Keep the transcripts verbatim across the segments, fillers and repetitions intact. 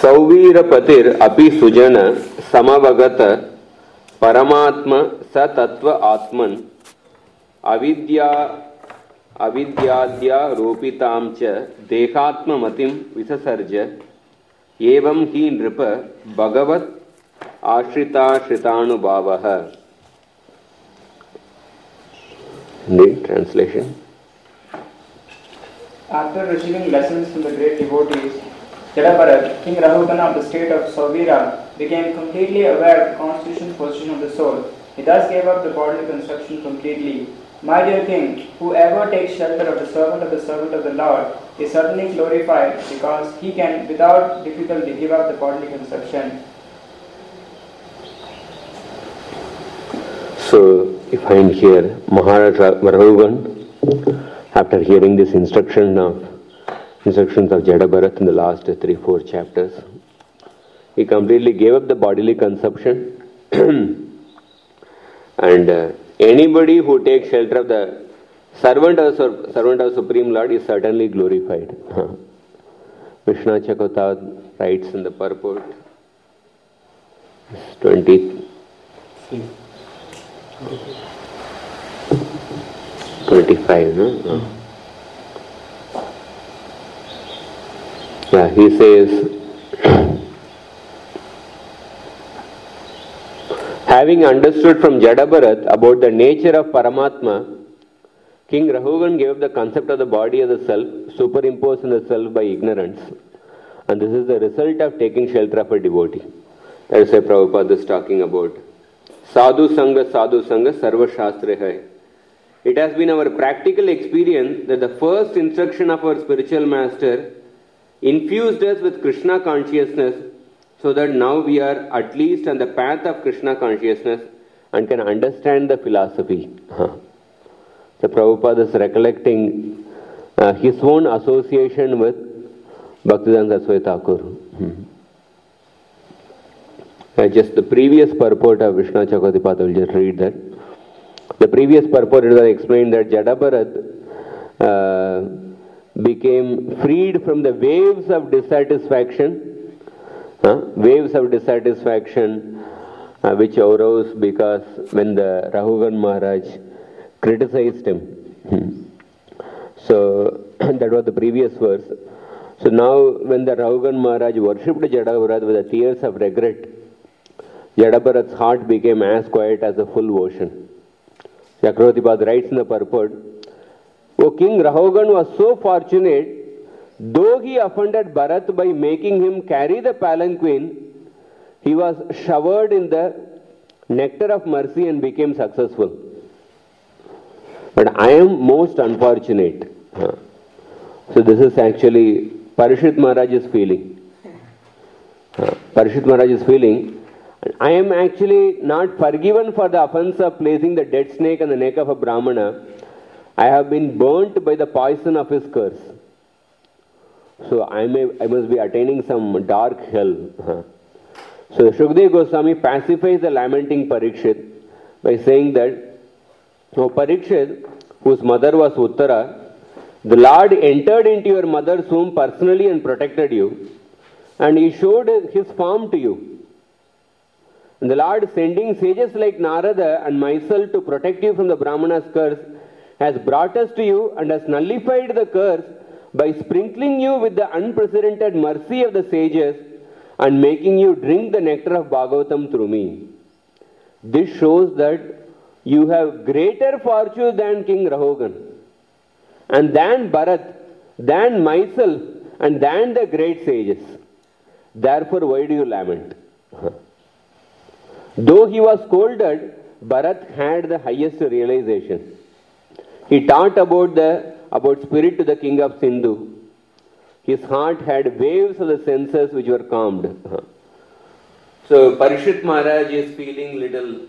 Sauvirapatir api sujana samavagata paramatma satattva atman avidya avidyadya ropitamcha dekhatma matim visasarja evam hi nripa bhagavat ashrita shritanubhavaha. Need translation. After receiving lessons from the great devotees, Jadabharat, King Rahugana of the state of Sauvira, became completely aware of the constitutional position of the soul. He thus gave up the bodily construction completely. My dear king, whoever takes shelter of the servant of the servant of the Lord is certainly glorified because he can without difficulty give up the bodily construction. So, you find here Maharaj Rahugan, after hearing this instruction of instructions of Jadabharat in the last three, four chapters, he completely gave up the bodily consumption and uh, anybody who takes shelter of the servant of, servant of Supreme Lord is certainly glorified. Vishnu Chakotat writes in the purport, twenty, twenty-five, no? no. Yeah, he says, having understood from Jadabharat about the nature of Paramatma, King Rahugan gave the concept of the body as a self, superimposed in the self by ignorance. And this is the result of taking shelter of a devotee. That is why Prabhupada is talking about Sadhu Sangha, Sadhu Sangha, Sarva Shastra Hai. It has been our practical experience that the first instruction of our spiritual master infused us with Krishna consciousness so that now we are at least on the path of Krishna consciousness and can understand the philosophy. Huh. So Prabhupada is recollecting uh, his own association with Bhaktivedanta Saraswati Thakur. Hmm. Uh, just the previous purport of Vishnu Chakotipada, will just read that. The previous purport is explained that Jadabharat uh, became freed from the waves of dissatisfaction, huh? waves of dissatisfaction uh, which arose because when the Rahugan Maharaj criticized him. Hmm. So that was the previous verse. So now when the Rahugan Maharaj worshipped Jadabharat with the tears of regret, Jadabharat's heart became as quiet as a full ocean. Chakravartipad writes in the purport, O King Rahugan was so fortunate, though he offended Bharat by making him carry the palanquin, he was showered in the nectar of mercy and became successful. But I am most unfortunate. So this is actually Parishit Maharaj's feeling. Parishit Maharaj's feeling, I am actually not forgiven for the offense of placing the dead snake on the neck of a Brahmana. I have been burnt by the poison of his curse. So I may, I must be attaining some dark hell. Huh. So Shukdev Goswami pacifies the lamenting Parikshit by saying that, O Parikshit, whose mother was Uttara, the Lord entered into your mother's womb personally and protected you, and he showed his form to you. And the Lord, sending sages like Narada and myself to protect you from the Brahmana's curse, has brought us to you and has nullified the curse by sprinkling you with the unprecedented mercy of the sages and making you drink the nectar of Bhagavatam through me. This shows that you have greater fortune than King Rahugan, and than Bharat, than myself, and than the great sages. Therefore, why do you lament? Though he was scolded, Bharat had the highest realization. He taught about the about spirit to the king of Sindhu. His heart had waves of the senses which were calmed. So Parishit Maharaj is feeling little.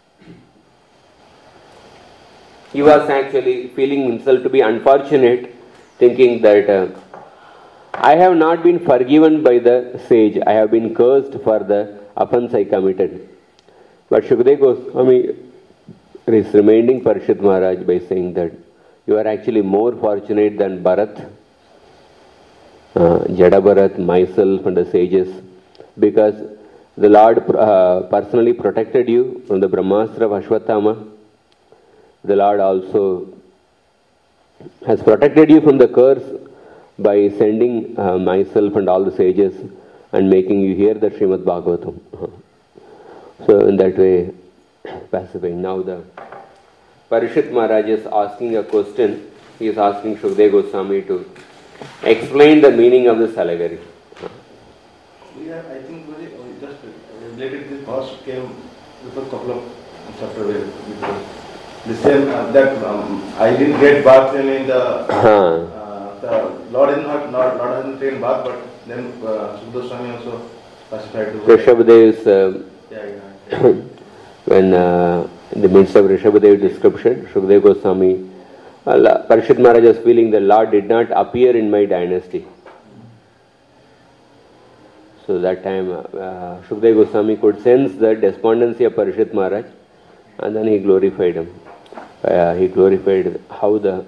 He was actually feeling himself to be unfortunate, thinking that uh, I have not been forgiven by the sage. I have been cursed for the offense I committed. But Shukdev Goswami is reminding Parishit Maharaj by saying that you are actually more fortunate than Bharat, uh, Jadabharat, myself and the sages. because the Lord uh, personally protected you from the Brahmastra of Ashwatthama. The Lord also has protected you from the curse by sending uh, myself and all the sages and making you hear the Srimad Bhagavatam. So in that way, pacifying. Now the Parishit Maharaj is asking a question. He is asking Shukdev Goswami to explain the meaning of this allegory. Yeah, I think we just related this verse came with a couple of chapters because the same uh, that um, I didn't get bath in the, uh, the Lord is not not Lord hasn't taken bath, but then uh, Shukdev Goswami also pacified to Rishabhadev's uh, yeah, yeah. when uh, in the midst of Rishabhadev's description, Shukdev Goswami, uh, Parishit Maharaj was feeling the Lord did not appear in my dynasty. So that time uh, Shukdev Goswami could sense the despondency of Parishit Maharaj, and then he glorified him. Uh, he glorified how the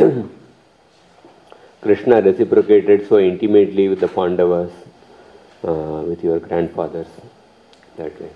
Krishna reciprocated so intimately with the Pandavas, uh, with your grandfathers, that way.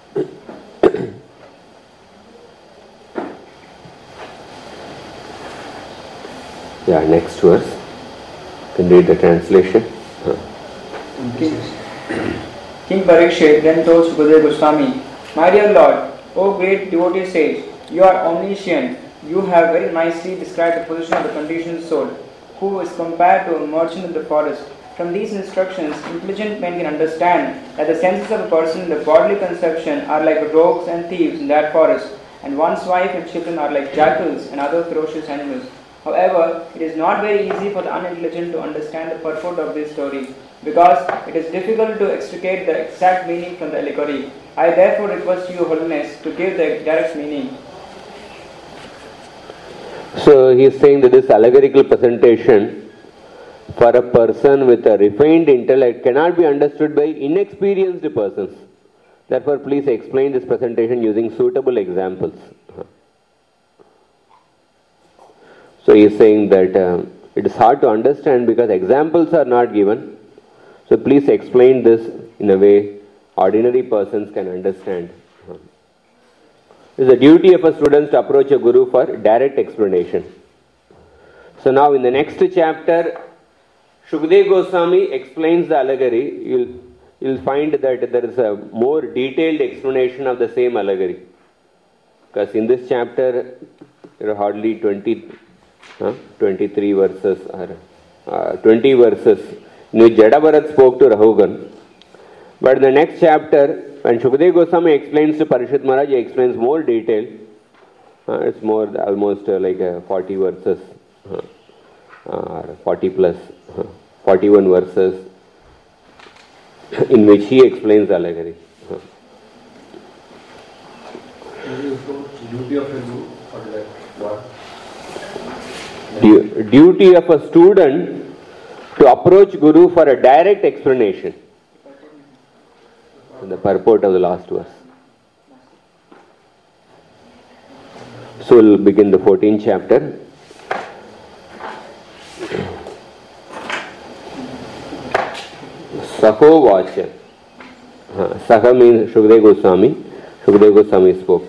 Yeah, next verse. You can read the translation. Huh. King, King Parikshit then told Shukdev Goswami, "My dear Lord, O great devotee sage, you are omniscient. You have very nicely described the position of the conditioned soul, who is compared to a merchant in the forest. From these instructions, intelligent men can understand that the senses of a person in the bodily conception are like rogues and thieves in that forest, and one's wife and children are like jackals and other ferocious animals. However, it is not very easy for the unintelligent to understand the purport of this story, because it is difficult to extricate the exact meaning from the allegory. I therefore request you, Holiness, to give the direct meaning." So he is saying that this allegorical presentation for a person with a refined intellect cannot be understood by inexperienced persons. Therefore, please explain this presentation using suitable examples. So he is saying that uh, it is hard to understand because examples are not given. So please explain this in a way ordinary persons can understand. It is the duty of a student to approach a guru for direct explanation. So now in the next chapter, Shukdev Goswami explains the allegory. You'll, you'll find that there is a more detailed explanation of the same allegory. Because in this chapter, there are hardly twenty, huh, twenty-three verses, or uh, twenty verses in which Jadabharat spoke to Rahugan. But in the next chapter, when Shukdev Goswami explains to Parishit Maharaj, he explains more detail. Uh, it's more almost uh, like uh, forty verses, uh, or forty plus, uh, forty-one verses, in which he explains the allegory. Uh. Duty of a guru or like what? Du- duty of a student to approach Guru for a direct explanation. The purport of the last verse. So we'll begin the fourteenth chapter. Saho Vacha. Saha means Shukdev Goswami. Shukdev Goswami spoke.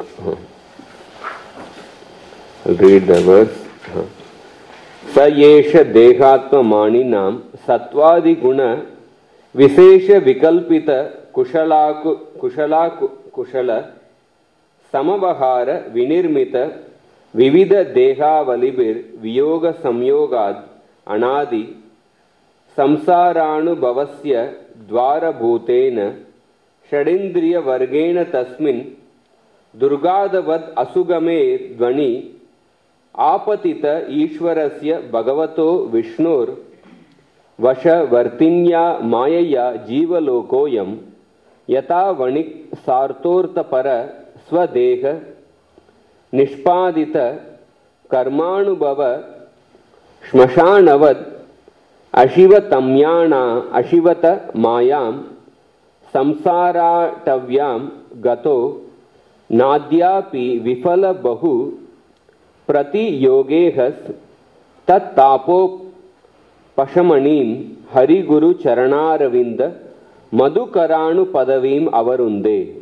I'll read the verse. स येष देहात्म मानिनां सत्वादि गुण विशेष विकल्पित कुशलाकु कुशलाकु कुशल समवहार विनिर्मित विविध देहावलिभिर वियोग संयोगाद अनादि संसारानुभवस्य द्वारभूतेन षडिन्द्रिय वर्गेण तस्मिन् दुर्गादवद् असुगमे ध्वनि आपतित ईश्वरस्य भगवतो विष्णुर वशवर्तिन्या मायया जीवलोकोऽयं यथा वणिक् सार्थोर्थपर स्वदेह निष्पादित कर्मानुभव श्मशानवद् अशिवतम्याना अशिवत मायां संसाराटव्यां गतो नाद्यापि विफल बहु प्रति योगेहस तत्तापो पशमणीं हरिगुरु चरणारविंद Madhukaranu Padavim Avarunde.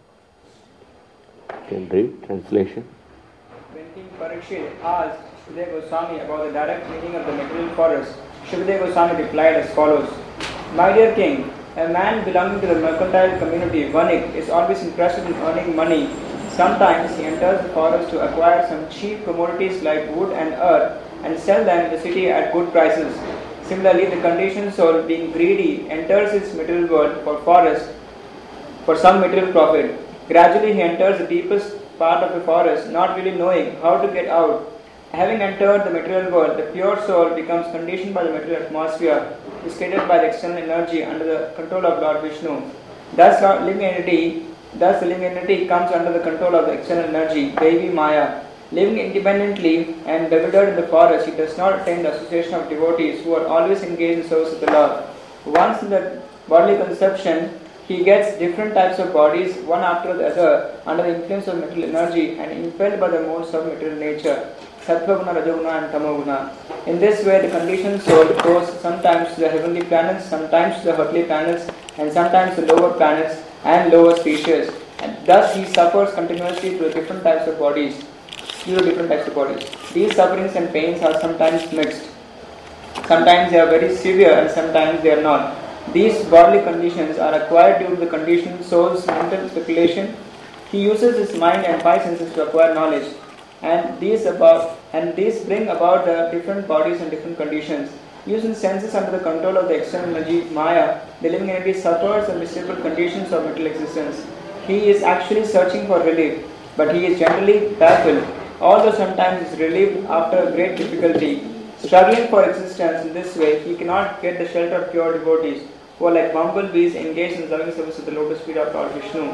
Can read translation. When King Parikshit asked Shukadeva Goswami about the direct meaning of the material forest, Shukadeva Goswami replied as follows. My dear king, a man belonging to the mercantile community, Vanik, is always interested in earning money. Sometimes he enters the forest to acquire some cheap commodities like wood and earth and sell them in the city at good prices. Similarly, the conditioned soul, being greedy, enters its material world for forest for some material profit. Gradually, he enters the deepest part of the forest, not really knowing how to get out. Having entered the material world, the pure soul becomes conditioned by the material atmosphere, is created by the external energy under the control of Lord Vishnu. Thus, living entity, thus the living entity comes under the control of the external energy, Devi Maya. Living independently and bewildered in the forest, he does not attain the association of devotees who are always engaged in service of the Lord. Once in the bodily conception, he gets different types of bodies, one after the other, under the influence of material energy and impelled by the modes of material nature, Sattva-guna, Rajaguna and Tamaguna. In this way, the conditioned soul goes sometimes to the heavenly planets, sometimes to the earthly planets, and sometimes to lower planets and lower species. And thus he suffers continuously through different types of bodies. Through different types of bodies. These sufferings and pains are sometimes mixed. Sometimes they are very severe and sometimes they are not. These bodily conditions are acquired due to the conditioned soul's mental speculation. He uses his mind and five senses to acquire knowledge, and these about and these bring about the different bodies and different conditions. Using senses under the control of the external energy Maya, the living entity suffers the miserable conditions of material existence. He is actually searching for relief, but he is generally baffled, although sometimes is relieved after great difficulty. Struggling for existence in this way, he cannot get the shelter of pure devotees who are like bumblebees engaged in loving service of the lotus feet of Lord Vishnu.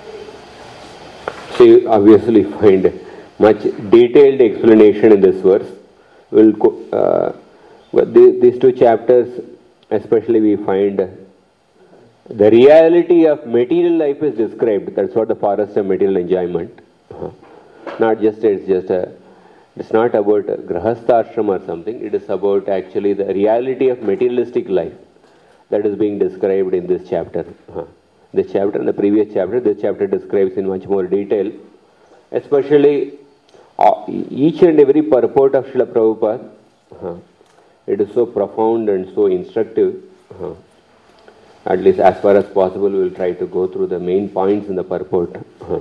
So you obviously find much detailed explanation in this verse. We'll co- uh, but the, these two chapters, especially, we find the reality of material life is described. That's what the forest of material enjoyment. Uh-huh. Not just it's just a. It's not about a grahastashram or something. It is about actually the reality of materialistic life that is being described in this chapter. Uh-huh. This chapter and the previous chapter, this chapter describes in much more detail, especially uh, each and every purport of Srila Prabhupada. Uh-huh. It is so profound and so instructive. Uh-huh. At least as far as possible, we will try to go through the main points in the purport. Uh-huh.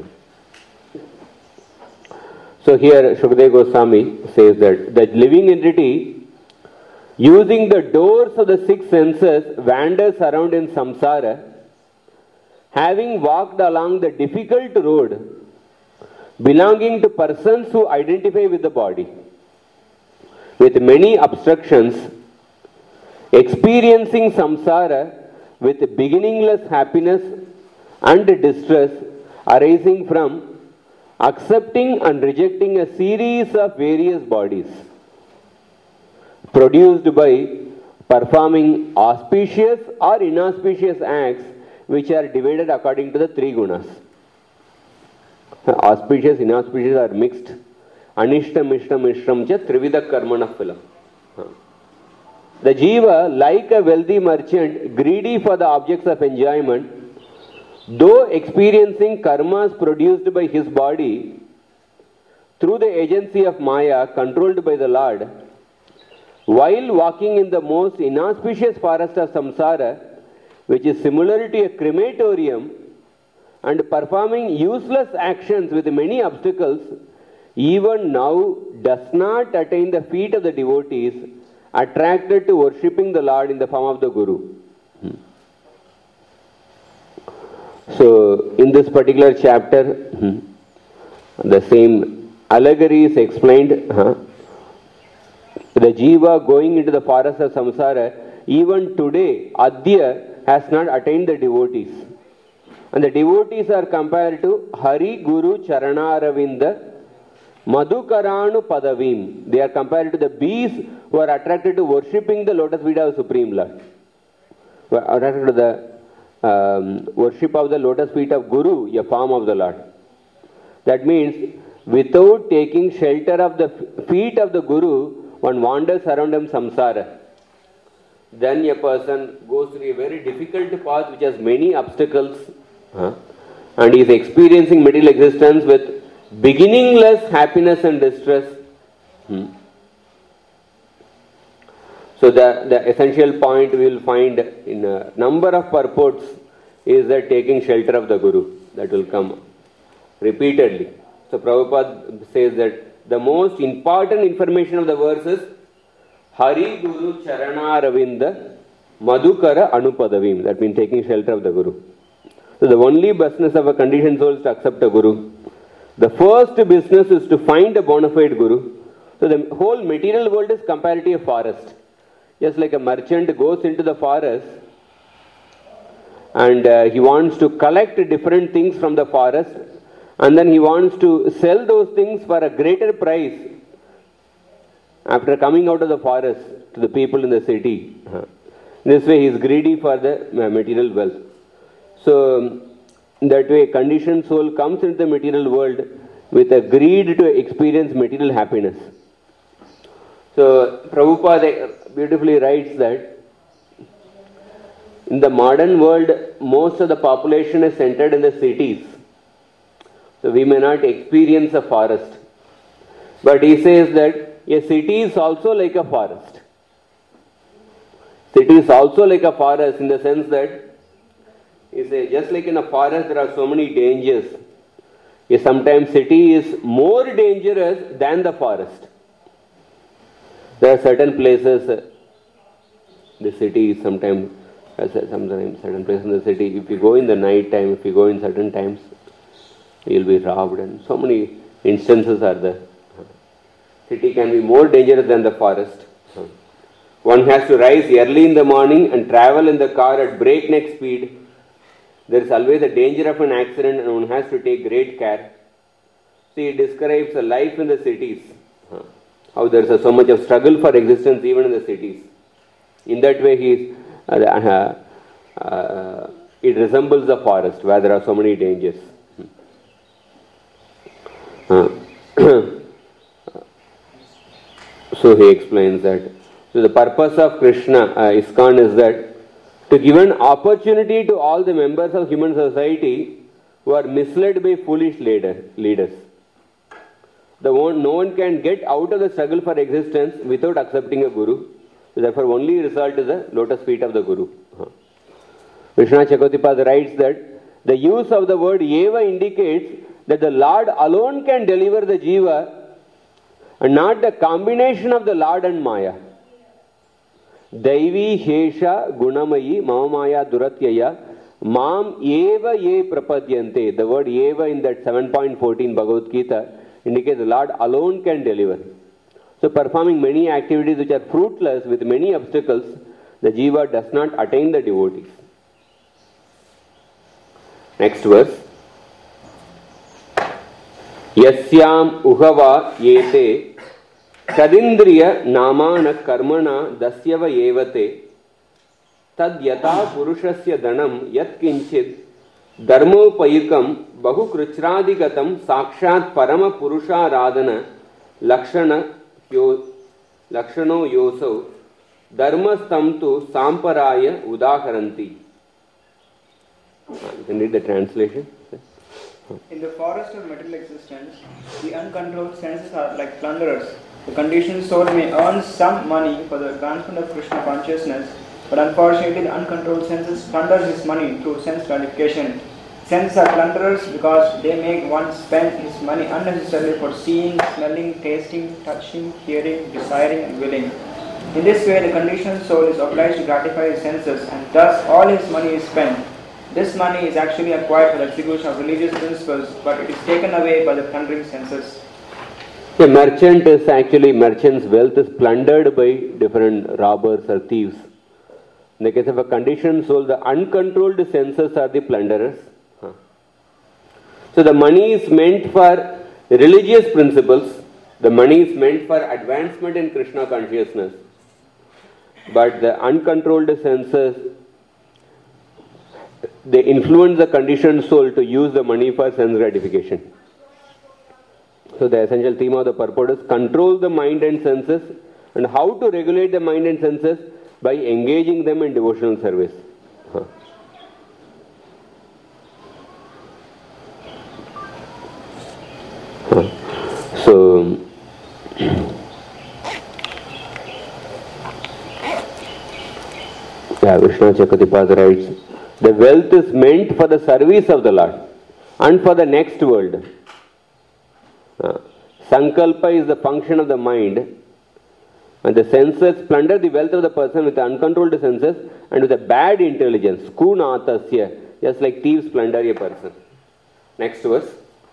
So here Shukadeva Goswami says that the living entity, using the doors of the six senses, wanders around in samsara, having walked along the difficult road belonging to persons who identify with the body, with many obstructions, experiencing samsara with beginningless happiness and distress arising from accepting and rejecting a series of various bodies produced by performing auspicious or inauspicious acts which are divided according to the three gunas. Auspicious, inauspicious are mixed. Anishtam, ishtam, ishtam cha trivida karmana philam. The jiva, like a wealthy merchant, greedy for the objects of enjoyment, though experiencing karmas produced by his body through the agency of Maya controlled by the Lord, while walking in the most inauspicious forest of samsara, which is similar to a crematorium, and performing useless actions with many obstacles, even now does not attain the feet of the devotees attracted to worshipping the Lord in the form of the Guru. Hmm. So, in this particular chapter, hmm, the same allegory is explained. Huh? The jiva going into the forest of samsara, even today, Adya has not attained the devotees. And the devotees are compared to Hari Guru Charanaravinda Madhukaranu Padavim. They are compared to the bees who are attracted to worshipping the lotus feet of Supreme Lord. Who are attracted to the um, worship of the lotus feet of Guru, a form of the Lord. That means, without taking shelter of the feet of the Guru, one wanders around in samsara. then a person goes through a very difficult path which has many obstacles, huh? and he is experiencing material existence with beginningless happiness and distress. Hmm. So the, the essential point we will find in a number of purports is that taking shelter of the Guru, that will come repeatedly. So Prabhupada says that the most important information of the verse is Hari Guru Charana Ravinda Madhukara Anupadavim. That means taking shelter of the Guru. So the only business of a conditioned soul is to accept a Guru. The first business is to find a bona fide Guru. So the whole material world is comparatively a forest. Just like a merchant goes into the forest and uh, he wants to collect different things from the forest, and then he wants to sell those things for a greater price after coming out of the forest to the people in the city. In this way he is greedy for the material wealth. So that way conditioned soul comes into the material world with a greed to experience material happiness. So Prabhupada beautifully writes that in the modern world, most of the population is centered in the cities. So we may not experience a forest. But he says that a city is also like a forest. City is also like a forest in the sense that, he says, just like in a forest there are so many dangers. Yes, sometimes city is more dangerous than the forest. There are certain places, uh, the city is sometimes, uh, sometimes certain places in the city, if you go in the night time, if you go in certain times, you will be robbed, and so many instances are there. City can be more dangerous than the forest. One has to rise early in the morning and travel in the car at breakneck speed. There is always a danger of an accident and one has to take great care. So he describes a life in the cities. How there is so much of struggle for existence even in the cities. In that way, he is, uh, uh, uh, it resembles the forest where there are so many dangers. Uh, so he explains that. So the purpose of Krishna, uh, ISKCON, is that to give an opportunity to all the members of human society who are misled by foolish leader, leaders. The one, no one can get out of the struggle for existence without accepting a Guru. So therefore, only result is the lotus feet of the Guru. Uh-huh. Vishwanath Chakravartipad writes that the use of the word Eva indicates that the Lord alone can deliver the Jiva and not the combination of the Lord and Maya. Daivi Hesha Gunamayi Mamamaya Duratyaya Mam Eva Ye Prapadyante. The word Eva in that seven point fourteen Bhagavad Gita indicates the Lord alone can deliver. So performing many activities which are fruitless with many obstacles, the Jiva does not attain the devotees. Next verse. Yasyam Uhava Yete Tadindriya Namana Karmana Dasyava Yevate Tad Yata Purushasya Danam Yat Kinchit Dharmopayukam Bahu Kruchradikatam Sakshat Parama Purusha Radhana Lakshana Yo Lakshano Yoso Dharmastamtu Samparaya Udaharanti. You can read the translation. In the forest of material existence, the uncontrolled senses are like plunderers. The conditioned soul may earn some money for the advancement of Krishna consciousness, but unfortunately the uncontrolled senses plunder his money through sense gratification. Senses are plunderers because they make one spend his money unnecessarily for seeing, smelling, tasting, touching, hearing, desiring and willing. In this way the conditioned soul is obliged to gratify his senses, and thus all his money is spent. This money is actually acquired for the execution of religious principles, but it is taken away by the plundering senses. A merchant is actually, merchant's wealth is plundered by different robbers or thieves. In the case of a conditioned soul, the uncontrolled senses are the plunderers. Huh. So the money is meant for religious principles, the money is meant for advancement in Krishna consciousness. But the uncontrolled senses, they influence the conditioned soul to use the money for sense gratification. So the essential theme of the purport is control the mind and senses, and how to regulate the mind and senses by engaging them in devotional service. Huh. Huh. So, yeah, Vishnu Chakatipada writes, the wealth is meant for the service of the Lord and for the next world. Uh, Sankalpa is the function of the mind, and the senses plunder the wealth of the person with uncontrolled senses and with a bad intelligence. Kunatasya, just like thieves plunder a person. Next verse.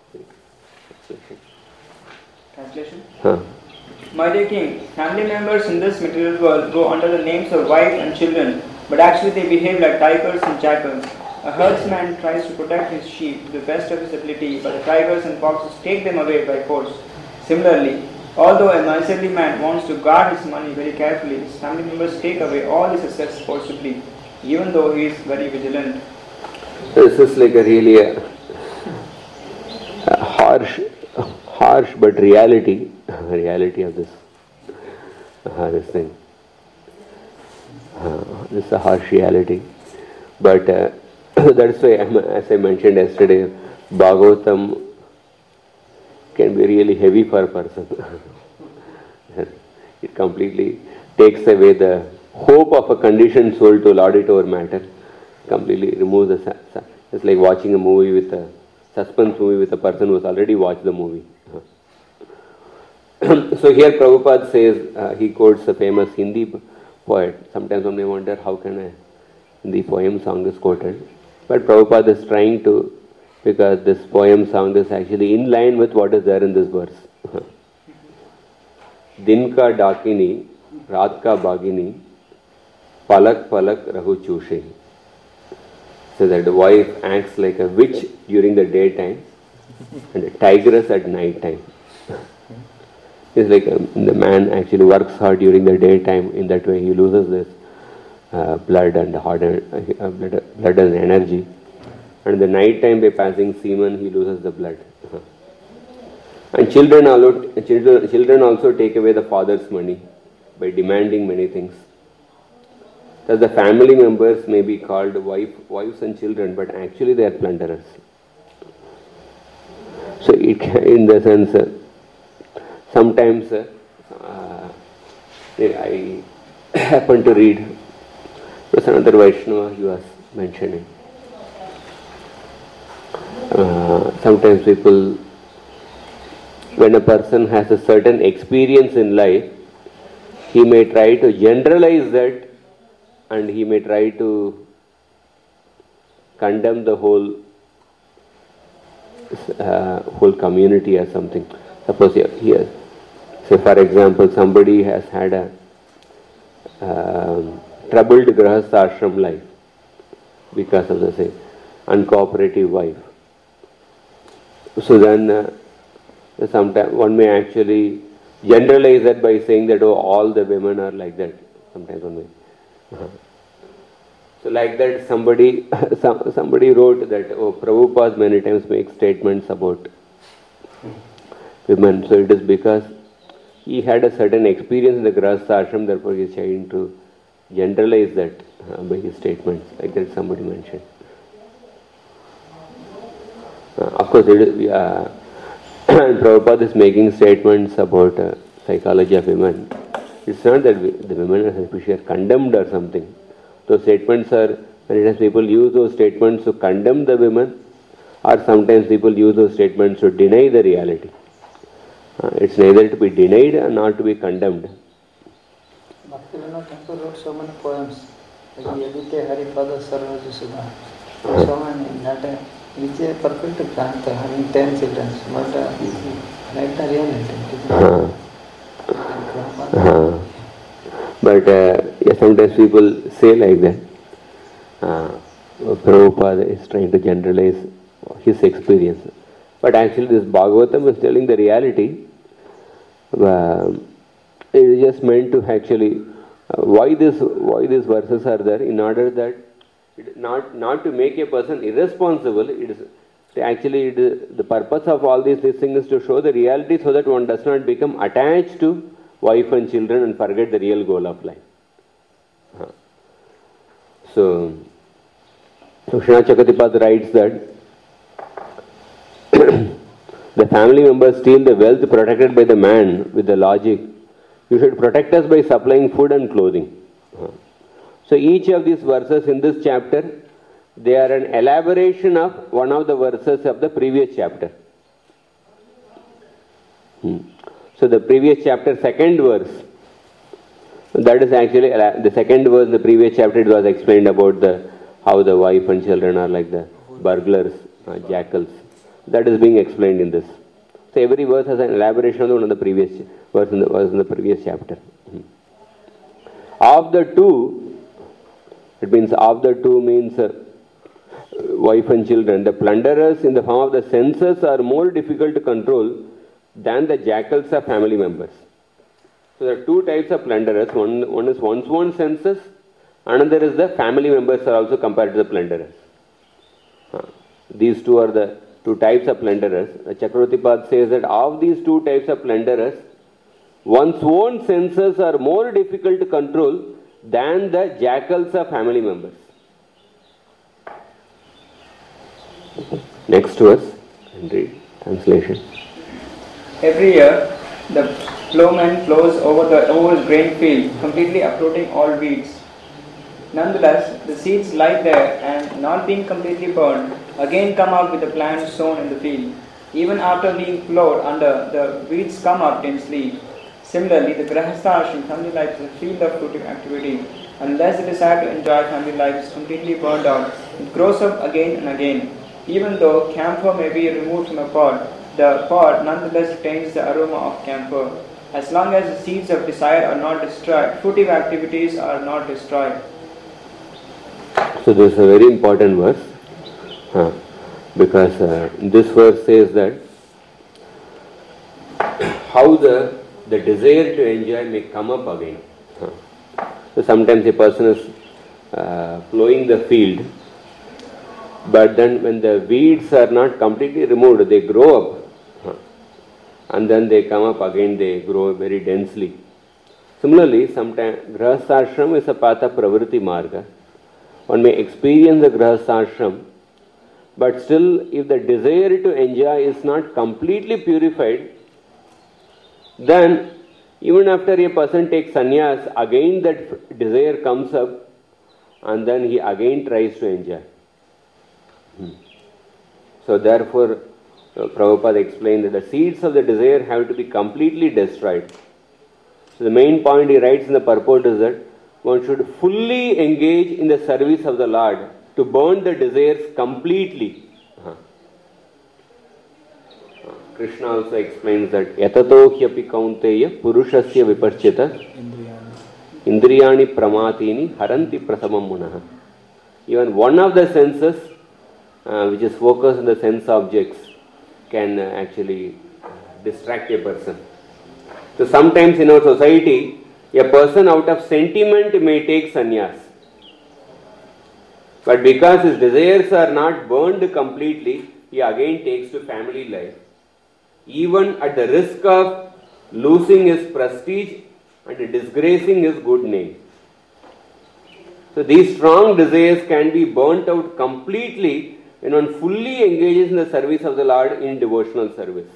Translation. Huh. My dear king, family members in this material world go under the names of wife and children, but actually they behave like tigers and jackals. A herdsman tries to protect his sheep to the best of his ability, but the tigers and foxes take them away by force. Similarly, although a miserly man wants to guard his money very carefully, his family members take away all his assets forcibly, even though he is very vigilant. This is like a really a, a harsh, harsh but reality, reality of this, uh, this thing. Uh, this is a harsh reality, but uh, that's why, as I mentioned yesterday, Bhagavatam can be really heavy for a person. It completely takes away the hope of a conditioned soul to lord it over matter. Completely removes the. It's like watching a movie with a suspense movie with a person who has already watched the movie. So here Prabhupada says, uh, he quotes a famous Hindi poet. Sometimes one may wonder how can a Hindi poem song is quoted. But Prabhupada is trying to, because this poem song is actually in line with what is there in this verse. Din ka dakini, raat ka bagini, palak palak rahu chushe. So that the wife acts like a witch during the daytime and a tigress at night time. It's like a, the man actually works hard during the daytime. In that way he loses this uh, blood and hard, uh, blood, blood and energy. And the night time by passing semen he loses the blood. Uh-huh. And children also, children, children also take away the father's money by demanding many things. Thus the family members may be called wife, wives and children, but actually they are plunderers. So it can, in the sense, uh, sometimes uh, uh, I happened to read, there was another Vaishnava he was mentioning. Uh, sometimes people, when a person has a certain experience in life, he may try to generalize that and he may try to condemn the whole uh, whole community or something. Suppose here, here say for example, somebody has had a um, troubled grahastha ashram life because of the say uncooperative wife. So then uh, sometimes one may actually generalize that by saying that oh, all the women are like that. Sometimes one may. Uh-huh. So like that somebody some, somebody wrote that oh, Prabhupada many times makes statements about women. So it is because he had a certain experience in the Grahastha ashram, therefore he is trying to generalize that uh, by his statements, like that somebody mentioned. Uh, of course, it is, uh, Prabhupada is making statements about uh, psychology of women. It's not that we, the women are especially condemned or something. Those statements are, many times people use those statements to condemn the women, or sometimes people use those statements to deny the reality. Uh, it's neither to be denied nor to be condemned. Bhaktivinoda Thakur wrote so many poems, like Yadite Haripada Sarvaja Sudha. So many, that uh, which are perfect plant, having ten children, but uh, like the reality. Uh-huh. Uh-huh. But uh, yeah, sometimes people say like that. Uh, Prabhupada is trying to generalize his experience. But actually this Bhagavatam is telling the reality. Uh, it is just meant to actually, uh, why, this, why these verses are there, in order that, it, not, not to make a person irresponsible, it is actually it is, the purpose of all these, these things is to show the reality so that one does not become attached to wife and children and forget the real goal of life. Uh, So, Vishwanath Chakravarti writes that the family members steal the wealth protected by the man with the logic, you should protect us by supplying food and clothing. So each of these verses in this chapter, they are an elaboration of one of the verses of the previous chapter. Hmm. So the previous chapter, second verse, that is actually the second verse in the previous chapter. It was explained about the how the wife and children are like the burglars, uh, jackals. That is being explained in this. So every verse has an elaboration of the one of the previous verse in the verse in the previous chapter. Hmm. Of the two, it means of the two means uh, wife and children. The plunderers in the form of the senses are more difficult to control than the jackals of family members. So there are two types of plunderers. One, one is one's own senses, another is the family members are also compared to the plunderers. Uh, these two are the two types of plunderers. Chakravarti Pad says that of these two types of plunderers, one's own senses are more difficult to control than the jackals of family members. Next verse, and read translation. Every year, the plowman plows over the over his grain field, completely uprooting all weeds. Nonetheless, the seeds lie there and, not being completely burned, again come out with the plants sown in the field. Even after being plowed under, the weeds come up densely. Similarly, the Grahastha Ashram family life is a field of fruitive activity. Unless the desire to enjoy family life is completely burned out, it grows up again and again. Even though camphor may be removed from a pot, the pot nonetheless retains the aroma of camphor. As long as the seeds of desire are not destroyed, fruitive activities are not destroyed. So this is a very important verse, uh, because uh, this verse says that how the, the desire to enjoy may come up again. Uh, so sometimes a person is uh, plowing the field, but then when the weeds are not completely removed, they grow up. Uh, and then they come up again, they grow very densely. Similarly, sometimes Grahastha is a path of Pravritti Marga. One may experience the Grahastha, but still if the desire to enjoy is not completely purified, then even after a person takes sannyas, again that desire comes up and then he again tries to enjoy. Hmm. So therefore, uh, Prabhupada explained that the seeds of the desire have to be completely destroyed. So the main point he writes in the purport is that one should fully engage in the service of the Lord to burn the desires completely. Uh-huh. Uh, Krishna also explains that yatato hyapi kaunteya purushasya viparchita indriyani pramatini haranti prasamam munaha. Even one of the senses uh, which is focused on the sense objects can uh, actually distract a person. So sometimes in our society, a person out of sentiment may take sannyas. But because his desires are not burned completely, he again takes to family life. Even at the risk of losing his prestige and disgracing his good name. So these strong desires can be burnt out completely when one fully engages in the service of the Lord in devotional service.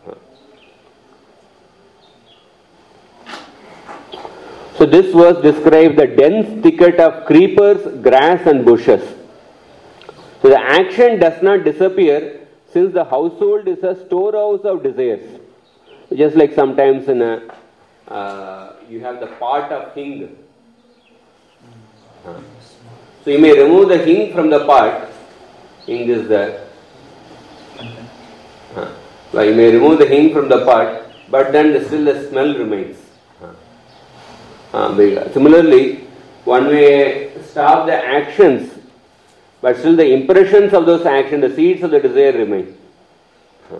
So this verse describes the dense thicket of creepers, grass and bushes. So the action does not disappear since the household is a storehouse of desires. Just like sometimes in a, uh, you have the pot of hing. So you may remove the hing from the pot. Hing is the... Uh, well, you may remove the hing from the pot, but then still the smell remains. Uh, similarly, one may stop the actions, but still the impressions of those actions, the seeds of the desire remain. Uh,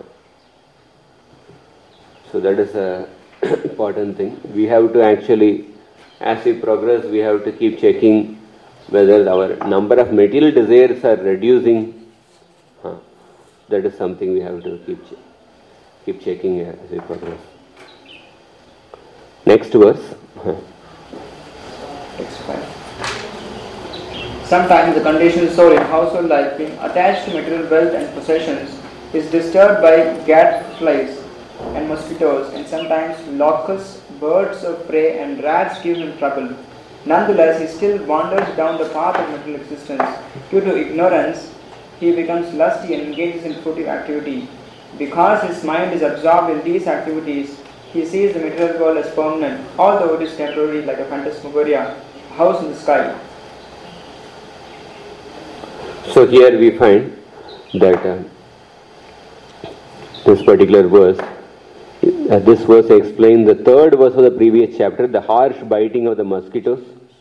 so that is a important thing. We have to actually, as we progress, we have to keep checking whether our number of material desires are reducing. Uh, that is something we have to keep ch- keep checking as we progress. Next verse. Uh. Sometimes the conditioned soul in household life, being attached to material wealth and possessions, is disturbed by gadflies and mosquitoes, and sometimes locusts, birds of prey, and rats give him trouble. Nonetheless, he still wanders down the path of material existence. Due to ignorance, he becomes lusty and engages in furtive activity. Because his mind is absorbed in these activities, he sees the material world as permanent, although it is temporary, like a phantasmagoria, a house in the sky. So here we find that uh, this particular verse, uh, this verse explains the third verse of the previous chapter, the harsh biting of the mosquitoes.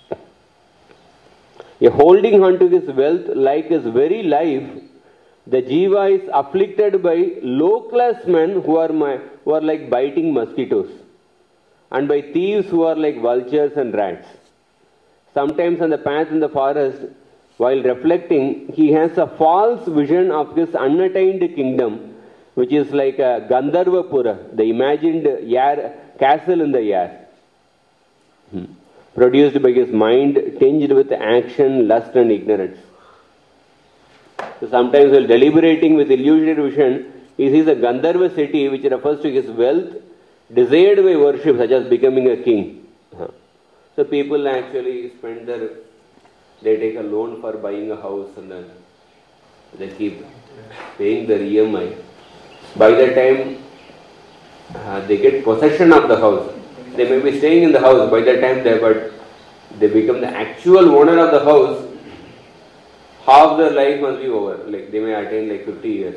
A holding on to his wealth like his very life, the jiva is afflicted by low-class men who are, my, who are like biting mosquitoes, and by thieves who are like vultures and rats. Sometimes on the path in the forest, while reflecting, he has a false vision of his unattained kingdom, which is like a Gandharvapura, the imagined air, castle in the air, hmm. produced by his mind tinged with action, lust and ignorance. So sometimes while deliberating with illusionary vision, he sees a Gandharva city which refers to his wealth, desired by worship, such as becoming a king. Uh-huh. So people actually spend their, they take a loan for buying a house and then they keep paying their E M I. By the time uh, they get possession of the house, they may be staying in the house. By the time they, but they become the actual owner of the house, half their life must be over. Like they may attain like fifty years.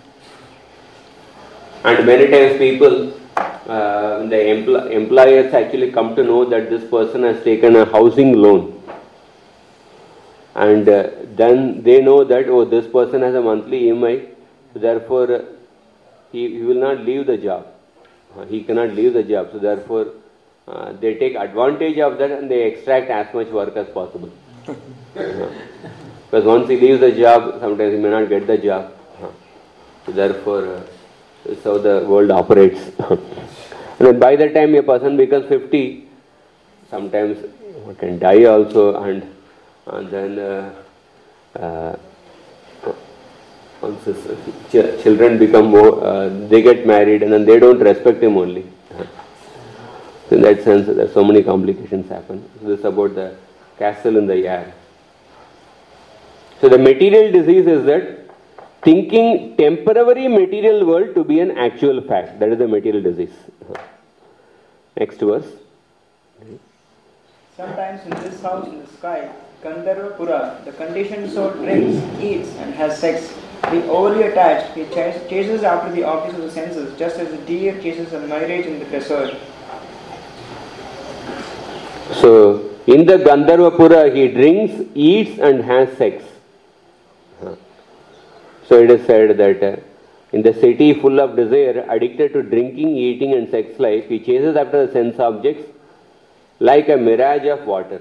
And many times people, uh, the empl- employers actually come to know that this person has taken a housing loan. And uh, then they know that, oh, this person has a monthly E M I, so therefore uh, he, he will not leave the job. Uh, he cannot leave the job, so therefore uh, they take advantage of that and they extract as much work as possible. uh, because once he leaves the job, sometimes he may not get the job. Uh, so therefore, uh, this is how the world operates. And then by the time a person becomes fifty, sometimes he can die also, and and then uh, uh, once his ch- children become more, uh, they get married and then they don't respect him only. So in that sense, there are so many complications happen. So this is about the castle in the air. So the material disease is that thinking temporary material world to be an actual fact. That is the material disease. Next verse. Sometimes in this house in the sky, Gandharvapura, the conditioned soul drinks, eats, and has sex. Being overly attached, he ch- chases after the objects of the senses, just as a deer chases a mirage in the desert. So, in the Gandharvapura, he drinks, eats, and has sex. So, it is said that uh, in the city full of desire, addicted to drinking, eating, and sex life, he chases after the sense objects like a mirage of water.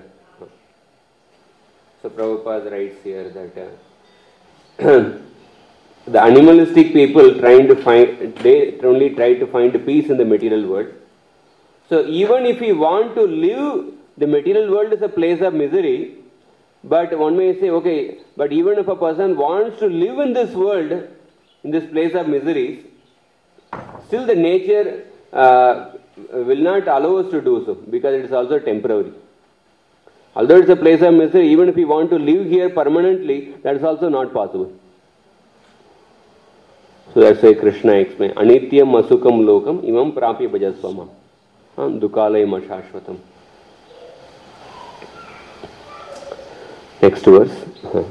So Prabhupada writes here that uh, the animalistic people trying to find, they only try to find peace in the material world. So even if we want to live, the material world is a place of misery, but one may say, okay, but even if a person wants to live in this world, in this place of miseries, still the nature uh, will not allow us to do so, because it is also temporary. Although it's a place of misery, even if we want to live here permanently, that is also not possible. So that's why Krishna explained, Anityam asukam lokam imam prapya bhajasvamam dukalayam ashashvatam. Next verse.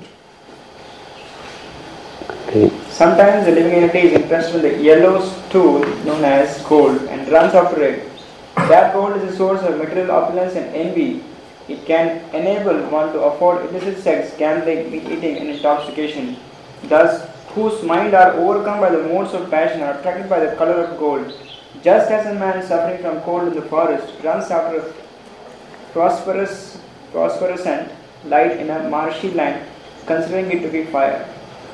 Okay. Sometimes the living entity is impressed with the yellow stool known as gold and runs after it. That gold is a source of material opulence and envy. It can enable one to afford illicit sex, gambling, eating, and intoxication. Thus, whose mind are overcome by the modes of passion are attracted by the color of gold. Just as a man suffering from cold in the forest runs after a prosperous, phosphorescent light in a marshy land, considering it to be fire.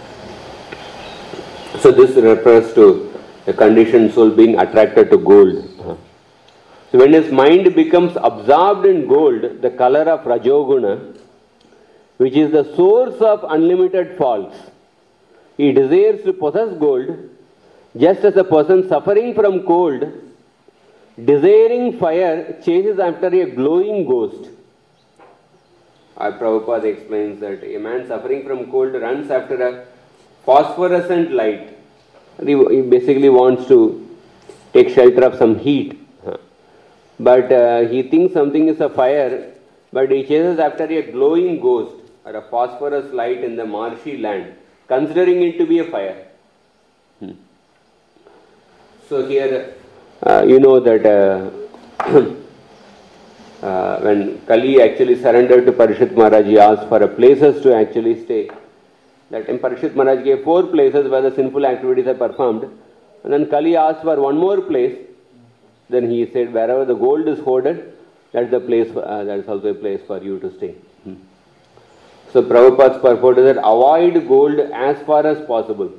So this refers to the conditioned soul being attracted to gold. So when his mind becomes absorbed in gold, the color of Rajoguna, which is the source of unlimited faults. He desires to possess gold, just as a person suffering from cold, desiring fire, chases after a glowing ghost. Our Prabhupada explains that a man suffering from cold runs after a phosphorescent light. He basically wants to take shelter of some heat. But uh, he thinks something is a fire, but he chases after a glowing ghost or a phosphorus light in the marshy land, considering it to be a fire. Hmm. So here, uh, you know that uh, uh, when Kali actually surrendered to Parishit Maharaj, he asked for a places to actually stay. That time Parishit Maharaj gave four places where the sinful activities are performed. And then Kali asked for one more place. Then he said, wherever the gold is hoarded, that's the place, uh, that's also a place for you to stay. Hmm. So Prabhupada's purport is that avoid gold as far as possible.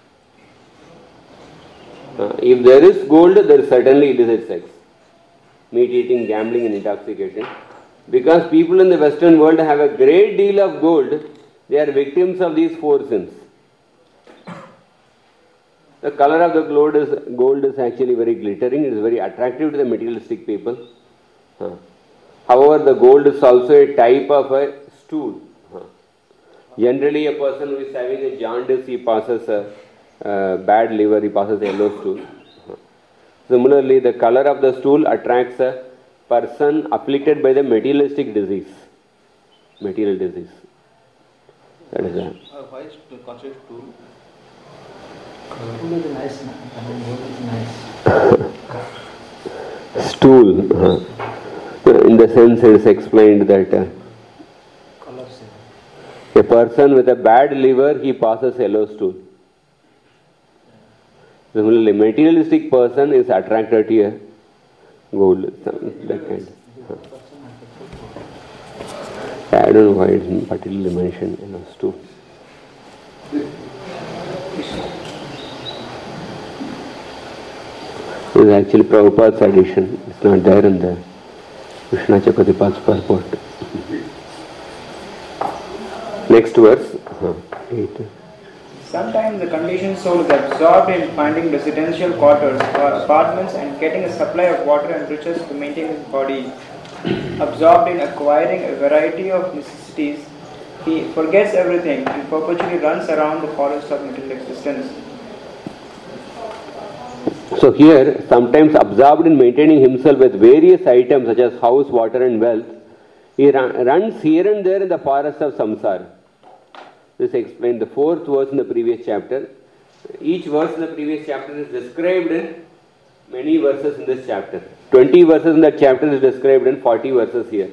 Uh, if there is gold, there is certainly illicit sex, meat eating, gambling and intoxication. Because people in the Western world have a great deal of gold, they are victims of these four sins. The color of the gold is, gold is actually very glittering, it is very attractive to the materialistic people. Uh, however, the gold is also a type of a stool. Uh, generally, a person who is having a jaundice, he passes a uh, bad liver, he passes a yellow stool. Uh, similarly, the color of the stool attracts a person afflicted by the materialistic disease. Material disease. That is a... Uh, why is the concept stool? Stool is nice, na? I mean, gold is nice. Stool. Uh, in the sense it is explained that uh, a person with a bad liver, he passes yellow stool. Similarly, materialistic person is attracted to a gold, that kind. Uh. I don't know why it's particularly mentioned in a stool. It is actually Prabhupada's addition. It's not there in the Krishna Chakotipat's purport. Next verse. Uh, eight. Sometimes the conditioned soul is absorbed in finding residential quarters or apartments and getting a supply of water and riches to maintain his body. Absorbed in acquiring a variety of necessities, he forgets everything and perpetually runs around the forest of material existence. So here, sometimes absorbed in maintaining himself with various items such as house, water and wealth, he run, runs here and there in the forest of samsara. This explained the fourth verse in the previous chapter. Each verse in the previous chapter is described in many verses in this chapter. twenty verses in that chapter is described in forty verses here.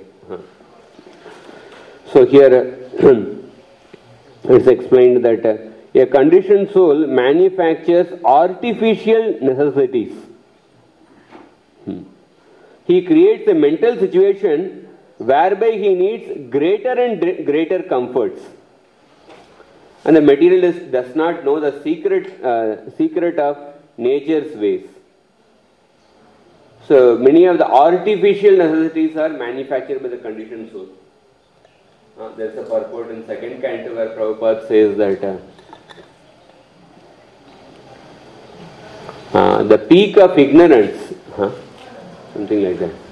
So here it's explained that uh, a conditioned soul manufactures artificial necessities. Hmm. He creates a mental situation whereby he needs greater and greater comforts. And the materialist does not know the secret, uh, secret of nature's ways. So many of the artificial necessities are manufactured by the conditioned soul. Uh, there's a purport in second canto where Prabhupada says that uh, uh, the peak of ignorance, huh? something like that.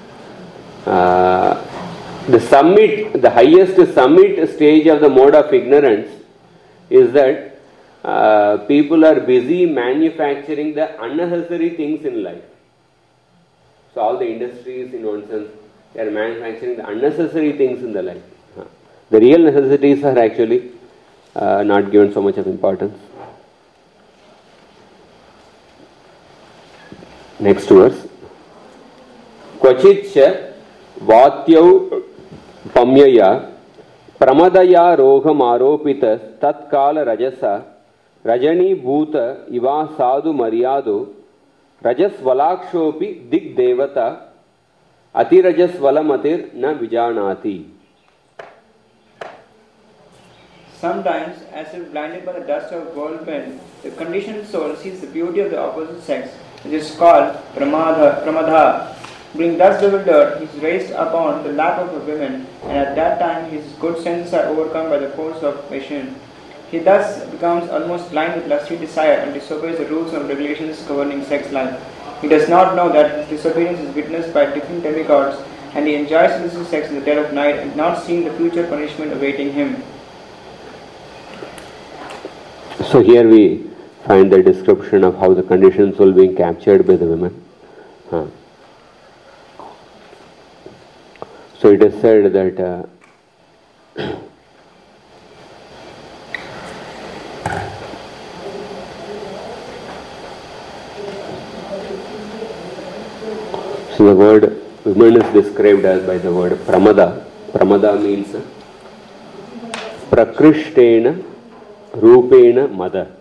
Uh, the summit, the highest summit stage of the mode of ignorance is that uh, people are busy manufacturing the unnecessary things in life. So all the industries, in one sense, they are manufacturing the unnecessary things in the life. Uh, the real necessities are actually uh, not given so much of importance. Next verse. Kvachitcha vatyau pamyaya pramadaya roham aropitas tatkala rajasa rajani bhuta iva sadhu maryado rajas valakshopi dig devata ati rajas valamatir na vijanati. Sometimes, as if blinded by the dust of whirlwind, the conditioned soul sees the beauty of the opposite sex, which is called pramadha, pramadha. Being thus bewildered, he is raised upon the lap of a woman, and at that time his good senses are overcome by the force of passion. He thus becomes almost blind with lusty desire and disobeys the rules and regulations governing sex life. He does not know that his disobedience is witnessed by different demigods, and he enjoys illicit sex in the dead of night, and not seeing the future punishment awaiting him. So here we find the description of how the conditioned soul being captured by the women. Huh. So it is said that uh, so the word woman is described as by the word pramada. Pramada means uh, prakrishtena rupena mada.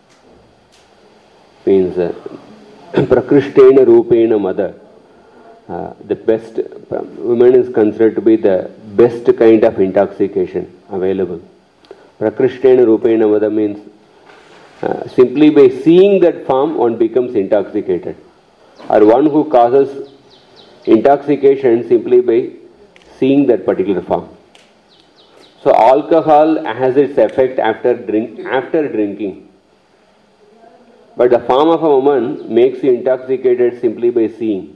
Means uh, prakrishtena rupena mada. Uh, the best, uh, woman is considered to be the best kind of intoxication available. Prakrishtena rupena mada means uh, simply by seeing that form one becomes intoxicated, or one who causes intoxication simply by seeing that particular form. So alcohol has its effect after drink after drinking, but the form of a woman makes you intoxicated simply by seeing.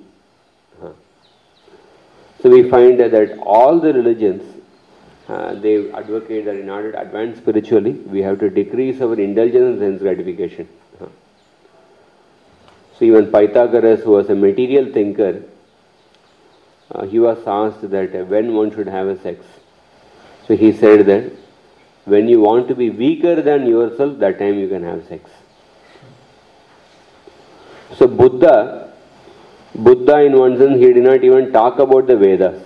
So we find that all the religions, uh, they advocate that in order to advance spiritually, we have to decrease our indulgence and sense gratification. Uh. So even Pythagoras, who was a material thinker, uh, he was asked that uh, when one should have a sex. So he said that when you want to be weaker than yourself, that time you can have sex. So Buddha, Buddha in one sense, he did not even talk about the Vedas.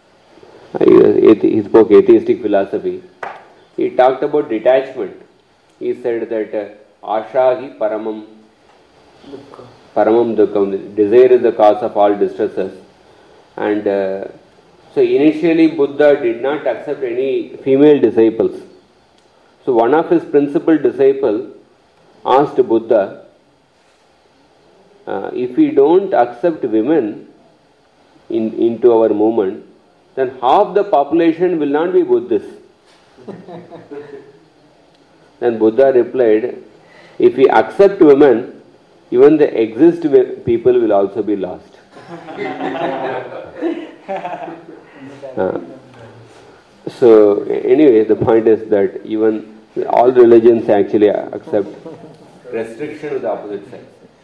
He spoke atheistic philosophy. He talked about detachment. He said that uh, ashahi paramam paramam dukkam, desire is the cause of all distresses. And uh, so initially Buddha did not accept any female disciples. So one of his principal disciples asked Buddha, Uh, if we don't accept women in, into our movement, then half the population will not be Buddhists. Then Buddha replied, if we accept women, even the exist people will also be lost. uh, so anyway, the point is that even all religions actually accept restriction of the opposite sex.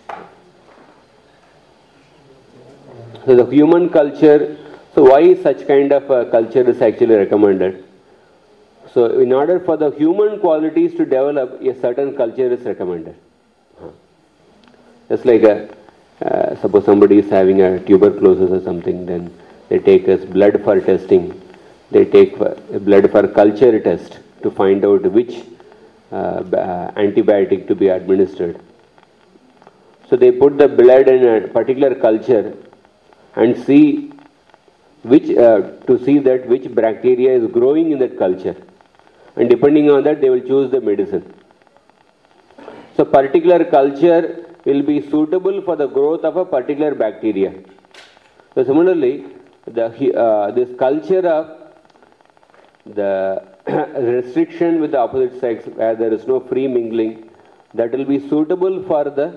So the human culture, so why such kind of a culture is actually recommended? So in order for the human qualities to develop, a certain culture is recommended. Just like a, uh, suppose somebody is having a tuberculosis or something, then they take us blood for testing. They take blood for culture test to find out which uh, antibiotic to be administered. So they put the blood in a particular culture and see which uh, to see that which bacteria is growing in that culture, and depending on that they will choose the medicine. So particular culture will be suitable for the growth of a particular bacteria. So similarly, the uh, this culture of the restriction with the opposite sex, where there is no free mingling, that will be suitable for the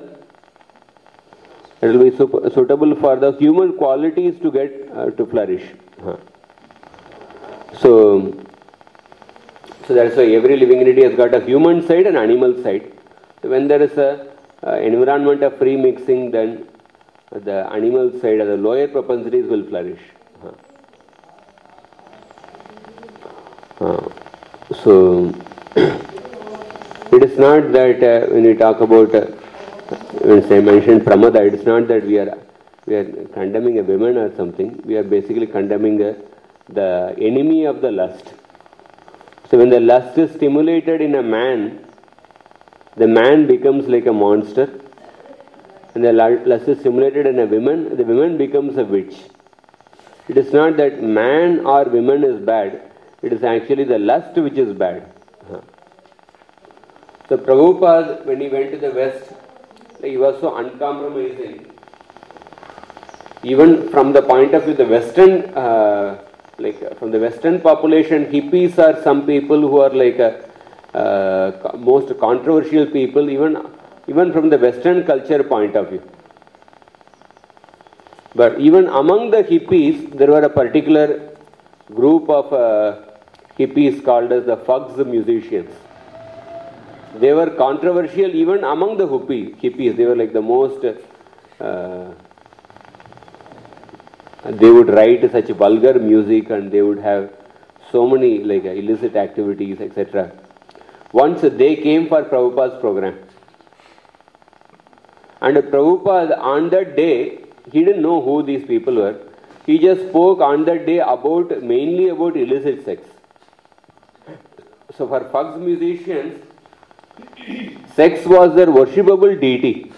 It will be super, suitable for the human qualities to get uh, to flourish. Huh. So, so that's why every living entity has got a human side and animal side. So when there is a uh, environment of free mixing, then the animal side or the lower propensities will flourish. Huh. Uh, so it is not that uh, when we talk about uh, when I mentioned pramada, it's not that we are we are condemning a woman or something. We are basically condemning the, the enemy of the lust. So when the lust is stimulated in a man, the man becomes like a monster. And the lust is stimulated in a woman, the woman becomes a witch. It is not that man or woman is bad. It is actually the lust which is bad. So Prabhupada, when he went to the West, he was so uncompromising. even from the point of view the Western, uh, like uh, from the Western population, hippies are some people who are like a, uh, most controversial people, even even from the Western culture point of view. But even among the hippies, there were a particular group of uh, hippies called as the Fugs musicians. They were controversial even among the hippie, hippies. They were like the most, uh, they would write such vulgar music and they would have so many like uh, illicit activities, et cetera. Once they came for Prabhupada's program. And Prabhupada on that day, he didn't know who these people were. He just spoke on that day about, mainly about illicit sex. So for Fugs musicians, sex was their worshipable deity.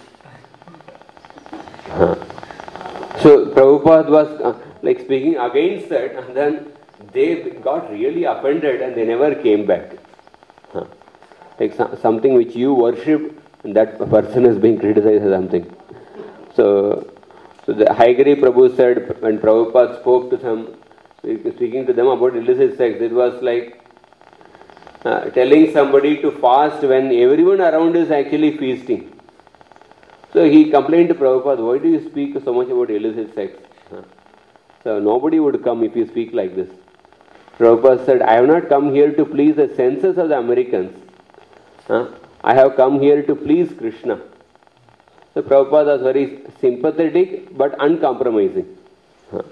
Huh. So Prabhupada was uh, like speaking against that, and then they got really offended and they never came back. Huh. Like so, something which you worship, and that person is being criticized as something. So, so the Haigiri Prabhu said when Prabhupada spoke to them, speaking to them about illicit sex, it was like uh, telling somebody to fast when everyone around is actually feasting. So he complained to Prabhupada, why do you speak so much about illicit sex? Huh. So nobody would come if you speak like this. Prabhupada said, I have not come here to please the senses of the Americans. Huh? I have come here to please Krishna. So Prabhupada was very sympathetic but uncompromising. Huh.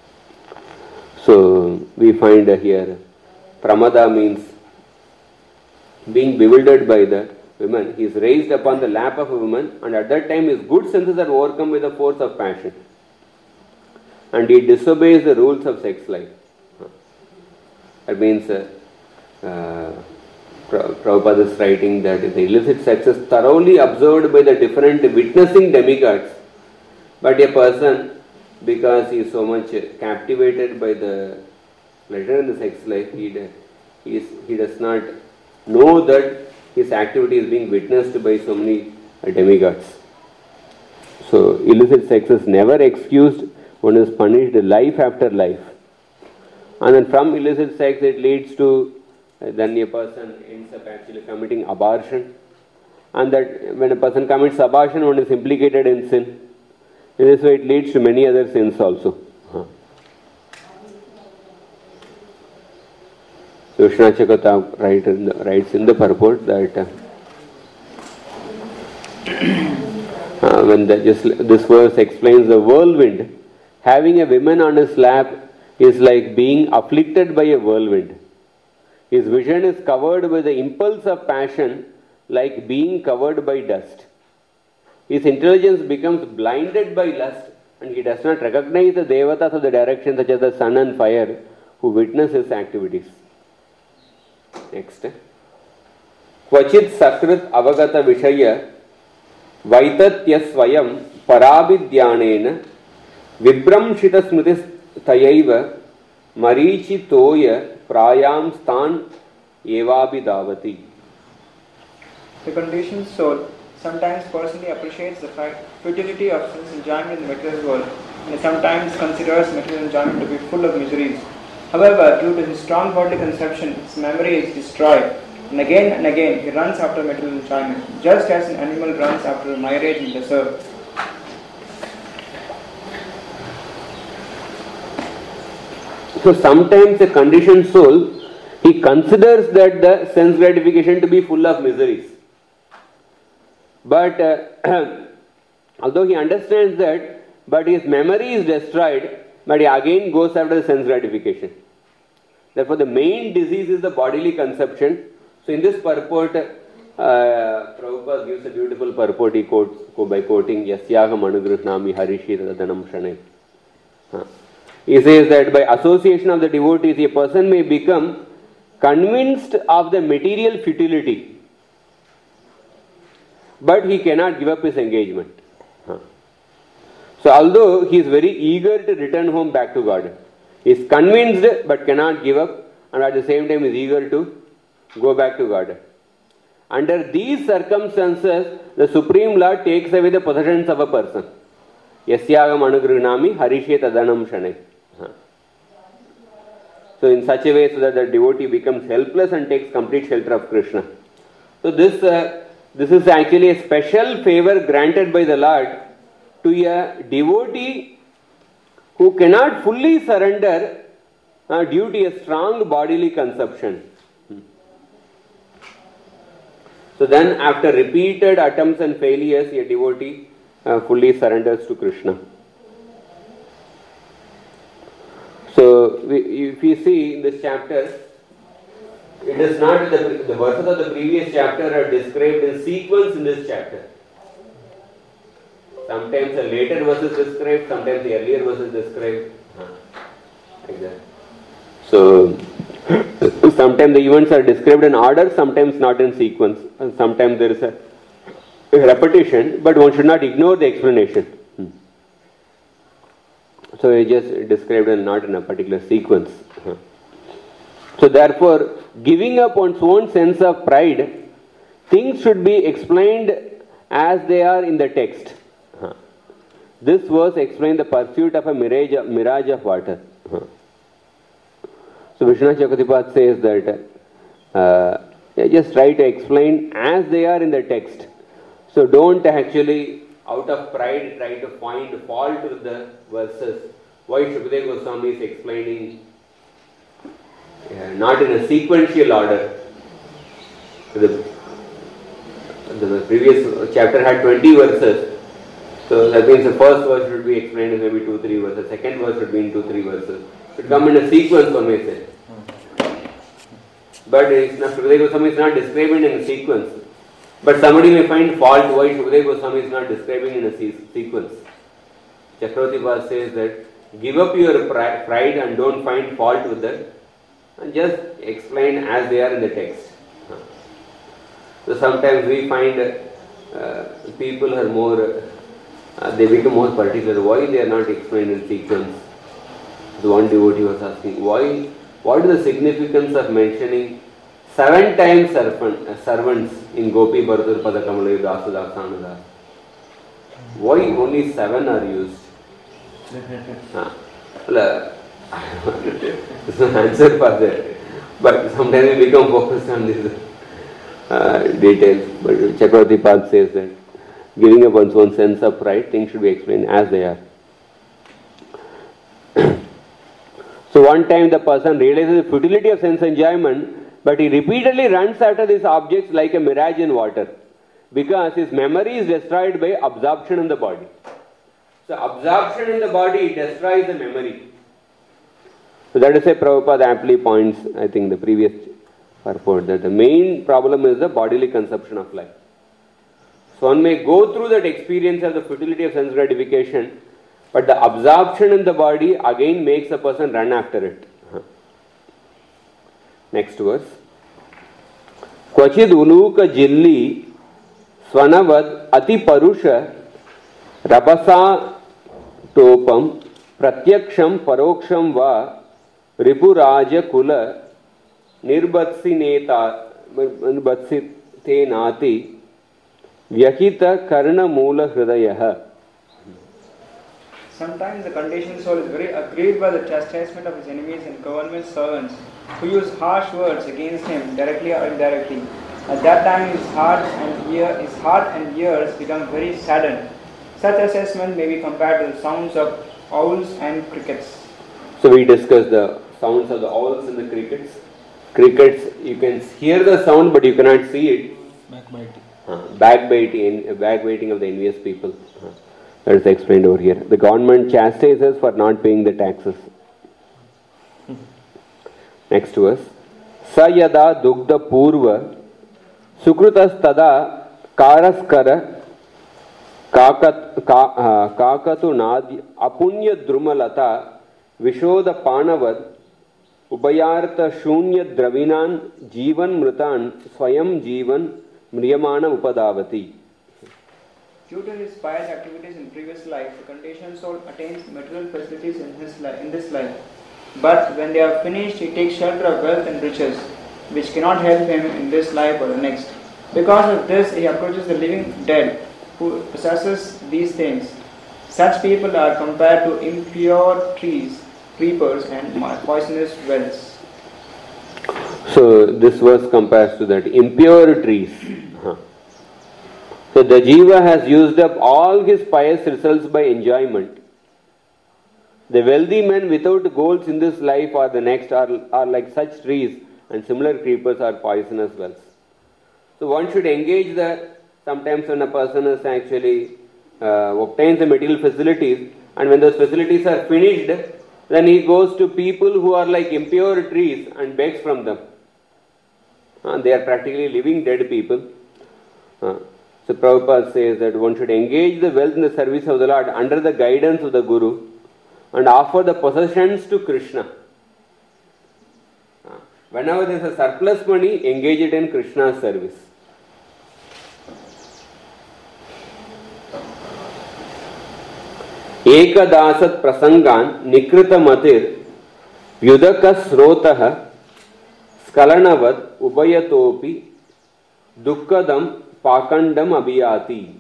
So we find here, Pramada means being bewildered by the woman. He is raised upon the lap of a woman, and at that time his good senses are overcome by the force of passion. And he disobeys the rules of sex life. Huh. That means uh, uh, Prabhupada is writing that the illicit sex is thoroughly observed by the different witnessing demigods, but a person, because he is so much captivated by the pleasure in the sex life, he, he, is, he does not know that his activity is being witnessed by so many demigods. So illicit sex is never excused, one is punished life after life. And then from illicit sex it leads to then a person ends up actually committing abortion, and that when a person commits abortion, one is implicated in sin. In this way it leads to many other sins also. Huh. So Vishwanath Chakravarti write in the, writes in the purport that uh, uh, when the, just, this verse explains the whirlwind, having a woman on his lap is like being afflicted by a whirlwind. His vision is covered by the impulse of passion, like being covered by dust. His intelligence becomes blinded by lust, and he does not recognize the devatas of the direction, such as the sun and fire, who witness his activities. Next. Kvachit sakrit avagata vishaya vaitatya swayam parabidyanena vibramshita smritis tayaiva marichi toya prayam stan evabhidavati. The conditioned soul sometimes personally appreciates the fact, futility of sense enjoyment in the material world, and sometimes considers material enjoyment to be full of miseries. However, due to his strong bodily conception, his memory is destroyed, and again and again he runs after material enjoyment, just as an animal runs after a mirage in the desert. So sometimes a conditioned soul, he considers that the sense gratification to be full of miseries. But uh, although he understands that, but his memory is destroyed, but he again goes after the sense gratification. Therefore the main disease is the bodily conception. So in this purport, uh, Prabhupada gives a beautiful purport, he quotes by quoting Yasyaham Anugrihnami Harishi Radanam Shane. Huh. He says that by association of the devotees, a person may become convinced of the material futility, but he cannot give up his engagement. Huh. So although he is very eager to return home back to God, he is convinced but cannot give up, and at the same time is eager to go back to God. Under these circumstances, the Supreme Lord takes away the possessions of a person. yasyagam anugruhnami harishe tadanam shanai. So in such a way so that the devotee becomes helpless and takes complete shelter of Krishna. So this uh, this is actually a special favor granted by the Lord to a devotee who cannot fully surrender uh, due to a strong bodily conception. So then after repeated attempts and failures, a devotee uh, fully surrenders to Krishna. So we, if you see in this chapter, it is not the, the verses of the previous chapter are described in sequence in this chapter. Sometimes the later verses described, sometimes the earlier verses described. Like that. So sometimes the events are described in order, sometimes not in sequence. And sometimes there is a repetition, but one should not ignore the explanation. So it is just described and not in a particular sequence. So therefore, giving up one's own sense of pride, things should be explained as they are in the text. This verse explains the pursuit of a mirage, mirage of water. So Vishwanath Chakravartipad says that uh, just try to explain as they are in the text. So don't actually out of pride try to find fault with the verses. Why Shukadeva Goswami is explaining uh, not in a sequential order. The, the previous chapter had twenty verses. So that means the first verse should be explained in maybe two, three verses. Second verse should be in two, three verses. It should come in a sequence, one may say. But it's not, Shukadeva Goswami is not describing in a sequence. But somebody may find fault why Shukadeva Goswami is not describing in a se- sequence. Chakravartipad says that give up your pri- pride and don't find fault with that. And just explain as they are in the text. So sometimes we find uh, people are more, uh, they become more particular. Why they are not explained in sequence? The one devotee was asking, why? What is the significance of mentioning seven times servant, uh, servants in Gopi Bharatur Padakamalu Dasudasanada? Why only seven are used? ah. Well, there's no answer for that. But sometimes we become focused on these uh, details. But Chakravartipad says that giving up one's own sense of pride, things should be explained as they are. So one time the person realizes the futility of sense enjoyment, but he repeatedly runs after these objects like a mirage in water, because his memory is destroyed by absorption in the body. So absorption in the body destroys the memory. So that is why Prabhupada aptly points, I think the previous purport, that the main problem is the bodily conception of life. So one may go through that experience of the futility of sense gratification, but the absorption in the body again makes a person run after it. Next verse. Kvachid uluka jilli swanavad ati parusha rabasa topam pratyaksham paroksham va ripuraja kula nirbhatsineta nirbhatsite nati vyakita karna moola hridayah. Sometimes the conditioned soul is very aggrieved by the chastisement of his enemies and government servants who use harsh words against him directly or indirectly. At that time his heart and ear, his heart and ears become very saddened. Such assessment may be compared to the sounds of owls and crickets. So we discussed the sounds of the owls and the crickets. Crickets, you can hear the sound but you cannot see it. Backbiting. Uh, backbiting, backbiting of the envious people. Uh. That is explained over here. The government chastises for not paying the taxes. Next verse. Sayada dugda purva sukrutas tada karaskara kakat kakatu nadi apunya drumalata vishoda panavat ubayartha shunya dravinan jivan mritan swayam jivan mriyamana upadavati. Due to his pious activities in previous life, the conditioned soul attains material facilities in his life, in this life. But when they are finished, he takes shelter of wealth and riches, which cannot help him in this life or the next. Because of this, he approaches the living dead, who possesses these things. Such people are compared to impure trees, creepers, and poisonous wells. So this verse compares to that impure trees. Huh. So the jiva has used up all his pious results by enjoyment. The wealthy men without goals in this life or the next are, are like such trees, and similar creepers are poisonous wells. So one should engage the, sometimes when a person is actually uh, obtains the material facilities, and when those facilities are finished, then he goes to people who are like impure trees and begs from them. Uh, they are practically living dead people. Uh, so Prabhupada says that one should engage the wealth in the service of the Lord under the guidance of the Guru and offer the possessions to Krishna. Uh, whenever there is a surplus money, engage it in Krishna's service. Ekadasat prasangan nikrita matir vyudaka srotah skalanavat ubayatopi dukkadam pakandam abhiyati.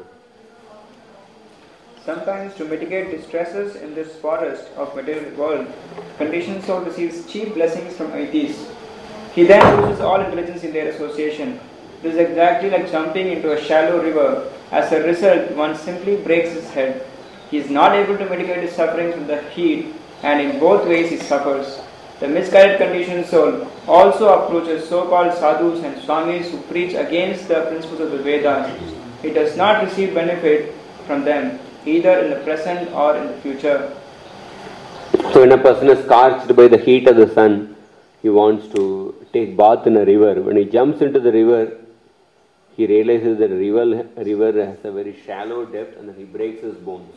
Sometimes to mitigate distresses in this forest of material world, conditioned soul receives cheap blessings from atheists. He then loses all intelligence in their association. This is exactly like jumping into a shallow river. As a result, one simply breaks his head. He is not able to mitigate his sufferings with the heat, and in both ways he suffers. The misguided conditioned soul also approaches so-called sadhus and swamis who preach against the principles of the Vedas. He does not receive benefit from them, either in the present or in the future. So when a person is scorched by the heat of the sun, he wants to take bath in a river. When he jumps into the river, he realizes that the river, river has a very shallow depth and then he breaks his bones.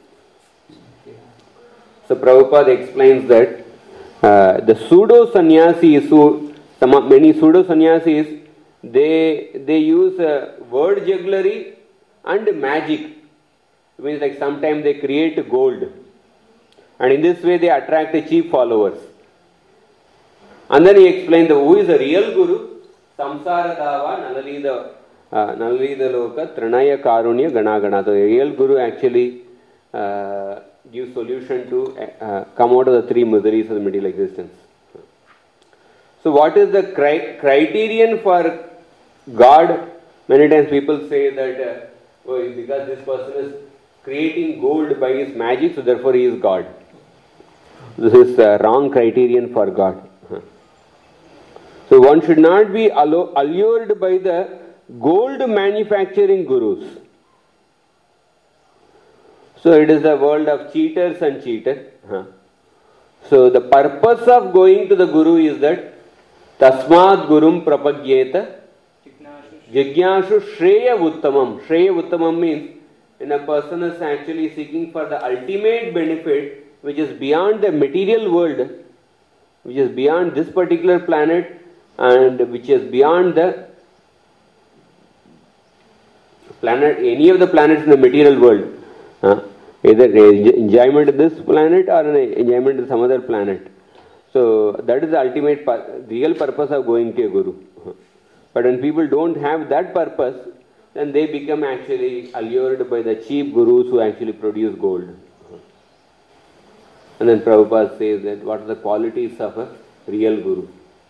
So Prabhupada explains that uh, the pseudo sannyasis, who some many pseudo sannyasis, they they use uh, word jugglery and magic. It means like sometimes they create gold, and in this way they attract the cheap followers. And then he explained that who is the real guru? Samsara dava nalalida nalalida loka trinaya karunya ganagana. The real guru actually uh, gives solution to uh, come out of the three miseries of the material existence. So what is the cri- criterion for God? Many times people say that uh, oh, because this person is creating gold by his magic, so therefore he is God. This is the wrong criterion for God. So one should not be allured by the gold manufacturing gurus. So it is the world of cheaters and cheated. So the purpose of going to the guru is that tasmad gurum prapagyeta jigyashu shreya uttamam. Shreya uttamam means when a person is actually seeking for the ultimate benefit which is beyond the material world, which is beyond this particular planet and which is beyond the planet, any of the planets in the material world. Huh? Either enjoyment of this planet or an enjoyment of some other planet. So that is the ultimate, real purpose of going to a guru. But when people don't have that purpose, then they become actually allured by the cheap gurus who actually produce gold. And then Prabhupada says that what are the qualities of a real guru.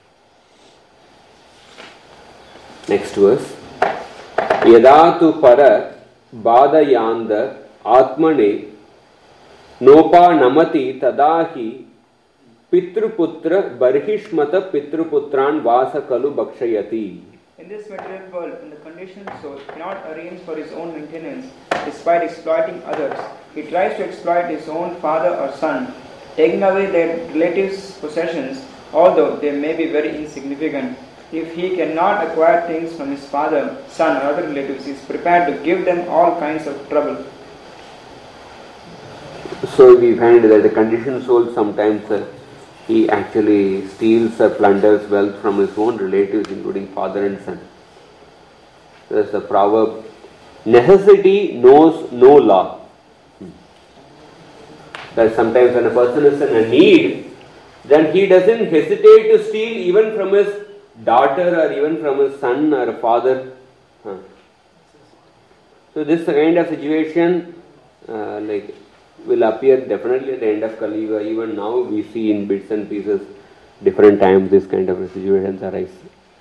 Next verse. Yadatu para badayanda atmane nopa namati tadahi pitruputra barhishmata pitruputran vasakalu bakshayati. In this material world, when the conditioned soul cannot arrange for his own maintenance despite exploiting others, he tries to exploit his own father or son, taking away their relatives' possessions, although they may be very insignificant. If he cannot acquire things from his father, son, or other relatives, he is prepared to give them all kinds of trouble. So we find that the conditioned soul sometimes uh, he actually steals or plunders wealth from his own relatives, including father and son. There's the proverb, necessity knows no law. That sometimes when a person is in a need, then he doesn't hesitate to steal even from his daughter or even from his son or father. So this kind of situation uh, like will appear definitely at the end of Kali Yuga. Even now we see in bits and pieces, different times this kind of situations arise.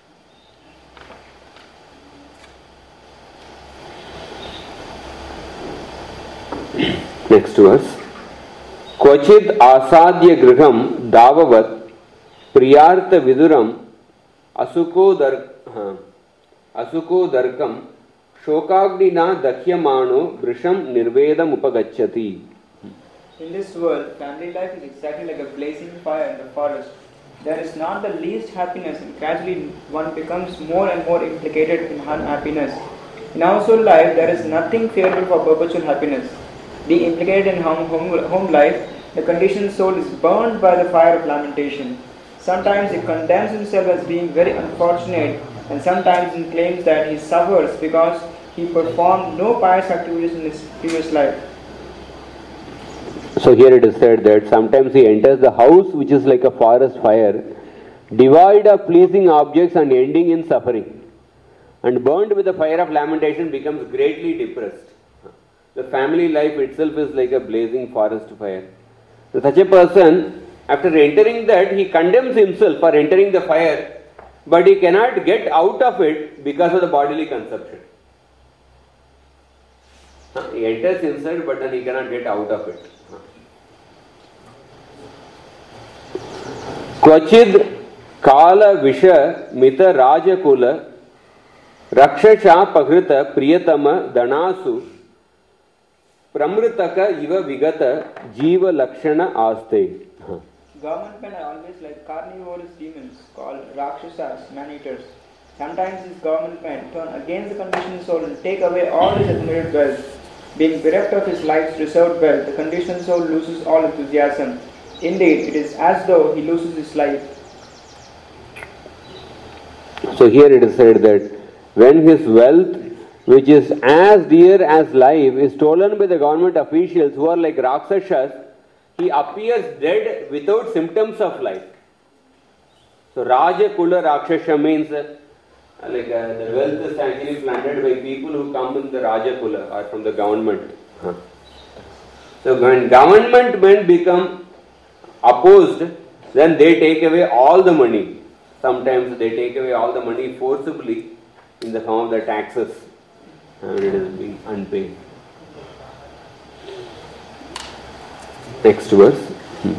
Next verse. Kvachid asadya griham davavat priyartha viduram asuko dar uh, asuko darkam shokagnina dakhyamano brisham nirvedam upagacchati. In this world, family life is exactly like a blazing fire in the forest. There is not the least happiness, and gradually one becomes more and more implicated in unhappiness. In household life, there is nothing favorable for perpetual happiness. Being implicated in home, home, home life, the conditioned soul is burned by the fire of lamentation. Sometimes he condemns himself as being very unfortunate, and sometimes he claims that he suffers because he performed no pious activities in his previous life. So here it is said that sometimes he enters the house which is like a forest fire, devoid of pleasing objects and ending in suffering, and burned with the fire of lamentation becomes greatly depressed. The family life itself is like a blazing forest fire. So such a person, after entering that, he condemns himself for entering the fire, but he cannot get out of it because of the bodily consumption. He enters inside, but then he cannot get out of it. Kvachid kala visha mita rajakula rakshasha pahrita priyatama danasu pramritaka iva vigata jiva lakshana aste. Government men are always like carnivorous demons called rakshasas, man-eaters. Sometimes these government men turn against the conditioned soul and take away all his accumulated wealth. Being bereft of his life's reserved wealth, the conditioned soul loses all enthusiasm. Indeed, it is as though he loses his life. So here it is said that when his wealth, which is as dear as life, is stolen by the government officials who are like Rakshasas, he appears dead without symptoms of life. So Raja Kula Rakshasa means uh, like uh, the wealth is actually planted by people who come in the Raja Kula or from the government. Huh. So when government men become opposed, then they take away all the money. Sometimes they take away all the money forcibly in the form of the taxes, and it is being unpaid. Next verse.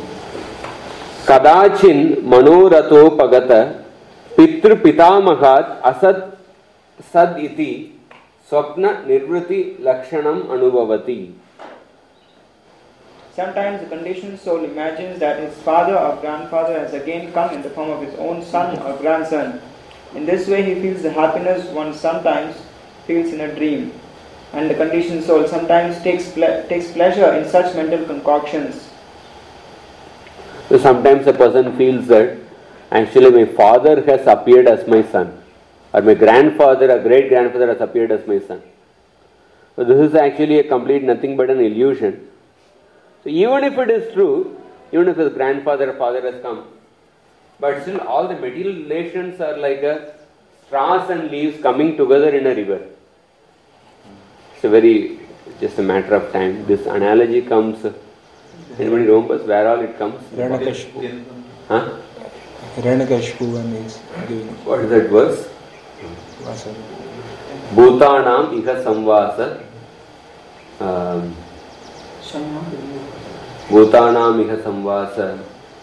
Kadachin manorato pagata pitru pitamahat asad sad iti swapna nirvriti lakshanam anubhavati. Sometimes the conditioned soul imagines that his father or grandfather has again come in the form of his own son or grandson. In this way he feels the happiness one sometimes feels in a dream. And the conditioned soul sometimes takes ple- takes pleasure in such mental concoctions. So sometimes a person feels that actually my father has appeared as my son, or my grandfather or great grandfather has appeared as my son. So this is actually a complete nothing but an illusion. So even if it is true, even if his grandfather or father has come, but still all the material relations are like a straws and leaves coming together in a river. It's a very, just a matter of time. This analogy comes, anybody remembers where all it comes? Hiranyakashipu. Huh? Hiranyakashipu when he is giving. What is that verse? Vasa. Bhutanam iha samvasa. Um, Bhutanam iha samvasa.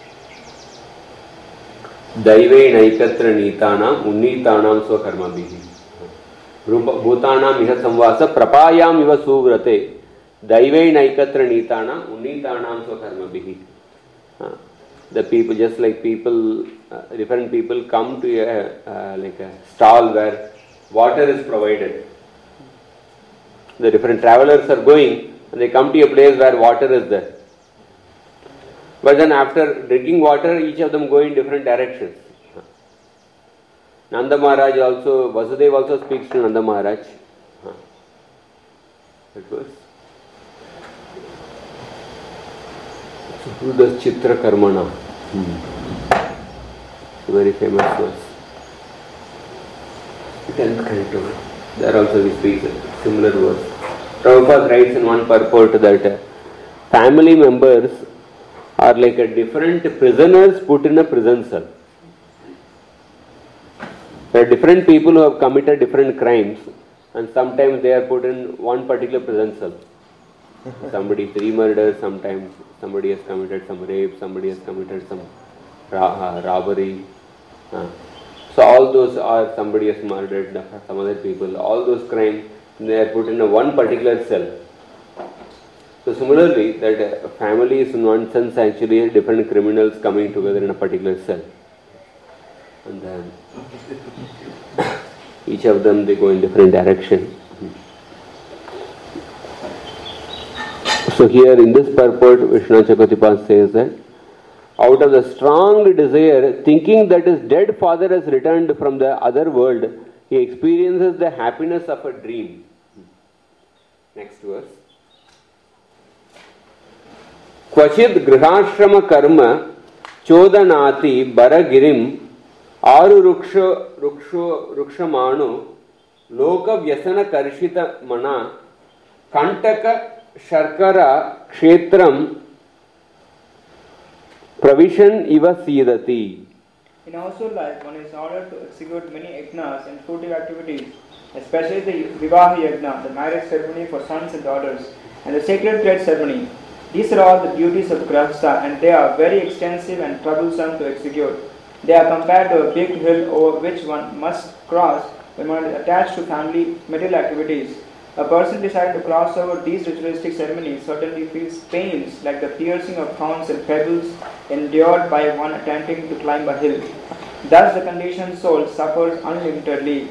Daive naikatra nitanam unnitanam swakarma bihi. Bhutanam iha samvasa prapayam iva suvrate. Daive naikatra nitanam unnitanam swakarma bihi. The people, just like people, uh, different people come to a uh, like a stall where water is provided. The different travelers are going and they come to a place where water is there. But then after drinking water, each of them go in different directions. Nanda Maharaj also, Vasudev also speaks to Nanda Maharaj. That was Suhrudas Chitra Karmana. Hmm. Very famous verse. Tenth canto. There also he speaks a similar verse. Prabhupada writes in one purport that uh, family members are like a different prisoners put in a prison cell. There are different people who have committed different crimes, and sometimes they are put in one particular prison cell. Somebody three murders, sometimes somebody has committed some rape, somebody has committed some ra- uh, robbery. Uh, so all those are, somebody has murdered some other people. All those crimes, they are put in a one particular cell. So similarly, that uh, family is in one sense actually different criminals coming together in a particular cell. And then each of them, they go in different direction. So here in this purport, Vishwanath Chakravarti says that out of the strong desire, thinking that his dead father has returned from the other world, he experiences the happiness of a dream. Next verse. Kvachid grihashrama karma chodanati baragirim aru ruksha ruksha rukshamanu loka vyasana karshita mana kantaka Sharkara Kshetram Pravishan Iva Sidati. In household life, one is ordered to execute many yajnas and fruitive activities, especially the Vivaha Yajna, the marriage ceremony for sons and daughters, and the sacred thread ceremony. These are all the duties of Grahastha, and they are very extensive and troublesome to execute. They are compared to a big hill over which one must cross when one is attached to family material activities. A person deciding to cross over these ritualistic ceremonies certainly feels pains like the piercing of thorns and pebbles endured by one attempting to climb a hill. Thus the conditioned soul suffers unlimitedly.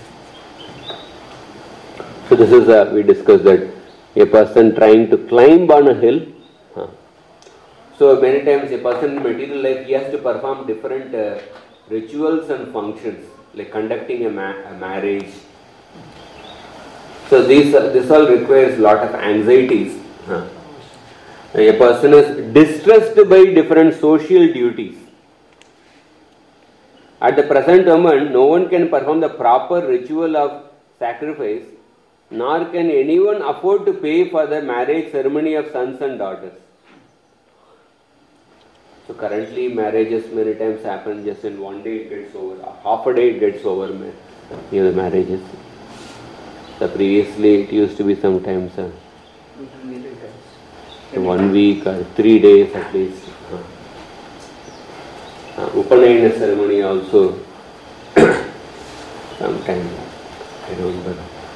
So this is, uh, we discussed that a person trying to climb on a hill. Huh. So many times a person in material life, he has to perform different uh, rituals and functions, like conducting a, ma- a marriage. So this, uh, this all requires a lot of anxieties. Huh. A person is distressed by different social duties. At the present moment, no one can perform the proper ritual of sacrifice, nor can anyone afford to pay for the marriage ceremony of sons and daughters. So currently marriages many times happen just in one day it gets over, half a day it gets over, you know, the marriages. So previously it used to be sometimes uh, one week or three days at least. Uh, uh, Upanayana ceremony also sometimes, I remember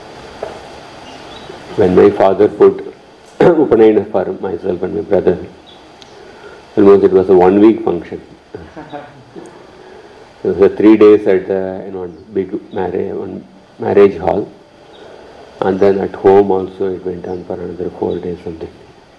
when my father put Upanayana for myself and my brother, almost it was a one week function. It was a three days at the, you know, big marriage, one marriage hall. And then at home also it went on for another four days something.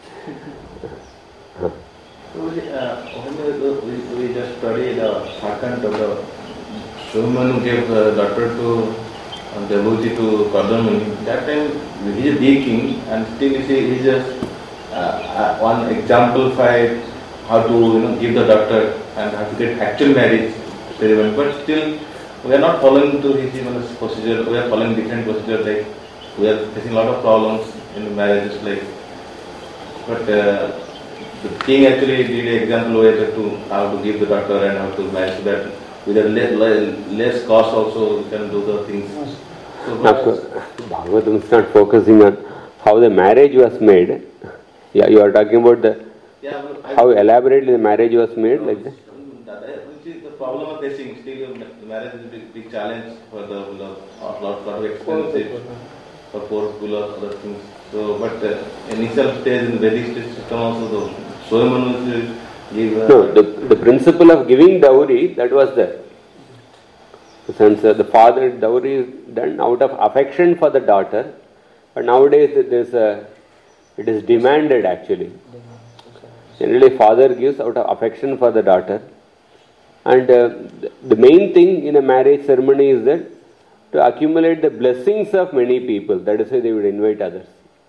Huh. So we, uh, we, we just studied the account of the woman who gave the daughter to uh, devotee to Kadamuni. That time he is a big king, and still you see he just uh, uh, one exemplified how to, you know, give the daughter and how to get actual marriage ceremony. But still we are not following to his even procedure. We are following different procedure. Like we are facing a lot of problems in marriages. Like, but uh, the king actually did an example way to how to give the daughter and how to marry, so that with a less, less cost also we can do the things. So now, Bhagavatam is not focusing on how the marriage was made. Yeah, you are talking about the yeah, I, how elaborately the marriage was made, like that. Which is the problem of facing. Still, marriage is a big, big challenge for the lot, lot of expensive for poor people or other things. So, but uh, initial stage in Vedic system also the Swayamanu will give. Uh, No, the, the principle of giving dowry, that was there. Since uh, the father dowry is done out of affection for the daughter, but nowadays it is, uh, it is demanded actually. Generally father gives out of affection for the daughter, and uh, the main thing in a marriage ceremony is that to accumulate the blessings of many people, that is why they would invite others.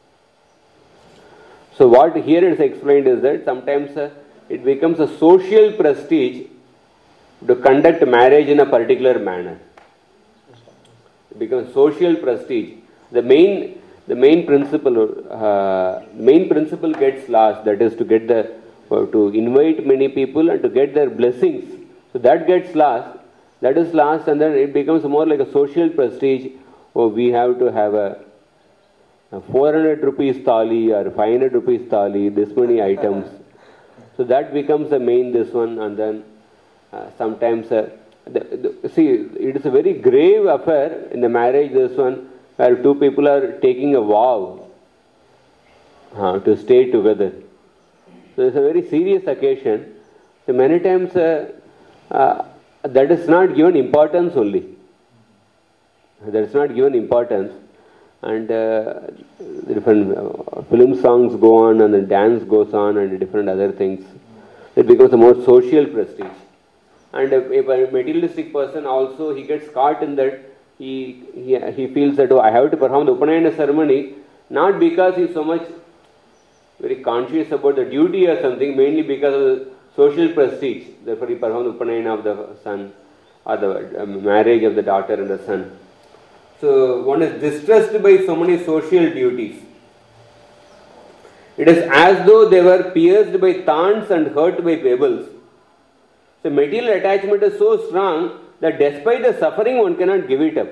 So what here is explained is that sometimes uh, it becomes a social prestige to conduct marriage in a particular manner. It becomes social prestige. The main the main principle, uh, main principle gets lost. That is to get the, uh, to invite many people and to get their blessings. So that gets lost. That is lost, and then it becomes more like a social prestige. Oh, we have to have a, a four hundred rupees thali or five hundred rupees thali, this many items. So that becomes the main this one, and then uh, sometimes, uh, the, the, see, it is a very grave affair in the marriage, this one, where two people are taking a vow uh, to stay together. So it's a very serious occasion. So many times uh, uh, that is not given importance only. That is not given importance. And uh, different uh, film songs go on, and the dance goes on, and different other things. It becomes a more social prestige. And if, if a materialistic person also, he gets caught in that, he, he, he feels that, oh, I have to perform the Upanayana ceremony, not because he is so much very conscious about the duty or something, mainly because of the social prestige. Therefore, he performs the Upanayana of the son, or the um, marriage of the daughter and the son. So, one is distressed by so many social duties. It is as though they were pierced by thorns and hurt by pebbles. So, material attachment is so strong that despite the suffering, one cannot give it up.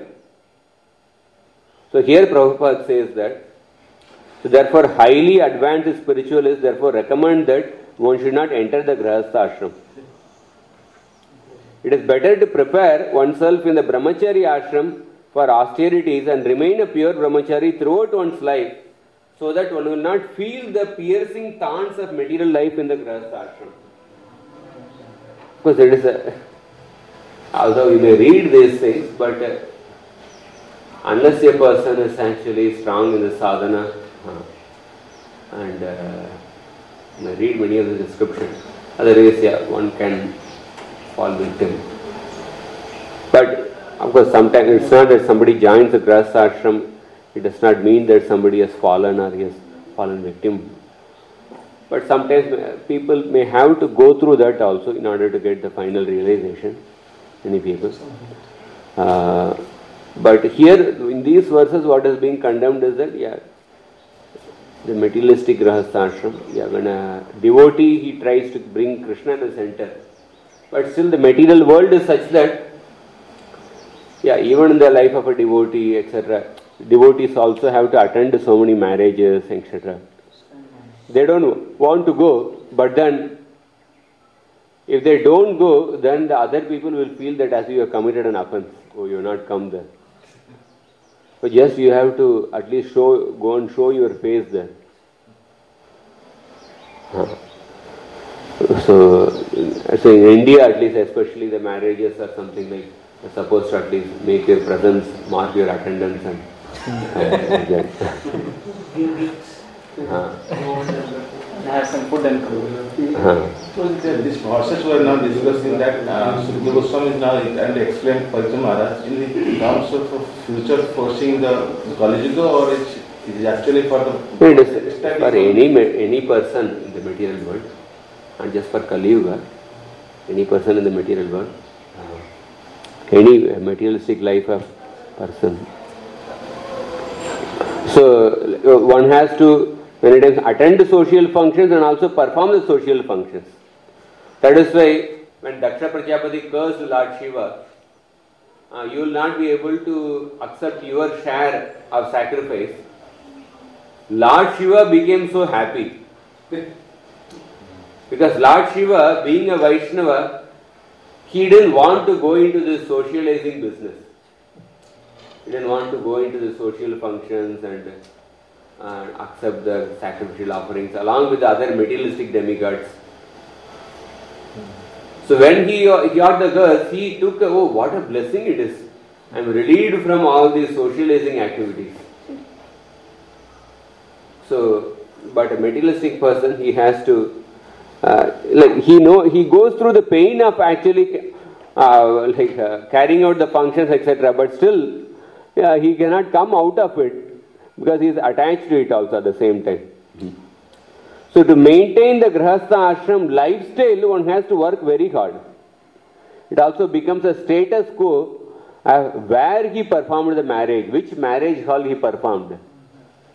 So, here Prabhupada says that, so therefore, highly advanced spiritualists therefore recommend that one should not enter the Grahastha ashram. It is better to prepare oneself in the Brahmachari ashram for austerities and remain a pure Brahmachari throughout one's life, so that one will not feel the piercing thorns of material life in the Grahastha ashram. Because it is a, although you may read these things, but uh, unless a person is actually strong in the sadhana, uh, and uh, you may read many of the descriptions, otherwise, yeah, one can fall victim. But of course, sometimes it's not that somebody joins the Grahastha ashram, it does not mean that somebody has fallen or he has fallen victim. But sometimes people may have to go through that also in order to get the final realization. Many people. Uh, but here, in these verses, what is being condemned is that, yeah, the materialistic Grahastha ashram, yeah, when a devotee, he tries to bring Krishna in the center. But still the material world is such that, yeah, even in the life of a devotee, et cetera, devotees also have to attend to so many marriages, et cetera. They don't want to go, but then if they don't go, then the other people will feel that as you have committed an offense. Oh, you have not come there. But yes, you have to at least show, go and show your face there. Huh. So, so in India at least, especially the marriages are something like, you're supposed to at least make your presence, mark your attendance and uh, uh, have some food and food. uh, So these verses were now discussing that uh, Sukadeva Goswami is now and explained Parikshit Maharaj in the terms of future forcing the Kali Yuga, or it is actually for the... it is for any, any person in the material world, not just for Kali Yuga, any person in the material world, any materialistic life of person. So one has to many times attend to social functions and also perform the social functions. That is why when Daksha Prajapati cursed Lord Shiva, uh, you will not be able to accept your share of sacrifice. Lord Shiva became so happy because Lord Shiva, being a Vaishnava, he didn't want to go into this socializing business. He didn't want to go into the social functions and uh, accept the sacrificial offerings along with the other materialistic demigods. So when he, he got the curse, he took, oh, what a blessing it is. I am relieved from all these socializing activities. So, but a materialistic person, he has to Uh, like he know he goes through the pain of actually uh, like uh, carrying out the functions, et cetera. But still, yeah, he cannot come out of it because he is attached to it also at the same time. Mm-hmm. So to maintain the Grahastha ashram lifestyle, one has to work very hard. It also becomes a status quo uh, where he performed the marriage, which marriage hall he performed.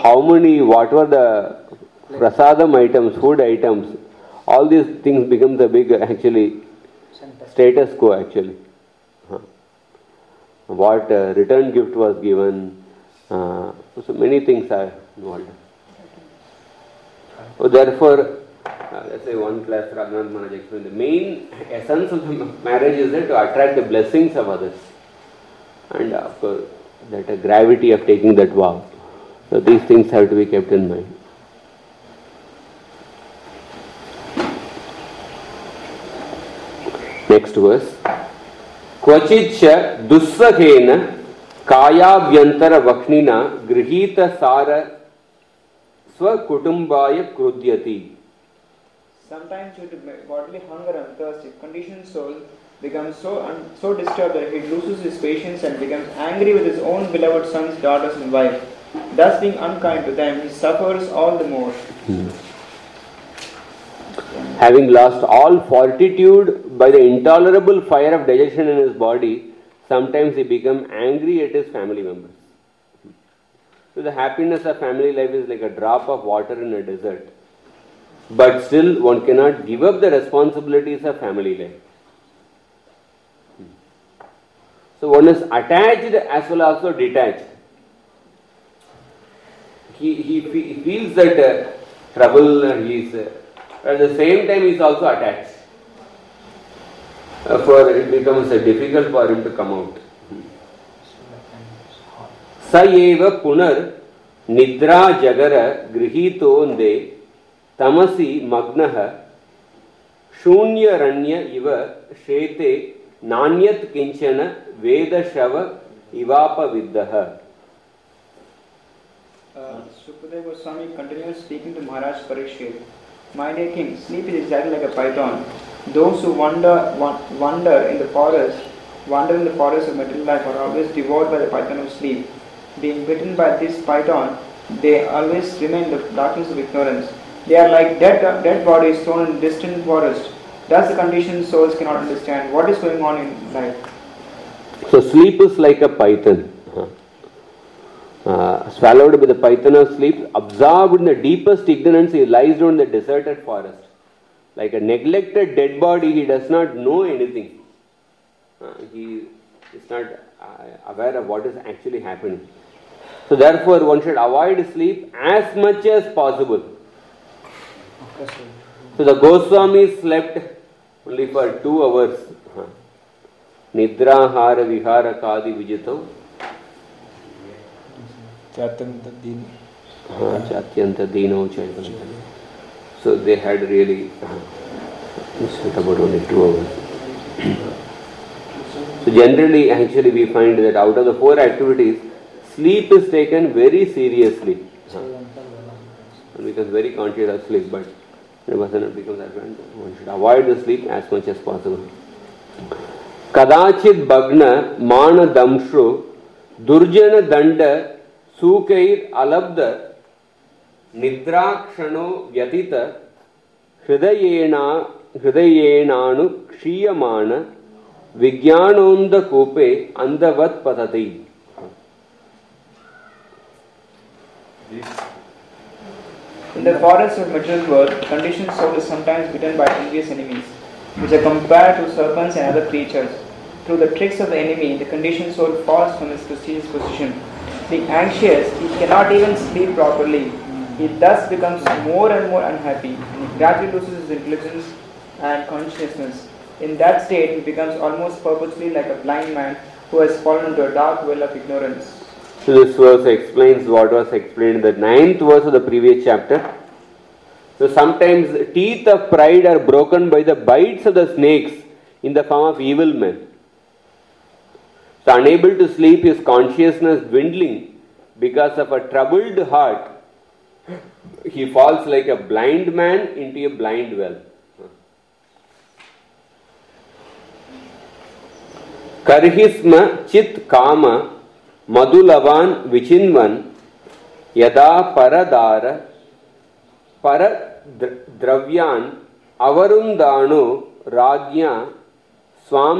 how many, what were the prasadam items, food items, all these things becomes a big, actually, status quo actually. Huh. What uh, return gift was given, uh, so many things are involved. So therefore, uh, let's say one class Raghunath Maharaj explained, the main essence of the marriage is that to attract the blessings of others. And of course, that uh, gravity of taking that vow. So these things have to be kept in mind. Next verse. Kvachitcha dussahena kayabhyantara vakhnina grihita sara swakutumbaya krudyati. Sometimes due to bodily hunger and thirst, his conditioned soul becomes so un- so disturbed that he loses his patience and becomes angry with his own beloved sons, daughters and wife. Thus being unkind to them, he suffers all the more. Hmm. Having lost all fortitude by the intolerable fire of digestion in his body, sometimes he becomes angry at his family members. So the happiness of family life is like a drop of water in a desert. But still one cannot give up the responsibilities of family life. So one is attached as well as also detached. He, he, fe- he feels that uh, trouble, uh, he is, uh, at the same time he is also attached. Uh, for it becomes uh, difficult for him to come out. Sa eva punar nidra jagara grihitonde tamasi magnaha shunya ranya iva shete nanyat kinchana veda shava ivapa viddaha. Uh, Sukadeva Goswami continues speaking to Maharaj Parikshit. My dear king, sleep is exactly like a python. Those who wander, wander in the forest, wander in the forest of material life are always devoured by the python of sleep. Being bitten by this python, they always remain in the darkness of ignorance. They are like dead, dead bodies thrown in distant forest. Thus the conditioned souls cannot understand what is going on in life. So sleep is like a python. Uh, swallowed by the python of sleep, absorbed in the deepest ignorance, he lies down in the deserted forest. Like a neglected dead body, he does not know anything. Uh, he is not uh, aware of what is actually happening. So therefore, one should avoid sleep as much as possible. So the Goswami slept only for two hours. Nidra hara vihara kadi vijito. Chatyanta Deen. Chatyanta Dino Chaitanya. So they had really uh, slept about only two hours. So generally, actually, we find that out of the four activities, sleep is taken very seriously. One becomes very conscious of sleep, but the person becomes advanced. One should avoid the sleep as much as possible. Kadachit Bhagna Mana Damshru Durjana Danda Sukair Alabda Nidrakshano Vyatita Hridayena Hridayenanu Kshiyamana Vigyanonda Kope Andavat Patati. In the forests of material world, conditioned soul is sometimes bitten by envious enemies, which are compared to serpents and other creatures. Through the tricks of the enemy, the conditioned soul falls from his prestigious position. Being anxious, he cannot even sleep properly. He thus becomes more and more unhappy, and he gradually loses his intelligence and consciousness. In that state, he becomes almost purposely like a blind man who has fallen into a dark well of ignorance. So this verse explains what was explained in the ninth verse of the previous chapter. So sometimes teeth of pride are broken by the bites of the snakes in the form of evil men. So unable to sleep, his consciousness dwindling because of a troubled heart, he falls like a blind man into a blind well. Karhisma chit kama Madulavan Vichinvan Yada Paradara Paradravyan Avarundano Ragya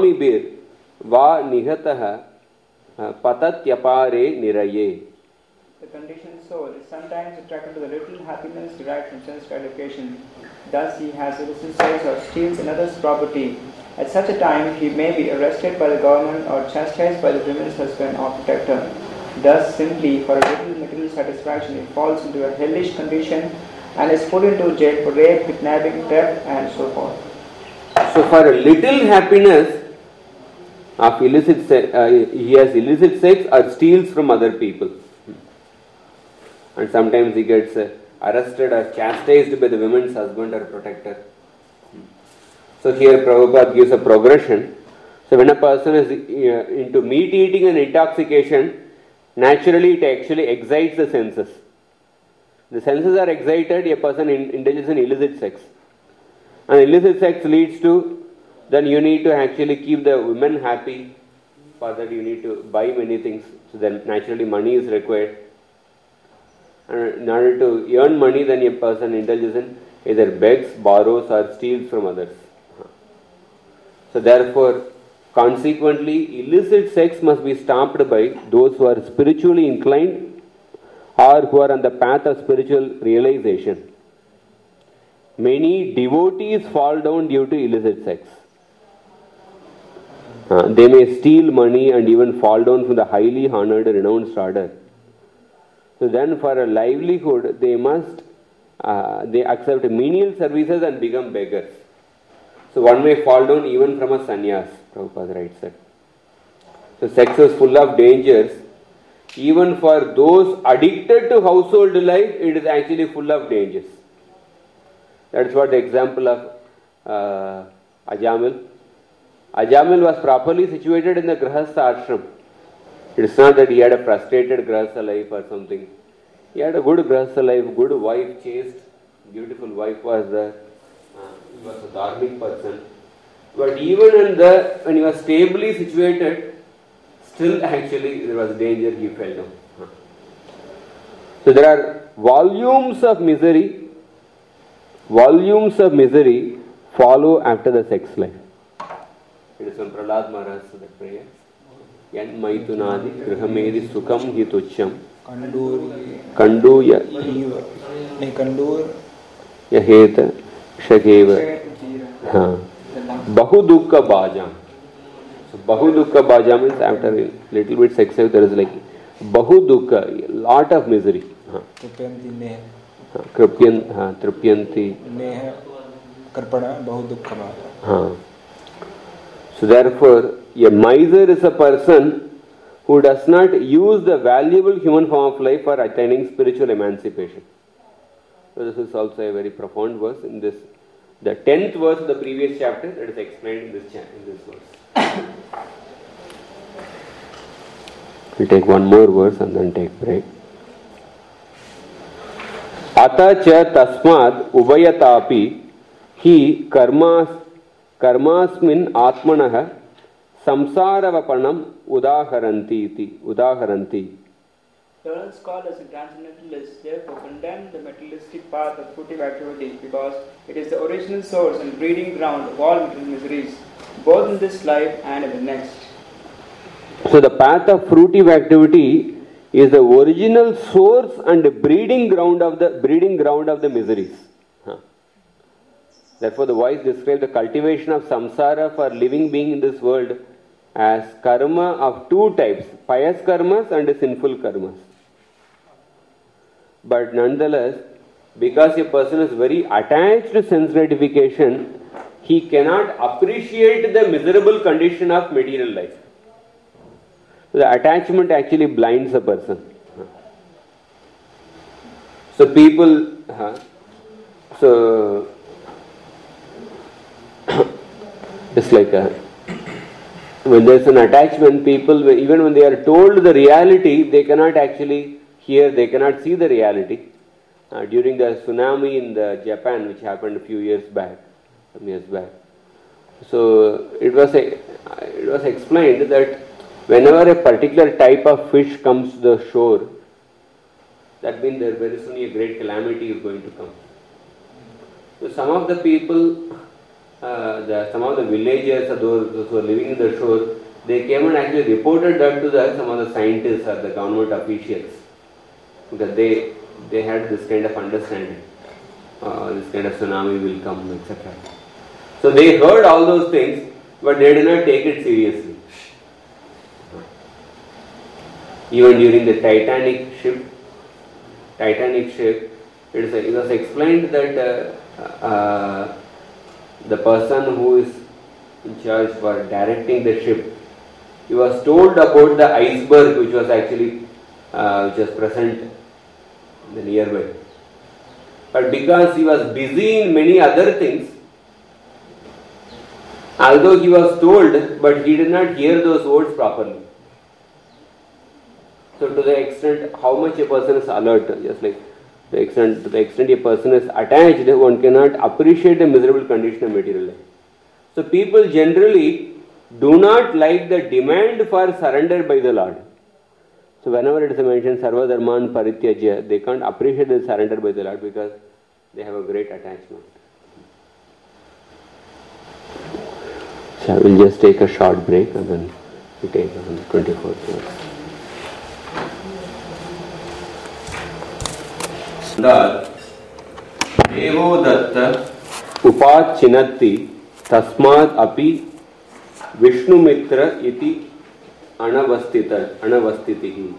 Swamibir Va Nihataha Patatyapare Niraye. the conditioned soul is sometimes attracted to the little happiness derived from sense gratification. Thus he has illicit sex or steals another's property. At such a time he may be arrested by the government or chastised by the woman's husband or protector. Thus simply for a little material satisfaction he falls into a hellish condition and is put into jail for rape, kidnapping, theft and so forth. So for a little happiness of illicit sex, uh, he has illicit sex or steals from other people. And sometimes he gets uh, arrested or chastised by the woman's husband or protector. So here Prabhupada gives a progression. So when a person is uh, into meat eating and intoxication, naturally it actually excites the senses. The senses are excited, a person in, indulges in illicit sex. And illicit sex leads to, then you need to actually keep the women happy. For that you need to buy many things. So then naturally money is required. And in order to earn money, then a person indulges in either begs, borrows or steals from others. So therefore, consequently, illicit sex must be stopped by those who are spiritually inclined or who are on the path of spiritual realization. Many devotees fall down due to illicit sex. Uh, they may steal money and even fall down from the highly honored, renounced order. So then for a livelihood, they must, uh, they accept menial services and become beggars. So one may fall down even from a sannyas, Prabhupada writes that. So sex is full of dangers. Even for those addicted to household life, it is actually full of dangers. That's what the example of uh, Ajamil. Ajamil was properly situated in the Grahastha ashram. It is not that he had a frustrated Grahastha life or something. He had a good Grahastha life, good wife, chaste, beautiful wife was there. Uh, he was a dharmic person. But even in the, when he was stably situated, still actually there was danger, he fell down. Uh. So there are volumes of misery, volumes of misery follow after the sex life. It is from Prahlad Maharaj, the prayer. Yan maitunadi grihamedi sukham hitucham Kandur. Kandu ya Eva. Nee, Kandur. Yaheta Shakeva. Haan. Bahu dukkha bhajam. So Bahu dukkha bhajam means after a little bit sex life there is like Bahu dukkha, lot of misery. Tripyanti neha. Kripyan, haan, tripyanti. Neha karpana bahu dukkha bhajam. Haan. So therefore, a miser is a person who does not use the valuable human form of life for attaining spiritual emancipation. So this is also a very profound verse in this, the tenth verse of the previous chapter that is explained in this, cha- in this verse. We'll take one more verse and then take break. Ata cha tasmad ubayatapi hi karmas karmasmin atmanah samsaravapanam udaharanti iti udaharanti. Several scholars and transcendentalists therefore condemn the materialistic path of fruitive activity because it is the original source and breeding ground of all material miseries, both in this life and in the next. So the path of fruitive activity is the original source and breeding ground of the breeding ground of the miseries. Huh. Therefore, the wise describe the cultivation of samsara for living being in this world as karma of two types, pious karmas and sinful karmas. But nonetheless, because a person is very attached to sense gratification, he cannot appreciate the miserable condition of material life. So the attachment actually blinds a person. So people, huh, so it's like a, when there is an attachment, people, even when they are told the reality, they cannot actually hear, they cannot see the reality. Uh, during the tsunami in the Japan, which happened a few years back, some years back. So it was a, it was explained that whenever a particular type of fish comes to the shore, that means there very soon a great calamity is going to come. So some of the people, uh, the, some of the villagers or those, those who are living in the shore, they came and actually reported that to the, some of the scientists or the government officials. because they they had this kind of understanding, uh, this kind of tsunami will come, et cetera. So they heard all those things, but they did not take it seriously. Even during the Titanic ship, Titanic ship, it, is, it was explained that uh, uh, the person who is in charge for directing the ship, he was told about the iceberg which was actually uh, which was present in the nearby. But because he was busy in many other things, although he was told, but he did not hear those words properly. So to the extent how much a person is alert, just like the extent, to the extent a person is attached, one cannot appreciate the miserable condition of material life. So people generally do not like the demand for surrender by the Lord. So whenever it is mentioned Sarva Dharman Parityajya, they can't appreciate the surrender by the Lord because they have a great attachment. So we'll just take a short break and then we take on the twenty-fourth verse. Devo datta upachinati tasmad api Vishnu Mitra iti anavastita anavastitihi.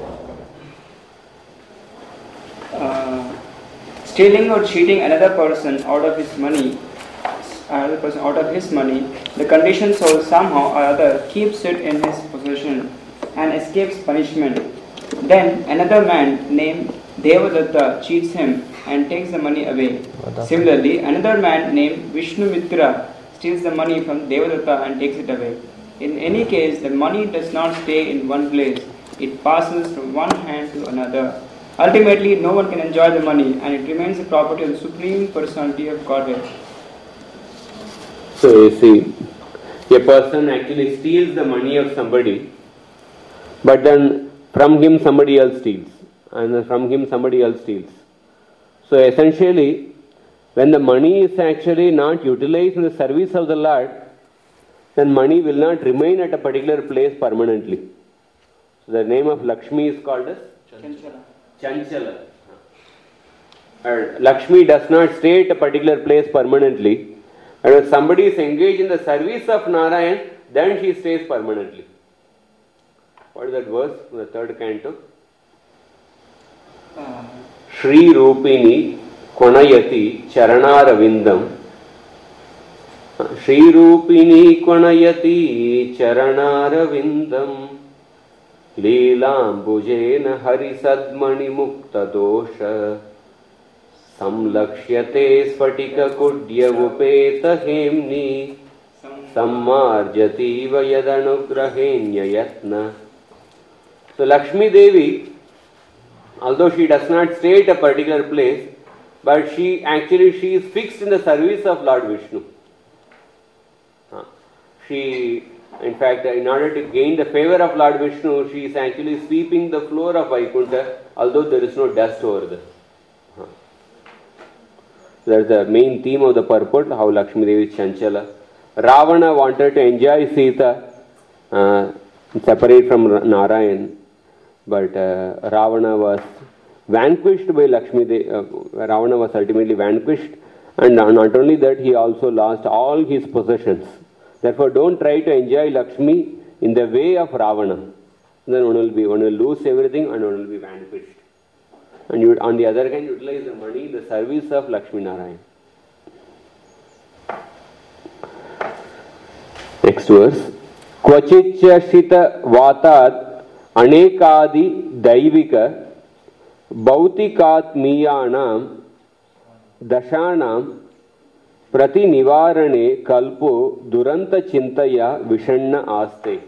Uh, stealing or cheating another person out of his money, another person out of his money, the conditioned soul somehow or other keeps it in his possession and escapes punishment. Then another man named Devadatta cheats him and takes the money away. Similarly, another man named Vishnu Mitra steals the money from Devadatta and takes it away. In any case, the money does not stay in one place. It passes from one hand to another. Ultimately, no one can enjoy the money and it remains the property of the Supreme Personality of Godhead. So you see, a person actually steals the money of somebody, but then from him somebody else steals, and from him somebody else steals. So essentially, when the money is actually not utilized in the service of the Lord, then money will not remain at a particular place permanently. So the name of Lakshmi is called as Chanchala. Chanchala. And Lakshmi does not stay at a particular place permanently. And when somebody is engaged in the service of Narayan, then she stays permanently. What is that verse in the third canto? Uh, Shri Rupini Kwanayati Charanaravindam. Shri Rupini Kwanayati Charanaravindam. Leelam Bhujena Harisadmani Mukta Dosha. Samlakshyate Sfatika Kudya Vupeta Hemni. Sammarjati Vayadanugrahenya Yatna. So Lakshmi Devi, although she does not stay at a particular place, but she actually she is fixed in the service of Lord Vishnu. She, in fact, in order to gain the favor of Lord Vishnu, she is actually sweeping the floor of Vaikuntha, although there is no dust over there. That's the main theme of the purport, how Lakshmi Devi is Chanchala. Ravana wanted to enjoy Sita, uh, separate from Narayan, but uh, Ravana was vanquished by Lakshmi Devi. Uh, Ravana was ultimately vanquished, and not only that, he also lost all his possessions. Therefore, don't try to enjoy Lakshmi in the way of Ravana. Then one will be, one will lose everything and one will be vanquished. And you, on the other hand, utilize the money in the service of Lakshmi Narayan. Next verse. Kvachitcha shita vatad anekadi daivika bhautikatmiyanam dashanam prati nivarane kalpo duranta chintaya vishanna aste.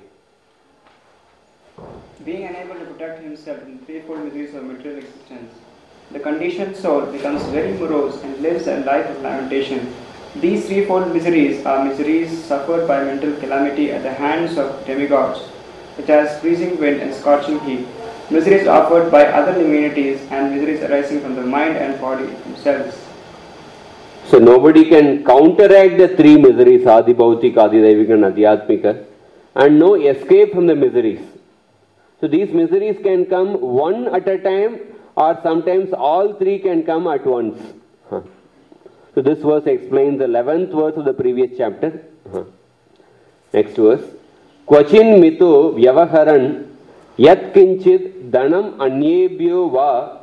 Being unable to protect himself from the threefold miseries of material existence, the conditioned soul becomes very morose and lives a life of lamentation. These threefold miseries are miseries suffered by mental calamity at the hands of demigods, such as freezing wind and scorching heat, miseries offered by other divinities, and miseries arising from the mind and body themselves. So nobody can counteract the three miseries, Adi Bhautika, Adi Daivika and Adhyatmika, and no escape from the miseries. So these miseries can come one at a time or sometimes all three can come at once. Huh. So this verse explains the eleventh verse of the previous chapter. Huh. Next verse. Kvachin mito vyavaharan yat kinchit dhanam anyebhyo va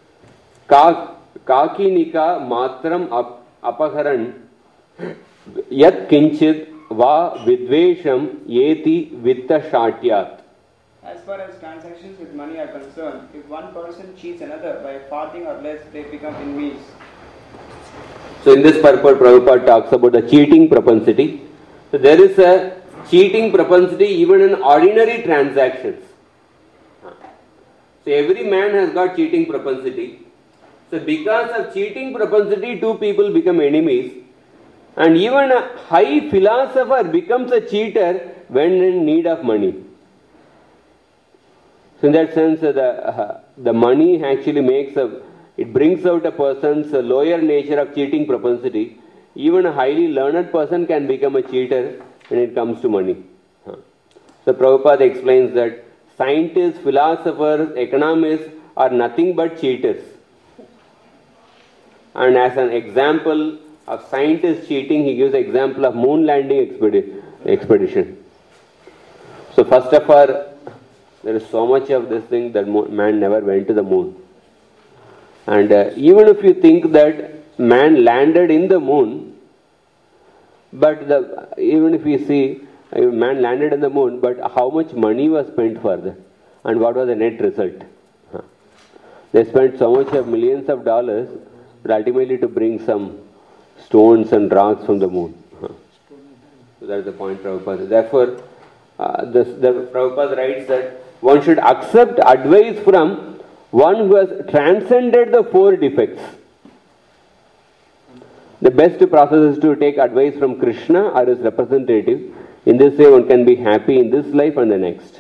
kakinika matram apaharan yat kinchit va vidvesham yeti vitta shatyat. As far as transactions with money are concerned, if one person cheats another by farthing or less, they become enemies. So in this purport, Prabhupada talks about the cheating propensity. So there is a cheating propensity even in ordinary transactions. So every man has got cheating propensity. So because of cheating propensity, two people become enemies. And even a high philosopher becomes a cheater when in need of money. So in that sense, the, uh, the money actually makes a, it brings out a person's lower nature of cheating propensity. Even a highly learned person can become a cheater when it comes to money. Huh. So Prabhupada explains that scientists, philosophers, economists are nothing but cheaters. And as an example of scientists cheating, he gives an example of moon landing expedi- expedition. So first of all, there is so much of this thing that man never went to the moon. And uh, even if you think that man landed in the moon, but the, even if you see uh, man landed in the moon, but how much money was spent for that? And what was the net result? Huh. They spent so much of millions of dollars, but ultimately to bring some stones and rocks from the moon. Huh. So that's the point Prabhupada. Therefore, uh, this, the Prabhupada writes that one should accept advice from one who has transcended the four defects. The best process is to take advice from Krishna or his representative. In this way, one can be happy in this life and the next.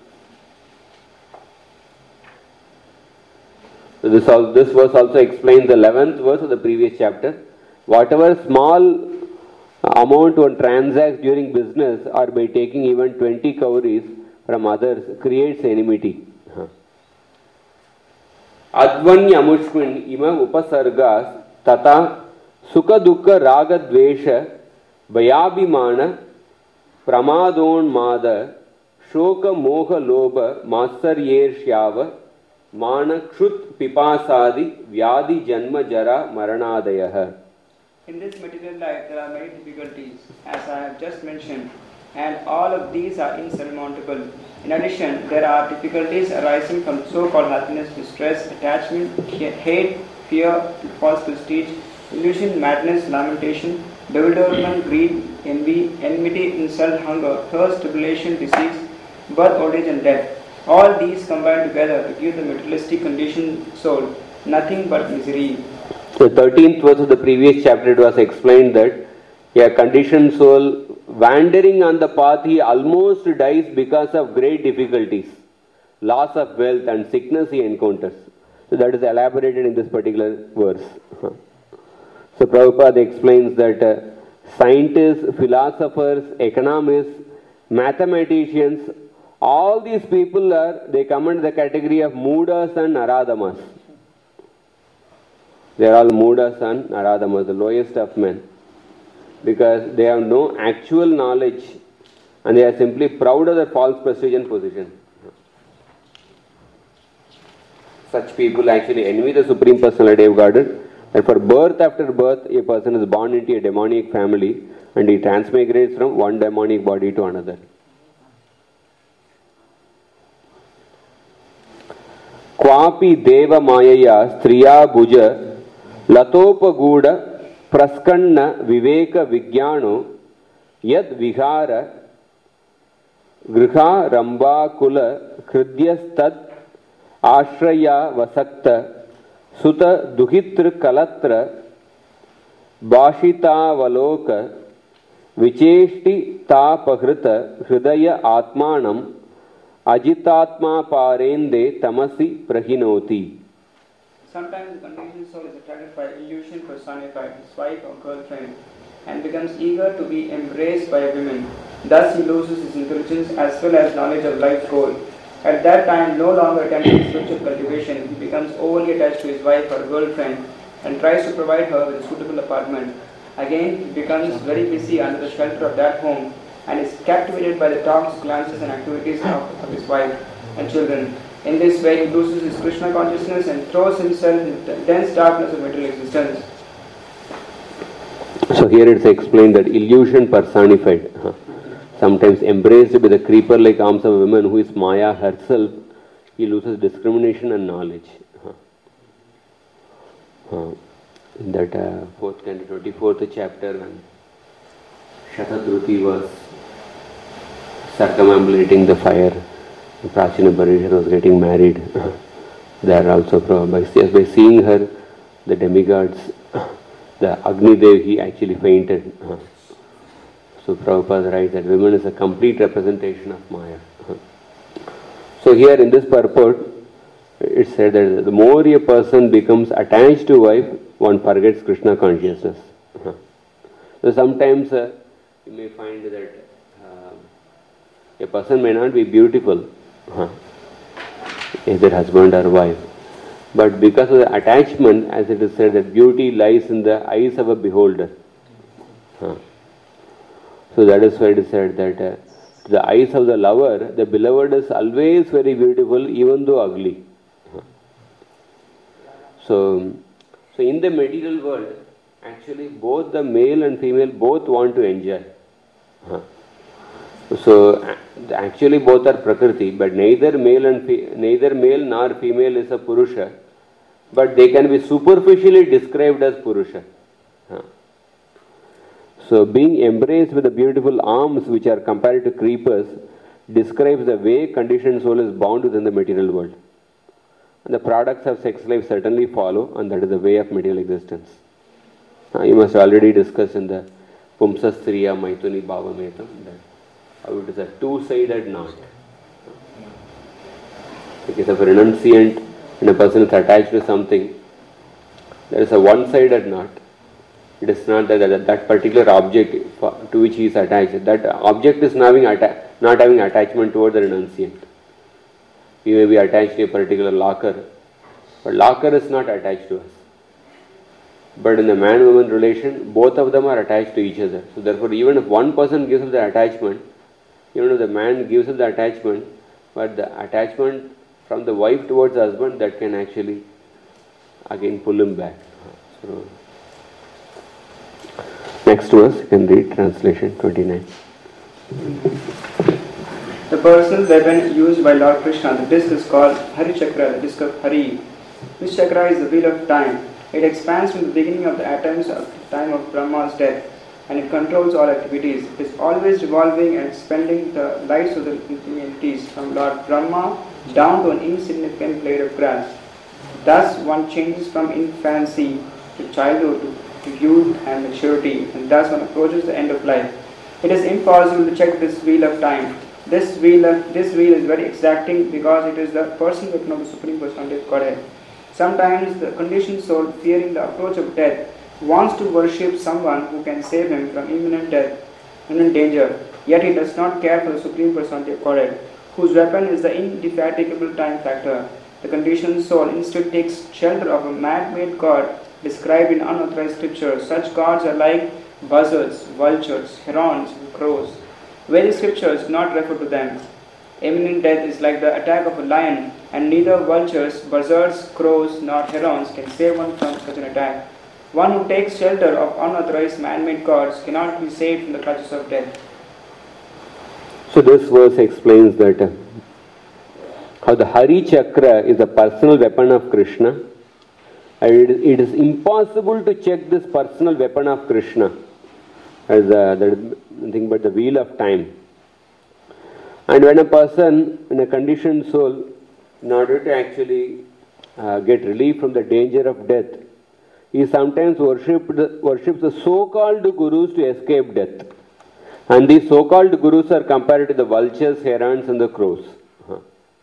So this, all, this verse also explains the eleventh verse of the previous chapter. Whatever small amount one transacts during business or by taking even twenty cowries from others creates enmity. Advanya amushmin ima upasargas tata sukha dukkha raga dvesha vayabhimana pramadon mada shoka moha loba matsaryer shyava mana kshut pipasadi vyadi janma jara maranadayah. In this material life, there are many difficulties, as I have just mentioned, and all of these are insurmountable. In addition, there are difficulties arising from so-called happiness, distress, attachment, hate, fear, false prestige, illusion, madness, lamentation, bewilderment, greed, envy, enmity, insult, hunger, thirst, tribulation, disease, birth, old age, and death. All these combine together to give the materialistic conditioned soul nothing but misery. The thirteenth verse of the previous chapter, it was explained that a conditioned soul wandering on the path, he almost dies because of great difficulties, loss of wealth and sickness he encounters. So that is elaborated in this particular verse. So Prabhupada explains that uh, scientists, philosophers, economists, mathematicians, all these people are, they come under the category of Moodas and Naradamas. They are all Moodas and Naradamas, the lowest of men. Because they have no actual knowledge and they are simply proud of their false prestige and position. Such people actually envy the Supreme Personality of Godhead, and for birth after birth a person is born into a demonic family and he transmigrates from one demonic body to another. Kwapi deva mayaya striya bhuja latopaguda praskanna viveka vigyano yad vihara griha ramba kula khridyastad ashraya vasakta sutta duhitr kalatra bhashita valoka vicheshti tapahrita hridaya atmanam ajitatma parende tamasi prahinoti. Sometimes the conditioned soul is attracted by illusion personified, his wife or girlfriend, and becomes eager to be embraced by women. Thus he loses his intelligence as well as knowledge of life's goal. At that time, no longer attempting spiritual cultivation, he becomes overly attached to his wife or girlfriend and tries to provide her with a suitable apartment. Again, he becomes very busy under the shelter of that home and is captivated by the talks, glances and activities of, of his wife and children. In this way, he loses his Krishna consciousness and throws himself into the dense darkness of material existence. So here it's explained that illusion personified, huh? Sometimes embraced by the creeper-like arms of a woman who is Maya herself, he loses discrimination and knowledge. Huh? Huh. In that uh, fourth canto, twenty-fourth chapter, when Shatadruti was circumambulating the fire, Prachina Parisha was getting married. There also, by, by seeing her, the demigods, the Agni Dev, he actually fainted. So Prabhupada writes that women is a complete representation of Maya. So here in this purport, it said that the more a person becomes attached to wife, one forgets Krishna consciousness. So sometimes uh, you may find that uh, a person may not be beautiful, huh? either husband or wife, but because of the attachment, as it is said, that beauty lies in the eyes of a beholder. Huh? So that is why it is said that uh, to the eyes of the lover, the beloved is always very beautiful, even though ugly. Huh? So, so in the material world, actually both the male and female both want to enjoy. Huh? So actually both are Prakriti, but neither male and fe- neither male nor female is a Purusha, but they can be superficially described as Purusha. Huh? So being embraced with the beautiful arms which are compared to creepers describes the way conditioned soul is bound within the material world. And the products of sex life certainly follow, and that is the way of material existence. Uh, you must already discuss in the Pumsastriya Maituni Bhavametam that how it is a two-sided knot. Because if a renunciant and a person is attached to something, there is a one-sided knot. It is not that that, that particular object to which he is attached. That object is not having, atta- not having attachment toward the renunciant. We may be attached to a particular locker, but locker is not attached to us. But in the man-woman relation, both of them are attached to each other. So therefore, even if one person gives up the attachment, even if the man gives up the attachment, but the attachment from the wife towards the husband, that can actually again pull him back. So, next verse, you can read translation twenty-nine. The personal weapon used by Lord Krishna, the disc is called Hari Chakra, the disc of Hari. This chakra is the wheel of time. It expands from the beginning of the atoms of the time of Brahma's death, and it controls all activities. It is always revolving and expending the lives of the entities from Lord Brahma down to an insignificant blade of grass. Thus one changes from infancy to childhood to youth and maturity, and thus one approaches the end of life. It is impossible to check this wheel of time. This wheel, of, this wheel is very exacting because it is the personal weapon of the Supreme Personality of Godhead. Sometimes the conditioned soul, fearing the approach of death, wants to worship someone who can save him from imminent death, imminent danger, yet he does not care for the Supreme Personality of Godhead, whose weapon is the indefatigable time factor. The conditioned soul instead takes shelter of a man-made god described in unauthorized scriptures. Such gods are like buzzards, vultures, herons, and crows. Very scriptures do not refer to them. Imminent death is like the attack of a lion, and neither vultures, buzzards, crows, nor herons can save one from such an attack. One who takes shelter of unauthorized man-made gods cannot be saved from the clutches of death. So this verse explains that uh, how the Hari Chakra is a personal weapon of Krishna, and it is, it is impossible to check this personal weapon of Krishna as uh, there is nothing but the wheel of time. And when a person in a conditioned soul, in order to actually uh, get relief from the danger of death, he sometimes worshipped, worships the so-called gurus to escape death. And these so-called gurus are compared to the vultures, herons and the crows. Huh.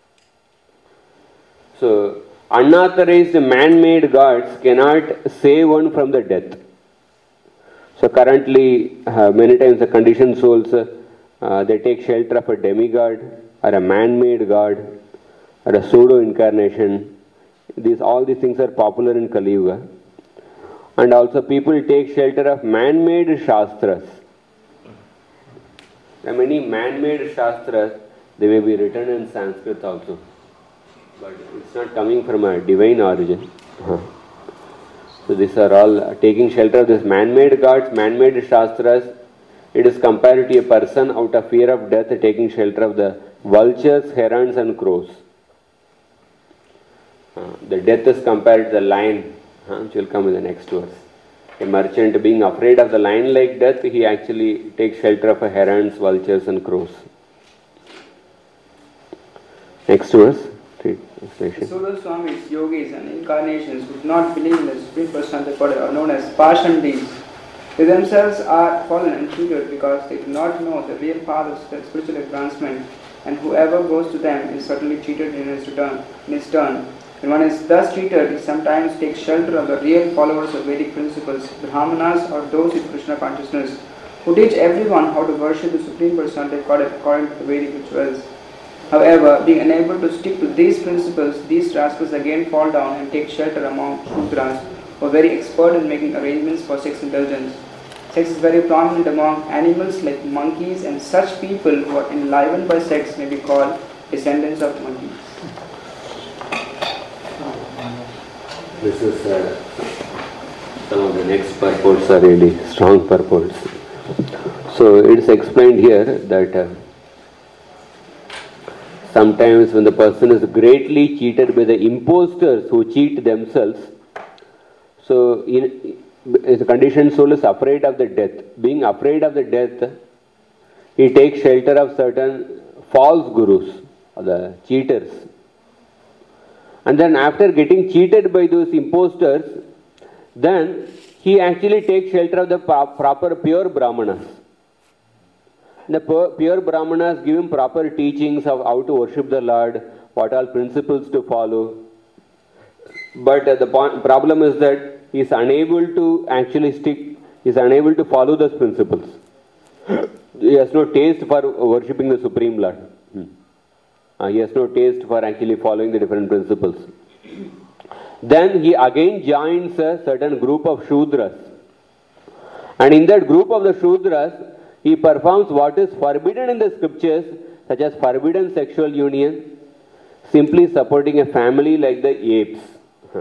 So, unauthorized man-made gods cannot save one from the death. So currently, uh, many times the conditioned souls, uh, they take shelter of a demigod or a man-made god. or a pseudo incarnation. These all these things are popular in Kali Yuga. And also people take shelter of man-made shastras. There are many man-made shastras, they may be written in Sanskrit also, but it's not coming from a divine origin. Uh-huh. So these are all uh, taking shelter of this man-made gods, man-made shastras. It is compared to a person out of fear of death taking shelter of the vultures, herons and crows. Uh, the death is compared to the lion, uh, which will come in the next verse. A merchant being afraid of the lion-like death, he actually takes shelter of a herons, vultures and crows. Next verse. The pseudo swamis, yogis and incarnations who do not believe in the Supreme Personality are known as Pashandis. They themselves are fallen and triggered because they do not know the real path of spiritual advancement, and whoever goes to them is certainly treated in his return. In his turn. When one is thus treated, he sometimes takes shelter of the real followers of Vedic principles, Brahmanas or those with Krishna consciousness, who teach everyone how to worship the Supreme Personality according to the Vedic rituals. However, being unable to stick to these principles, these rascals again fall down and take shelter among Shudras, who are very expert in making arrangements for sex indulgence. Sex is very prominent among animals like monkeys, and such people who are enlivened by sex may be called descendants of monkeys. This is uh, some of the next purports are really strong purports. So it is explained here that uh, sometimes when the person is greatly cheated by the impostors who cheat themselves, so in, the conditioned soul is afraid of the death. Being afraid of the death, he takes shelter of certain false gurus, or the cheaters. And then after getting cheated by those impostors, then he actually takes shelter of the proper pure Brahmanas. The pure Brahmanas give him proper teachings of how to worship the Lord, what all principles to follow. But uh, the point, problem is that he is unable to actually stick, he is unable to follow those principles. He has no taste for worshipping the Supreme Lord. Hmm. Uh, he has no taste for actually following the different principles. Then he again joins a certain group of Shudras. And in that group of the Shudras, he performs what is forbidden in the scriptures, such as forbidden sexual union, simply supporting a family like the apes. Huh.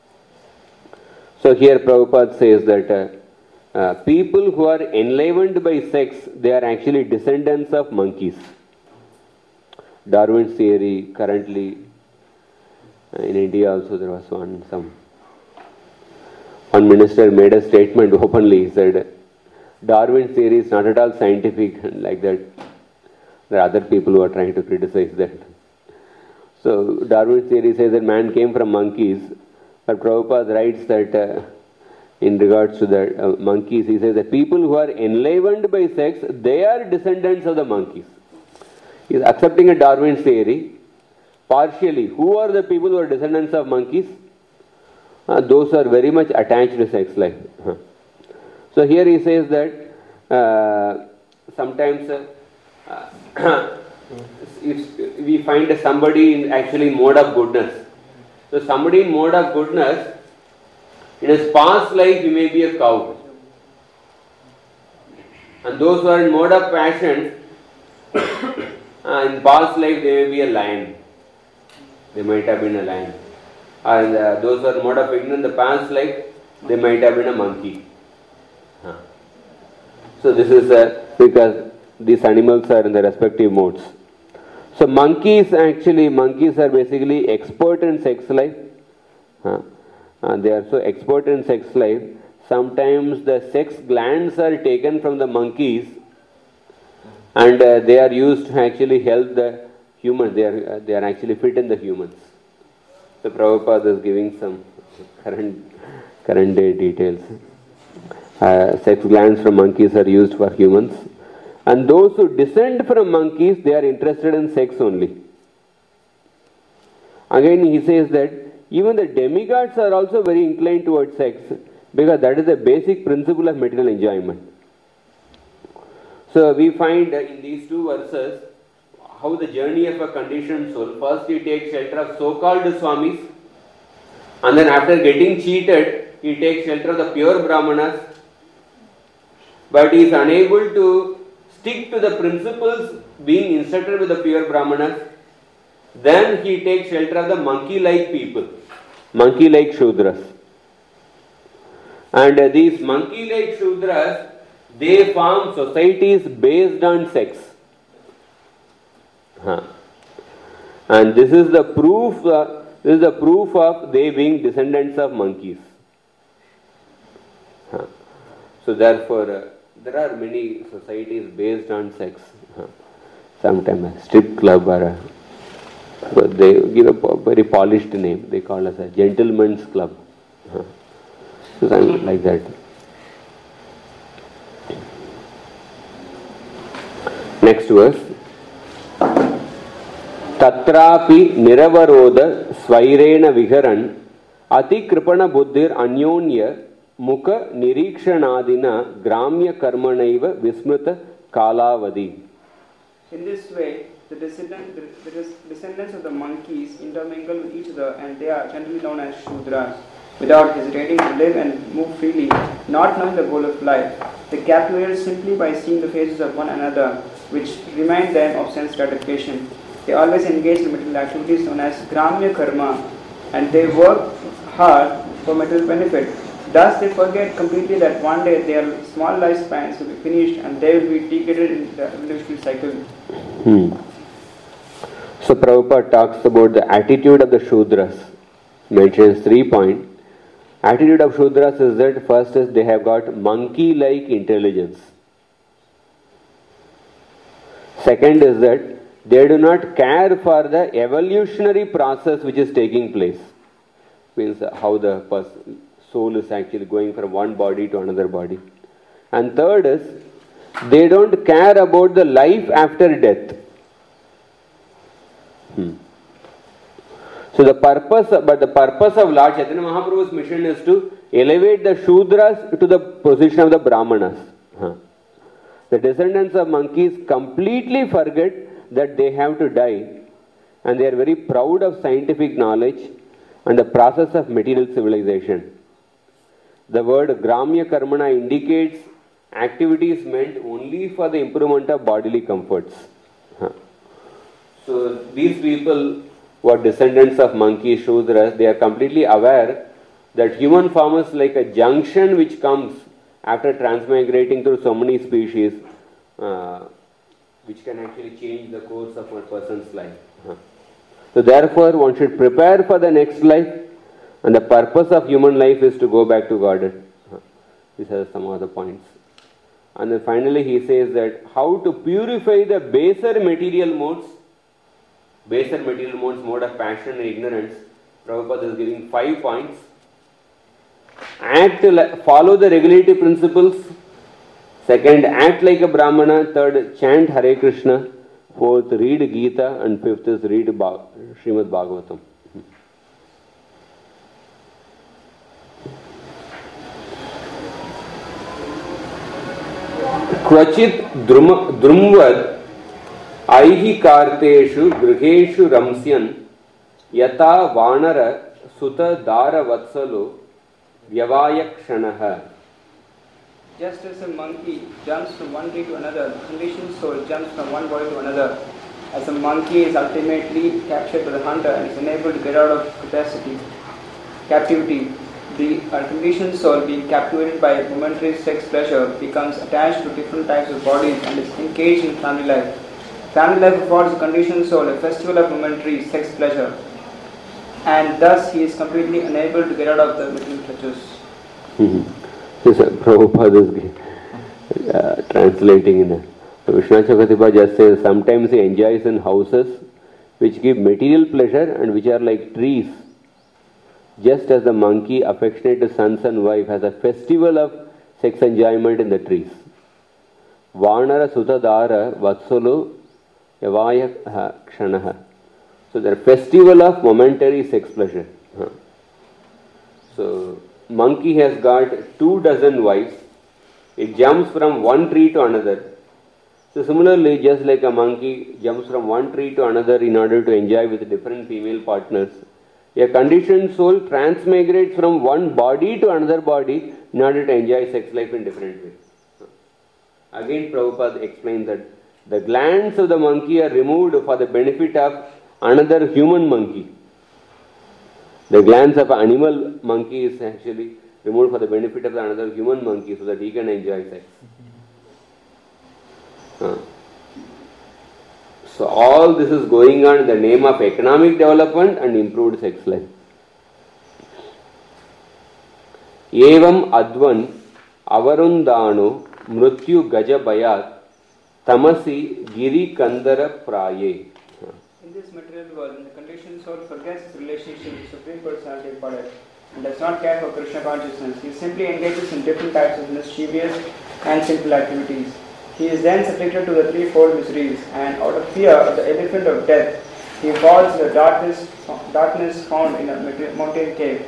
So here Prabhupada says that uh, uh, people who are enlivened by sex, they are actually descendants of monkeys. Darwin's theory, currently uh, in India also there was one, some one minister made a statement openly. He said, Darwin's theory is not at all scientific, and like that. There are other people who are trying to criticize that. So Darwin's theory says that man came from monkeys, but Prabhupada writes that uh, in regards to the uh, monkeys, he says that people who are enlivened by sex, they are descendants of the monkeys. He is accepting a Darwin's theory partially. Who are the people who are descendants of monkeys? Uh, those are very much attached to sex life. Huh. So here he says that uh, sometimes uh, uh, if we find somebody in actually mode of goodness. So somebody in mode of goodness, in his past life he may be a cow. And those who are in mode of passion, uh, in past life they may be a lion. They might have been a lion. And uh, those who are in mode of ignorance, in the past life, they might have been a monkey. Huh. So this is uh, because these animals are in the respective modes. So monkeys actually, monkeys are basically expert in sex life. Huh. Uh, they are so expert in sex life. Sometimes the sex glands are taken from the monkeys and uh, they are used to actually help the humans. They are, uh, they are actually fit in the humans. So Prabhupada is giving some current, current day details. Uh, sex glands from monkeys are used for humans. And those who descend from monkeys, they are interested in sex only. Again he says that even the demigods are also very inclined towards sex, because that is the basic principle of material enjoyment. So we find in these two verses how the journey of a conditioned soul, first he takes shelter of so-called Swamis, and then after getting cheated, he takes shelter of the pure Brahmanas, but he is unable to stick to the principles being instructed with the pure Brahmanas. Then he takes shelter of the monkey-like people, monkey-like Shudras. And uh, these monkey-like Shudras, they form societies based on sex. Huh. And this is the proof, uh, this is the proof of they being descendants of monkeys. Huh. So therefore, uh, there are many societies based on sex. Huh. Sometimes a strip club or a, but they give a very polished name. They call us a gentleman's club. Huh. So something like that. Next verse. Tatrapi niravaroda svairena viharan ati kripana buddhir anyonya mukha nirikshanadina gramya karmanaiva vismrita kalavadi. In this way, the, descendant, the, the descendants of the monkeys intermingle with each other, and they are generally known as Shudras. Without hesitating to live and move freely, not knowing the goal of life, they captivate simply by seeing the faces of one another, which remind them of sense gratification. They always engage in material activities known as Gramya Karma, and they work hard for material benefit. Thus, they forget completely that one day their small lifespans will be finished and they will be degraded in the evolutionary cycle. Hmm. So, Prabhupada talks about the attitude of the Shudras. Mentions three points. Attitude of Shudras is that first is they have got monkey-like intelligence. Second is that they do not care for the evolutionary process which is taking place. Means how the person, soul is actually going from one body to another body. And third is they don't care about the life after death. Hmm. So the purpose, but the purpose of Lord Chaitanya Mahaprabhu's mission is to elevate the Shudras to the position of the Brahmanas. Huh. The descendants of monkeys completely forget that they have to die, and they are very proud of scientific knowledge and the process of material civilization. The word Gramya Karmana indicates activities meant only for the improvement of bodily comforts. Huh. So these people who are descendants of monkeys, Shudras, they are completely aware that human form is like a junction which comes after transmigrating through so many species, uh, which can actually change the course of a person's life. Huh. So therefore, one should prepare for the next life, and the purpose of human life is to go back to Godhead. Huh. These are some other points. And then finally he says that how to purify the baser material modes, baser material modes, mode of passion and ignorance. Prabhupada is giving five points. Act, follow the regulative principles. Second, act like a Brahmana. Third, chant Hare Krishna. Fourth, read Gita. And fifth is read Srimad Bhagavatam. Kvachit drumvad aihi karteshu griheshu ramsyan yata vanara sutta dara vatsalo vyavayakshanaha. Just as a monkey jumps from one tree to another, the conditioned soul jumps from one body to another. As a monkey is ultimately captured by the hunter and is unable to get out of capacity, captivity, the conditioned soul, being captivated by momentary sex pleasure, becomes attached to different types of bodies and is engaged in family life. Family life affords the conditioned soul a festival of momentary sex pleasure, and thus he is completely unable to get out of the material clutches. Mm-hmm. This uh, Prabhupada is uh, translating in a so Vishwanath Chakravarti just says sometimes he enjoys in houses which give material pleasure and which are like trees. Just as the monkey affectionate to sons and wife has a festival of sex enjoyment in the trees. Vanara Sutadara Vatsalo Yavaya Kshanaha. So the festival of momentary sex pleasure. Huh. So monkey has got two dozen wives. It jumps from one tree to another. So similarly, just like a monkey jumps from one tree to another in order to enjoy with different female partners, a conditioned soul transmigrates from one body to another body in order to enjoy sex life in different ways. Again, Prabhupada explains that the glands of the monkey are removed for the benefit of another human monkey. The glands of an animal monkey is actually removed for the benefit of another human monkey so that he can enjoy sex. Uh. So all this is going on in the name of economic development and improved sex life. Evam advan avarundano mrityu gaja bayat tamasi giri kandara praye. In this material world, the conditioned soul forgets its relationship with Supreme Personality of Godhead and does not care for Krishna consciousness. He simply engages in different types of mischievous and sinful activities. He is then subjected to the threefold miseries, and out of fear of the elephant of death, he falls in the darkness, darkness found in a mountain cave.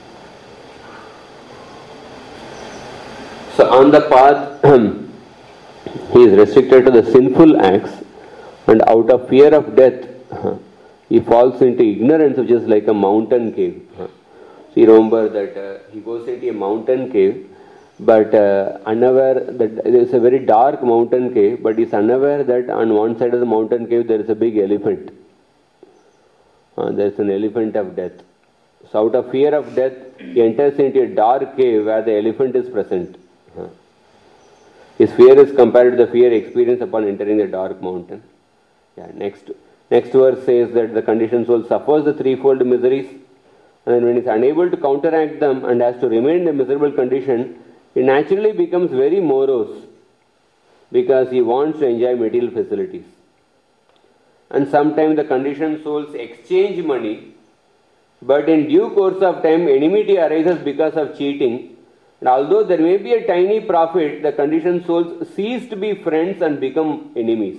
So on the path, he is restricted to the sinful acts, and out of fear of death, he falls into ignorance, which is like a mountain cave. So you remember that uh, he goes into a mountain cave, but uh, unaware that it is a very dark mountain cave, but he is unaware that on one side of the mountain cave there is a big elephant. Uh, there is an elephant of death. So out of fear of death, he enters into a dark cave where the elephant is present. Uh, his fear is compared to the fear experienced upon entering the dark mountain. Yeah, next, next verse says that the conditioned soul suffers the threefold miseries, and then when he is unable to counteract them and has to remain in a miserable condition, he naturally becomes very morose because he wants to enjoy material facilities. And sometimes the conditioned souls exchange money, but in due course of time enmity arises because of cheating, and although there may be a tiny profit, the conditioned souls cease to be friends and become enemies.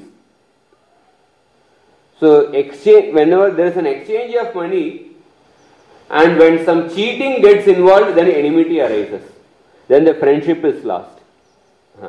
So exchange, whenever there is an exchange of money and when some cheating gets involved, then enmity arises. Then the friendship is lost. Huh.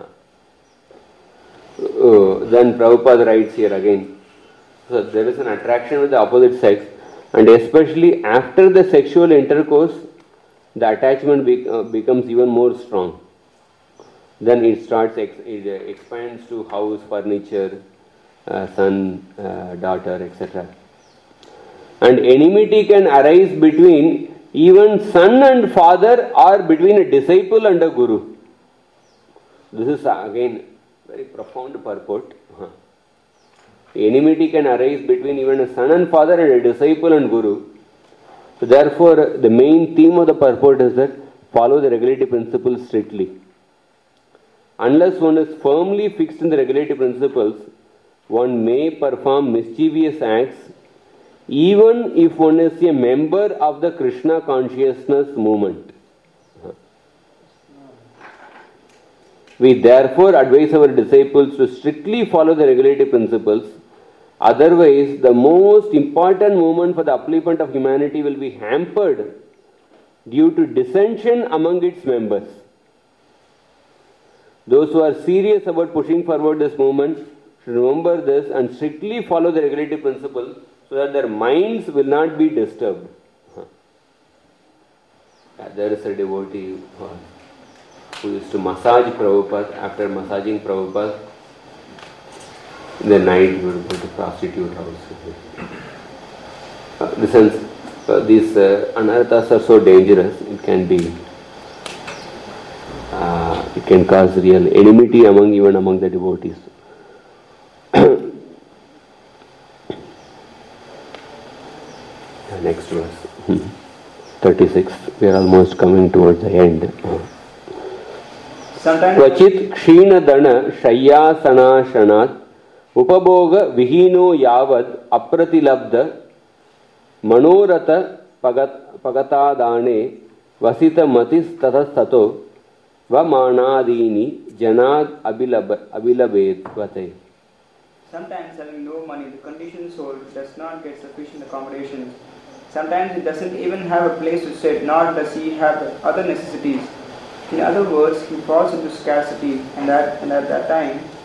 Oh, then Prabhupada writes here again. So there is an attraction with the opposite sex, and especially after the sexual intercourse, the attachment be, uh, becomes even more strong. Then it starts, ex- it uh, expands to house, furniture, uh, son, uh, daughter, et cetera. And enmity can arise between even son and father, or between a disciple and a guru. This is again very profound purport. Huh. Enmity can arise between even a son and father and a disciple and guru. So therefore, the main theme of the purport is that follow the regulative principles strictly. Unless one is firmly fixed in the regulative principles, one may perform mischievous acts even if one is a member of the Krishna consciousness movement. We therefore advise our disciples to strictly follow the regulative principles. Otherwise, the most important movement for the upliftment of humanity will be hampered due to dissension among its members. Those who are serious about pushing forward this movement should remember this and strictly follow the regulative principle so that their minds will not be disturbed. Huh. Yeah, there is a devotee who, who used to massage Prabhupada. After massaging Prabhupada, in the night he would go to prostitute house. Uh, listen, uh, these uh, anarthas are so dangerous, it can be, uh, it can cause real enmity among, even among the devotees. Next verse, thirty-six. We are almost coming towards the end. Kvachit kshina dana shayyasana shanat upabhoga vihino yavad apratilabdha manorata pagatadane vasita matis tatastato vamanadini janad abilabedvate. Sometimes, having no money, the conditioned soul does not get sufficient accommodation. Sometimes it doesn't even have a place to sit, nor does he have other necessities. In other words, he falls into scarcity, and, that, and at that time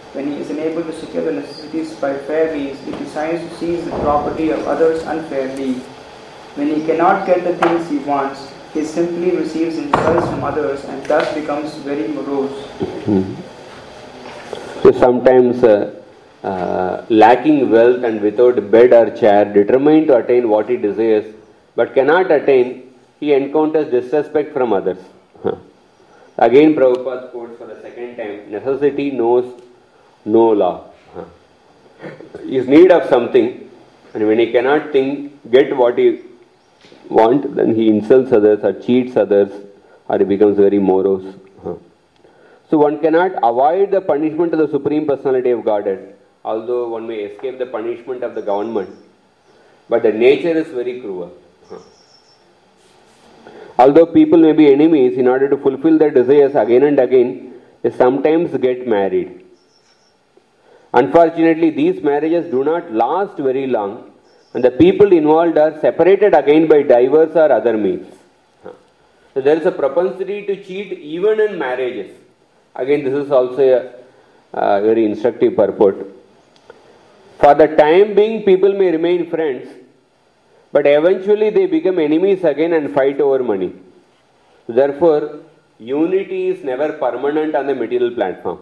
When he is unable to secure the necessities by fair means, he decides to seize the property of others unfairly. When he cannot get the things he wants, he simply receives insults from others and thus becomes very morose. Mm-hmm. So sometimes uh, uh, lacking wealth and without bed or chair, determined to attain what he desires, but cannot attain, he encounters disrespect from others. Huh. Again Prabhupada quotes for the second time, necessity knows no law. Huh. He is need of something, and when he cannot think, get what he want, then he insults others or cheats others, or he becomes very morose. Huh. So one cannot avoid the punishment of the Supreme Personality of Godhead, although one may escape the punishment of the government, but the nature is very cruel. Huh. Although people may be enemies, in order to fulfill their desires again and again, they sometimes get married. Unfortunately, these marriages do not last very long, and the people involved are separated again by divorce or other means. So there is a propensity to cheat even in marriages. Again, this is also a, a very instructive purport. For the time being, people may remain friends, but eventually they become enemies again and fight over money. Therefore, unity is never permanent on the material platform.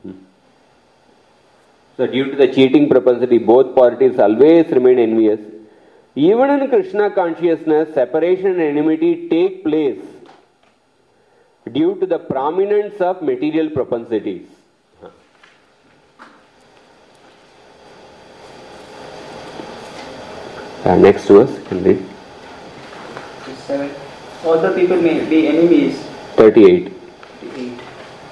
So due to the cheating propensity, both parties always remain envious. Even in Krishna consciousness, separation and enmity take place due to the prominence of material propensities. Uh, next verse, can read. seven. Although people may be enemies, thirty-eight. thirty-eight.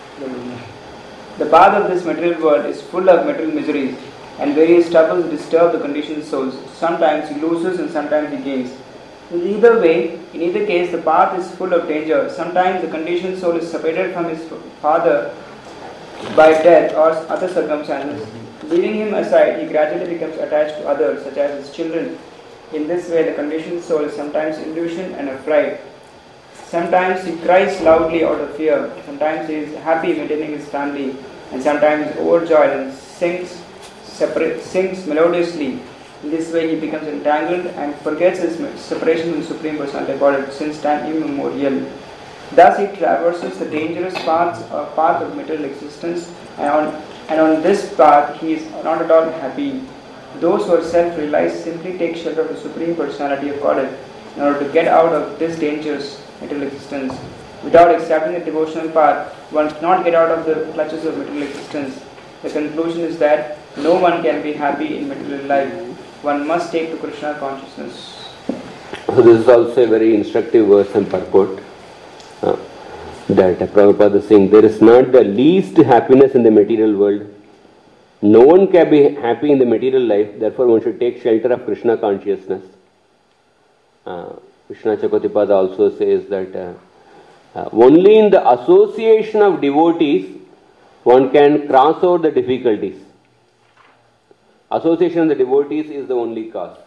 The path of this material world is full of material miseries, and various troubles disturb the conditioned souls. Sometimes he loses and sometimes he gains. In either way, in either case, the path is full of danger. Sometimes the conditioned soul is separated from his father by death or other circumstances. Leaving him aside, he gradually becomes attached to others, such as his children. In this way, the conditioned soul is sometimes illusioned and afraid. Sometimes he cries loudly out of fear. Sometimes he is happy maintaining his family, and sometimes overjoyed and sings, separate, sings melodiously. In this way, he becomes entangled and forgets his separation from the Supreme Personality of Godhead since time immemorial. Thus, he traverses the dangerous paths, uh, path of material existence, and on, and on this path, he is not at all happy. Those who are self-realized simply take shelter of the Supreme Personality of Godhead in order to get out of this dangerous material existence. Without accepting the devotional path, one cannot get out of the clutches of material existence. The conclusion is that no one can be happy in material life. One must take to Krishna consciousness. So this is also a very instructive verse and purport. Uh, that Prabhupada is saying, there is not the least happiness in the material world. No one can be happy in the material life, therefore one should take shelter of Krishna consciousness. Uh, Krishna Chakotipada also says that uh, uh, only in the association of devotees one can cross over the difficulties. Association of the devotees is the only cause.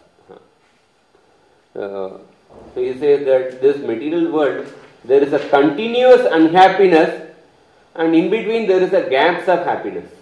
Uh, so he says that this material world, there is a continuous unhappiness, and in between there is a gaps of happiness.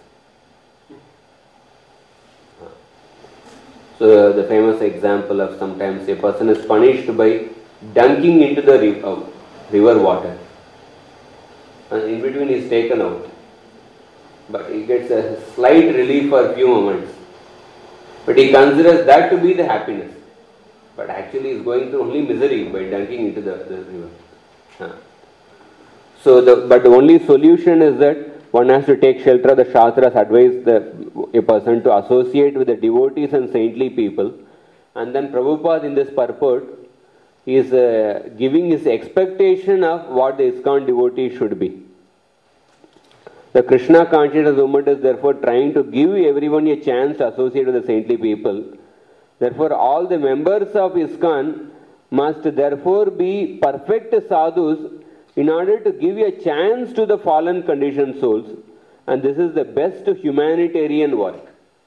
So the famous example of sometimes a person is punished by dunking into the river, river water, and in between he is taken out, but he gets a slight relief for a few moments, but he considers that to be the happiness, but actually he is going through only misery by dunking into the, the river. Huh. So the, but the only solution is that one has to take shelter. The Shastras advise the, a person to associate with the devotees and saintly people. And then Prabhupada in this purport is uh, giving his expectation of what the ISKCON devotee should be. The Krishna consciousness movement is therefore trying to give everyone a chance to associate with the saintly people. Therefore all the members of ISKCON must therefore be perfect sadhus in order to give a chance to the fallen conditioned souls, and this is the best humanitarian work.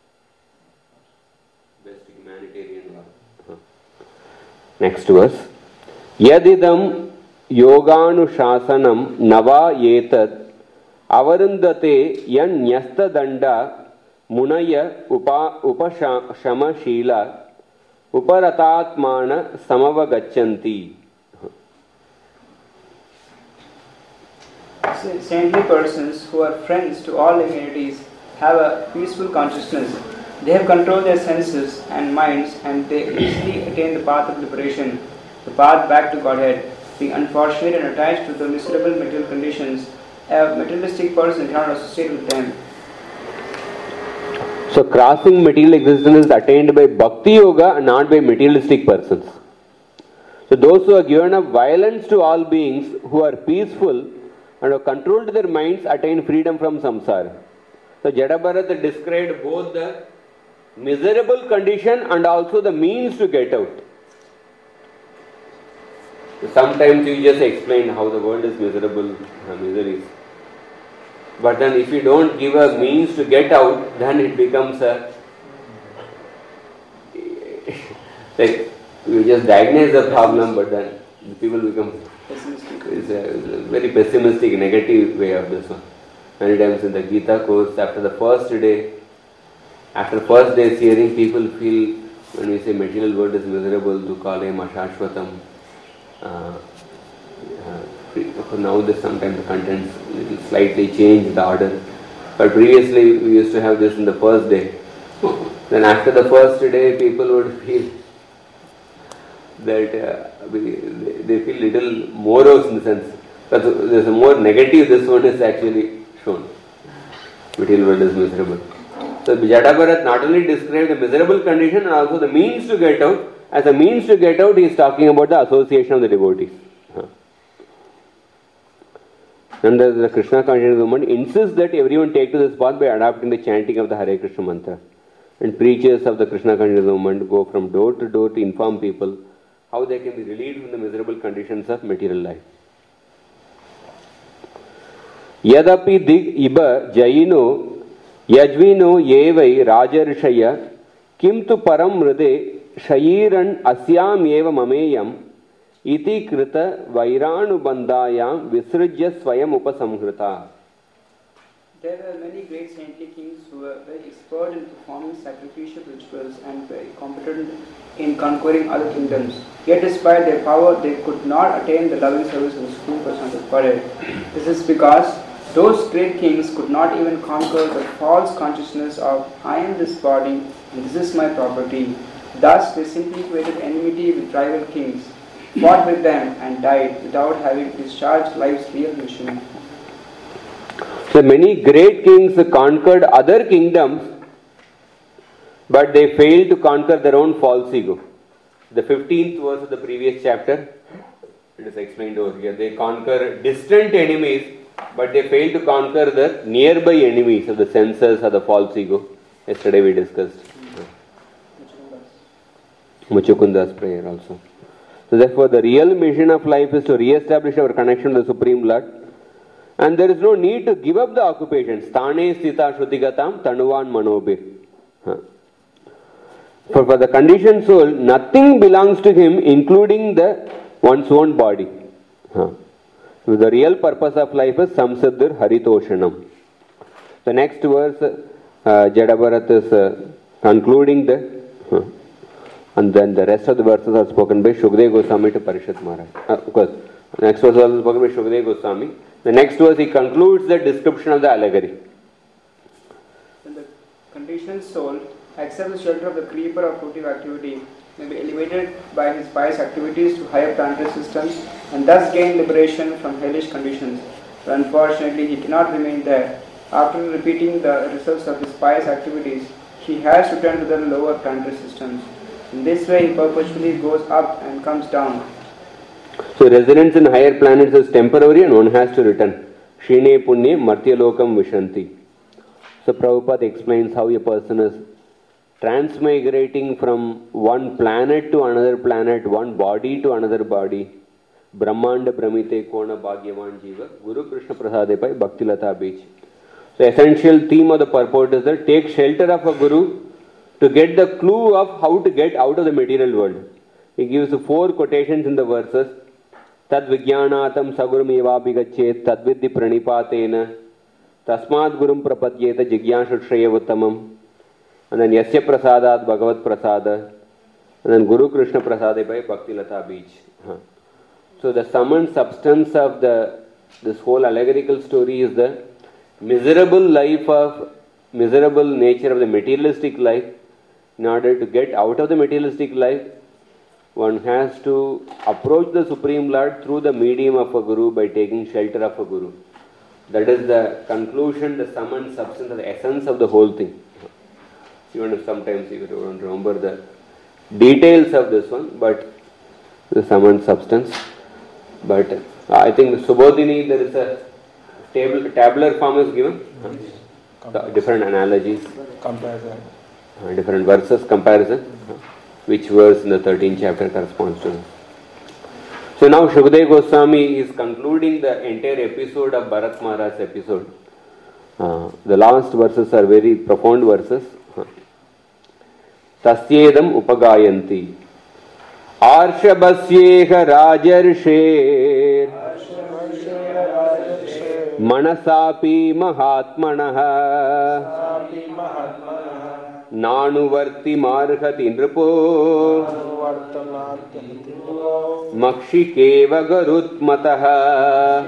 Best humanitarian work. Next verse. Yadidam yoganuशासनम nava yetat avarundate yan nyasta danda munaya upa upashamashila uparatatmana samavagachanti. Saintly persons who are friends to all divinities have a peaceful consciousness. They have controlled their senses and minds, and they easily attain the path of liberation, the path back to Godhead. Being unfortunate and attached to the miserable material conditions, a materialistic person cannot associate with them. So crossing material existence is attained by bhakti yoga and not by materialistic persons. So those who are given up violence to all beings, who are peaceful and have controlled their minds, attain freedom from samsara. So Jadabharata described both the miserable condition and also the means to get out. Sometimes you just explain how the world is miserable, uh, miseries. But then if you don't give a means to get out, then it becomes a... like, you just diagnose the problem, but then the people become... It's a, it's a very pessimistic, negative way of this one. Many times in the Gita course, after the first day, after first day's hearing, people feel, when we say material world is miserable, dukhalem ashashvatam. Uh, uh, now this sometimes the contents little slightly change the order. But previously we used to have this in the first day. Then after the first day, people would feel that uh, we, they feel little morose in the sense. But there's a more negative, this one is actually shown. Material world is miserable. So Jadabharat not only described the miserable condition and also the means to get out. As a means to get out, he is talking about the association of the devotees. Huh. And the, the Krishna consciousness movement insists that everyone take to this path by adopting the chanting of the Hare Krishna mantra. And preachers of the Krishna consciousness movement go from door to door to inform people how they can be relieved from the miserable conditions of material life. Yadapi dig iba jayino yajvino yevai rajarshaya kim tu param mride shayiran asyam eva mameyam iti krita vairanu bandayam visrujya swayam upasamhrita. There were many great saintly kings who were very expert in performing sacrificial rituals and very competent in conquering other kingdoms. Yet despite their power, they could not attain the loving service of the Supreme Personality of Godhead. This is because those great kings could not even conquer the false consciousness of I am this body and this is my property. Thus they simply created enmity with rival kings, fought with them and died without having discharged life's real mission. So many great kings conquered other kingdoms, but they failed to conquer their own false ego. The fifteenth verse of the previous chapter, it is explained over here. They conquer distant enemies, but they failed to conquer the nearby enemies of the senses or the false ego. Yesterday we discussed Muchukunda's prayer also. So therefore the real mission of life is to re-establish our connection to the Supreme Lord. And there is no need to give up the occupations. Thane sthita shrutigatam tanuvan manobir. For, for the conditioned soul, nothing belongs to him, including the one's own body. Huh. So the real purpose of life is samsiddhir haritoshanam. The next verse, uh, Jadabharat is uh, concluding the, huh. and then the rest of the verses are spoken by Shukdev Goswami to Parishat Maharaj. Uh, of course, next verse is spoken by Shukdev Goswami. The next verse he concludes the description of the allegory. When the conditioned soul accepts the shelter of the creeper of fruitive activity, may be elevated by his pious activities to higher planetary systems and thus gain liberation from hellish conditions. But unfortunately, he cannot remain there. After repeating the results of his pious activities, he has to turn to the lower planetary systems. In this way, he perpetually goes up and comes down. So residence in higher planets is temporary and one has to return. Shine punye martyalokam vishanti. So Prabhupada explains how a person is transmigrating from one planet to another planet, one body to another body. Brahmanda Brahmite Kona Bhagyavan Jiva Guru Krishna Prasade Pai Bhakti Lata Beach. So essential theme of the purport is that take shelter of a Guru to get the clue of how to get out of the material world. He gives four quotations in the verses. Tad Vijnanatam Sagurum Evabhigachet Tadvidhi Pranipatena Tasmad Gurum Prapadyeta Jigyashu Shreya Uttamam, and then Yasya Prasadat Bhagavat Prasada, and then Guru Krishna Prasade by Bhakti Lata Beach. Huh. So the sum and substance of the this whole allegorical story is the miserable life of miserable nature of the materialistic life. In order to get out of the materialistic life, one has to approach the Supreme Lord through the medium of a Guru by taking shelter of a Guru. That is the conclusion, the sum and substance, the essence of the whole thing. Even if sometimes you don't remember the details of this one, but the sum and substance. But I think Subodhini, there is a table, tabular form is given. Huh? Different analogies. Comparison. Uh, different verses comparison. Uh, which verse in the thirteenth chapter corresponds to this. So now Shukadeva Goswami is concluding the entire episode of Bharat Maharaj's episode. Uh, the last verses are very profound verses. Uh, Tasyedam upagayanti Arshabhasyeha Rajarsher Manasapi Mahatmanaha Nanuvarti Marhati Nripo Makshikeva Garutmataha.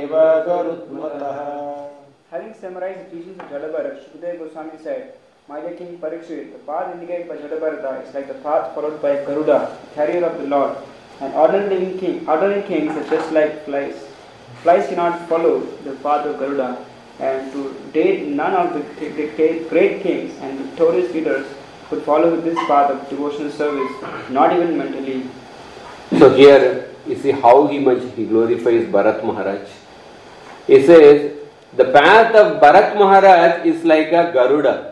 Having summarized the teachings of Jadabharat, Shukadeva Goswami said, My dear King Parikshit, the path indicated by Jadabharata is like the path followed by Garuda, carrier of the Lord. And ordinary, king, ordinary kings are just like flies. Flies cannot follow the path of Garuda. And to date, none of the great kings and victorious leaders could follow this path of devotional service, not even mentally. So here, you see how he much he glorifies Bharat Maharaj. He says, the path of Bharat Maharaj is like a Garuda.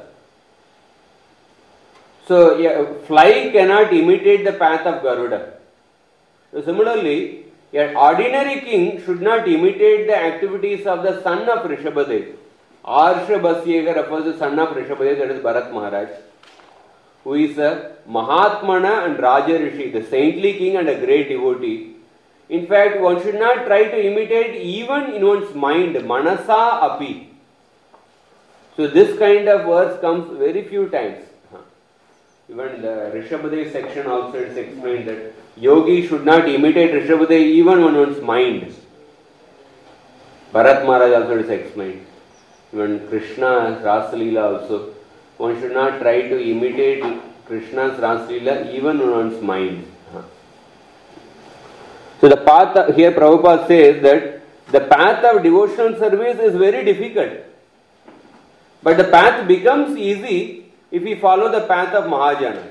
So, a fly cannot imitate the path of Garuda. So similarly, an ordinary king should not imitate the activities of the son of Rishabhadev. Arshabhasyega refers to the son of Rishabhadev, that is Bharat Maharaj, who is a Mahatmana and Raja Rishi, the saintly king and a great devotee. In fact, one should not try to imitate even in one's mind, Manasa Api. So this kind of verse comes very few times. Even in the Rishabhadev section also it is explained that yogi should not imitate Rishabhadev even on one's mind. Bharat Maharaj also it is explained. Even Krishna's Rasalila also, one should not try to imitate Krishna's Rasalila even on one's mind. So the path, here Prabhupada says that the path of devotional service is very difficult. But the path becomes easy if we follow the path of Mahajanas.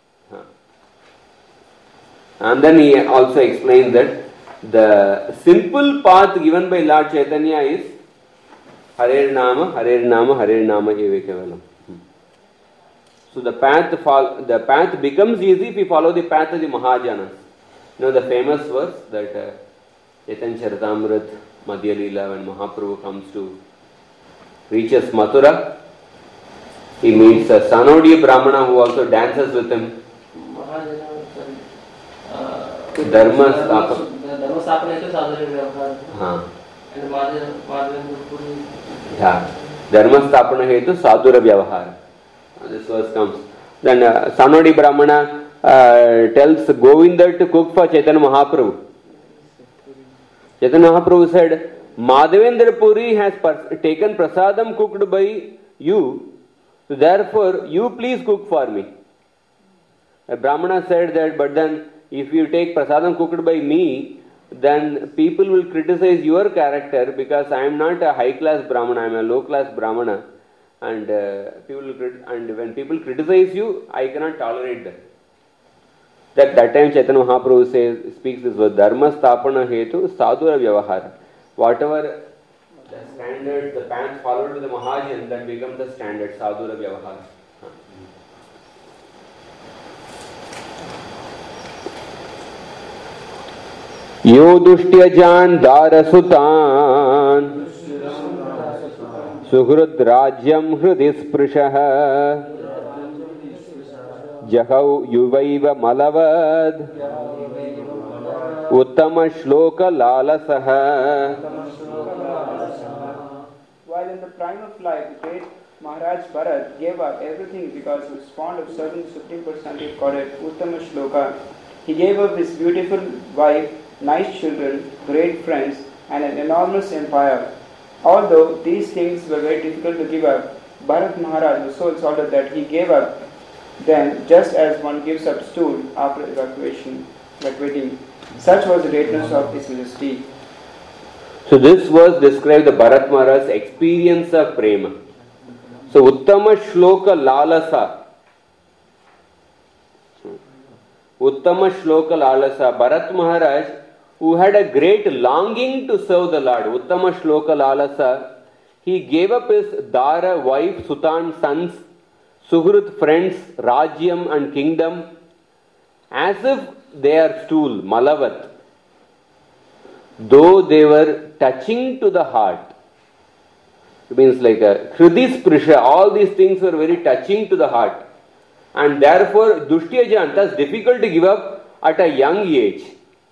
And then he also explains that the simple path given by Lord Chaitanya is Harer Nama, Harer Nama, Harer Nama Eva Kevalam. So the path, the path becomes easy if we follow the path of the Mahajanas. You know the famous verse that uh, Chaitanya Charitamrita, Madhya Leela, when Mahaprabhu comes to reaches Mathura, he meets a Sanodiya Brahmana who also dances with him. Dharma Stapana. Dharma Stapana is Sadhana. Yeah. Dharma Stapana hetu Sadhura Vyavahara. This verse comes. Then uh, Sanodiya Brahmana uh, tells Govinda to cook for Chaitanya Mahaprabhu. Chaitanya Mahaprabhu said, Madhavendra Puri has taken prasadam cooked by you. So therefore, you please cook for me. A Brahmana said that, but then if you take prasadam cooked by me, then people will criticize your character because I am not a high class Brahmana, I am a low class Brahmana. And uh, people will, and when people criticize you, I cannot tolerate that. That that time Chaitanya Mahaprabhu says, speaks this word, Dharma Stapana Hetu Sadhura Vyavahara. Whatever the standard, the path followed to the Mahajan, that becomes the standard, Sadhura Vyavahara. Yo Dushtiyajan Darasutan Suhrud Rajyam Hridisprishaha Jahau Yuvaiva Malavad Uttama Shloka Lalasaha. While While in the prime of life, the great Maharaj Bharat gave up everything because he was fond of serving the Supreme Personality of Godhead, Uttama Shloka. He gave up his beautiful wife, nice children, great friends, and an enormous empire. Although these things were very difficult to give up, Bharat Maharaj was so exalted that he gave up them just as one gives up stool after evacuation, evacuating. Such was the greatness of His Majesty. So this verse describes the Bharat Maharaj's experience of prema. So Uttama Shloka Lalasa. Uttama Shloka Lalasa. Bharat Maharaj, who had a great longing to serve the Lord. Uttama Shloka Lalasa. He gave up his Dara, wife, Sutan, sons, Suhrut, friends, Rajyam and kingdom, as if they are stool, Malavat. Though they were touching to the heart. It means like a Hridis Prisha, all these things were very touching to the heart. And therefore, Dushtyajan, thus difficult to give up at a young age.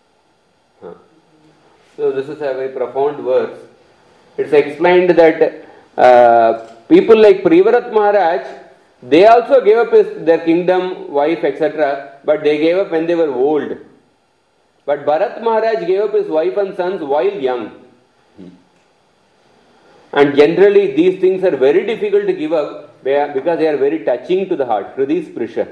So this is a very profound verse. It's explained that uh, people like Privrat Maharaj, they also gave up his, their kingdom, wife, et cetera. But they gave up when they were old. But Bharat Maharaj gave up his wife and sons while young. And generally these things are very difficult to give up because they are very touching to the heart. Hridis Prisha.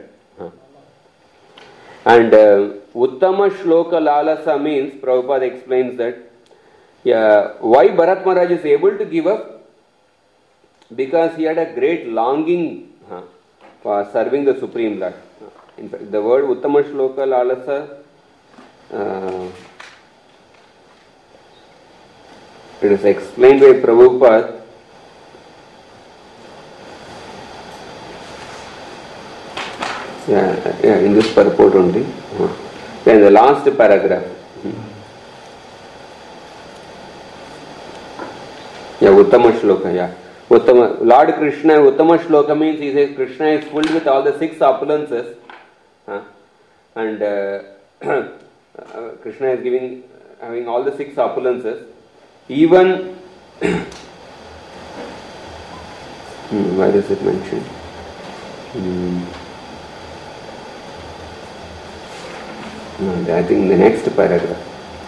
And uh, Uttama Shloka Lalasa means, Prabhupada explains that, yeah, why Bharat Maharaj is able to give up? Because he had a great longing huh, for serving the Supreme Lord. In fact, the word Uttama Shloka Lalasa, uh, it is explained by Prabhupada. Yeah, yeah, in this purport only. Uh, yeah, in the last paragraph. Yeah, Uttama Shloka, yeah. Uttama, Lord Krishna, Uttama Shloka means he says Krishna is filled with all the six opulences. Huh? And uh, uh, Krishna is giving, having all the six opulences. Even, hmm, where is it mentioned? Hmm. No, I think the next paragraph.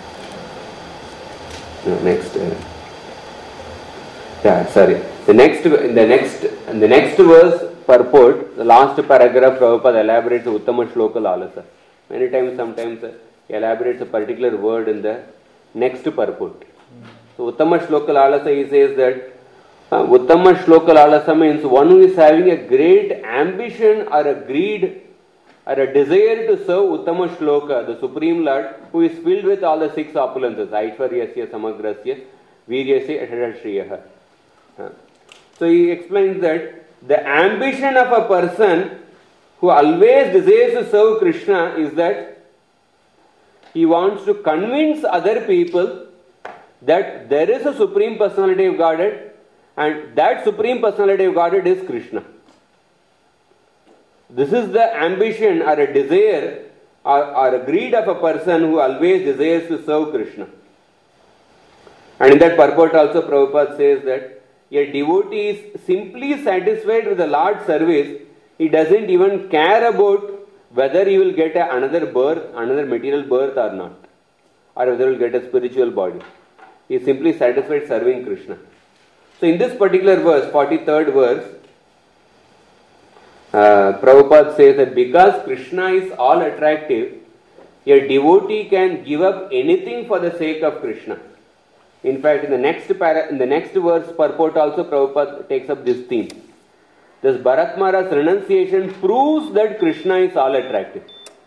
No, next. Uh, yeah, sorry. The next, in the next, in the next verse purport, the last paragraph, Prabhupada elaborates the Uttama Shloka Lalasa. Many times, sometimes uh, he elaborates a particular word in the next purport. So Uttama Shloka Lalasa, he says that uh, Uttama Shloka Lalasa means one who is having a great ambition or a greed or a desire to serve Uttama Shloka, the Supreme Lord, who is filled with all the six opulences, Aishwaryasya, Samagrasya, Viryasya, Ashadashriyaha. Uh, so he explains that the ambition of a person who always desires to serve Krishna is that he wants to convince other people that there is a Supreme Personality of Godhead and that Supreme Personality of Godhead is Krishna. This is the ambition or a desire or, or a greed of a person who always desires to serve Krishna. And in that purport also Prabhupada says that a devotee is simply satisfied with the Lord's service. He doesn't even care about whether he will get a, another birth, another material birth or not, or whether he will get a spiritual body. He is simply satisfied serving Krishna. So in this particular verse, forty-third verse, uh, Prabhupada says that because Krishna is all attractive, a devotee can give up anything for the sake of Krishna. In fact, in the next para, in the next verse purport also Prabhupada takes up this theme. This Bharat Maharaj's renunciation proves that Krishna is all attractive.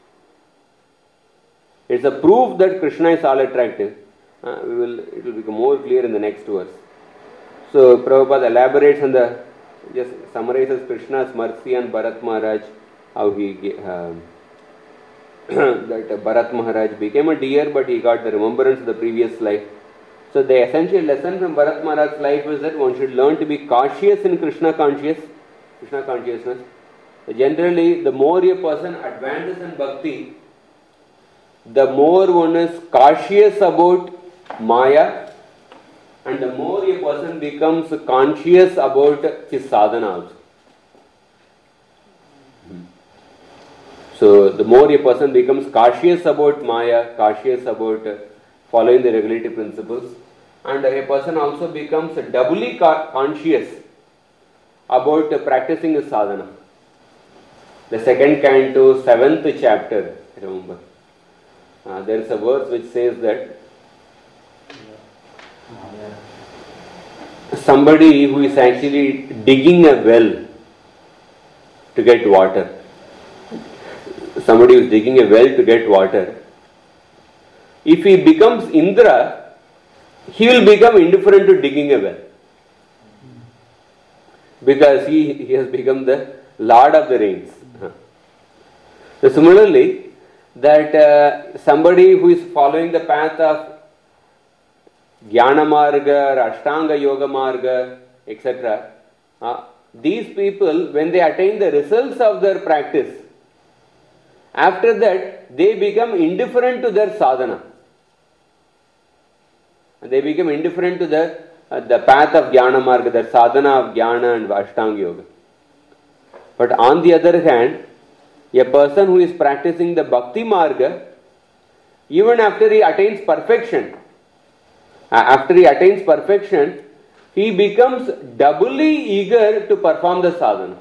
It's a proof that Krishna is all attractive. Uh, we will, it will become more clear in the next verse. So Prabhupada elaborates on the, just summarizes Krishna's mercy on Bharat Maharaj, how he, uh, that Bharat Maharaj became a deer, but he got the remembrance of the previous life. So the essential lesson from Bharat Maharaj's life is that one should learn to be cautious in Krishna conscious, Krishna consciousness. So generally, the more a person advances in bhakti, the more one is cautious about Maya and the more a person becomes conscious about his sadhana also. So the more a person becomes cautious about Maya, cautious about following the regulative principles, and a person also becomes doubly conscious about practicing his sadhana. The second canto, seventh chapter, I remember, uh, there is a verse which says that somebody who is actually digging a well to get water, somebody who is digging a well to get water, if he becomes Indra, he will become indifferent to digging a well. Because he, he has become the Lord of the rains. So similarly, that uh, somebody who is following the path of Jnana Marga, or Ashtanga Yoga Marga, et cetera, uh, these people, when they attain the results of their practice, after that, they become indifferent to their sadhana. They become indifferent to the, uh, the path of Jnana Marga, the sadhana of Jnana and Ashtanga Yoga. But on the other hand, a person who is practicing the Bhakti Marga, even after he attains perfection, uh, after he attains perfection, he becomes doubly eager to perform the sadhana.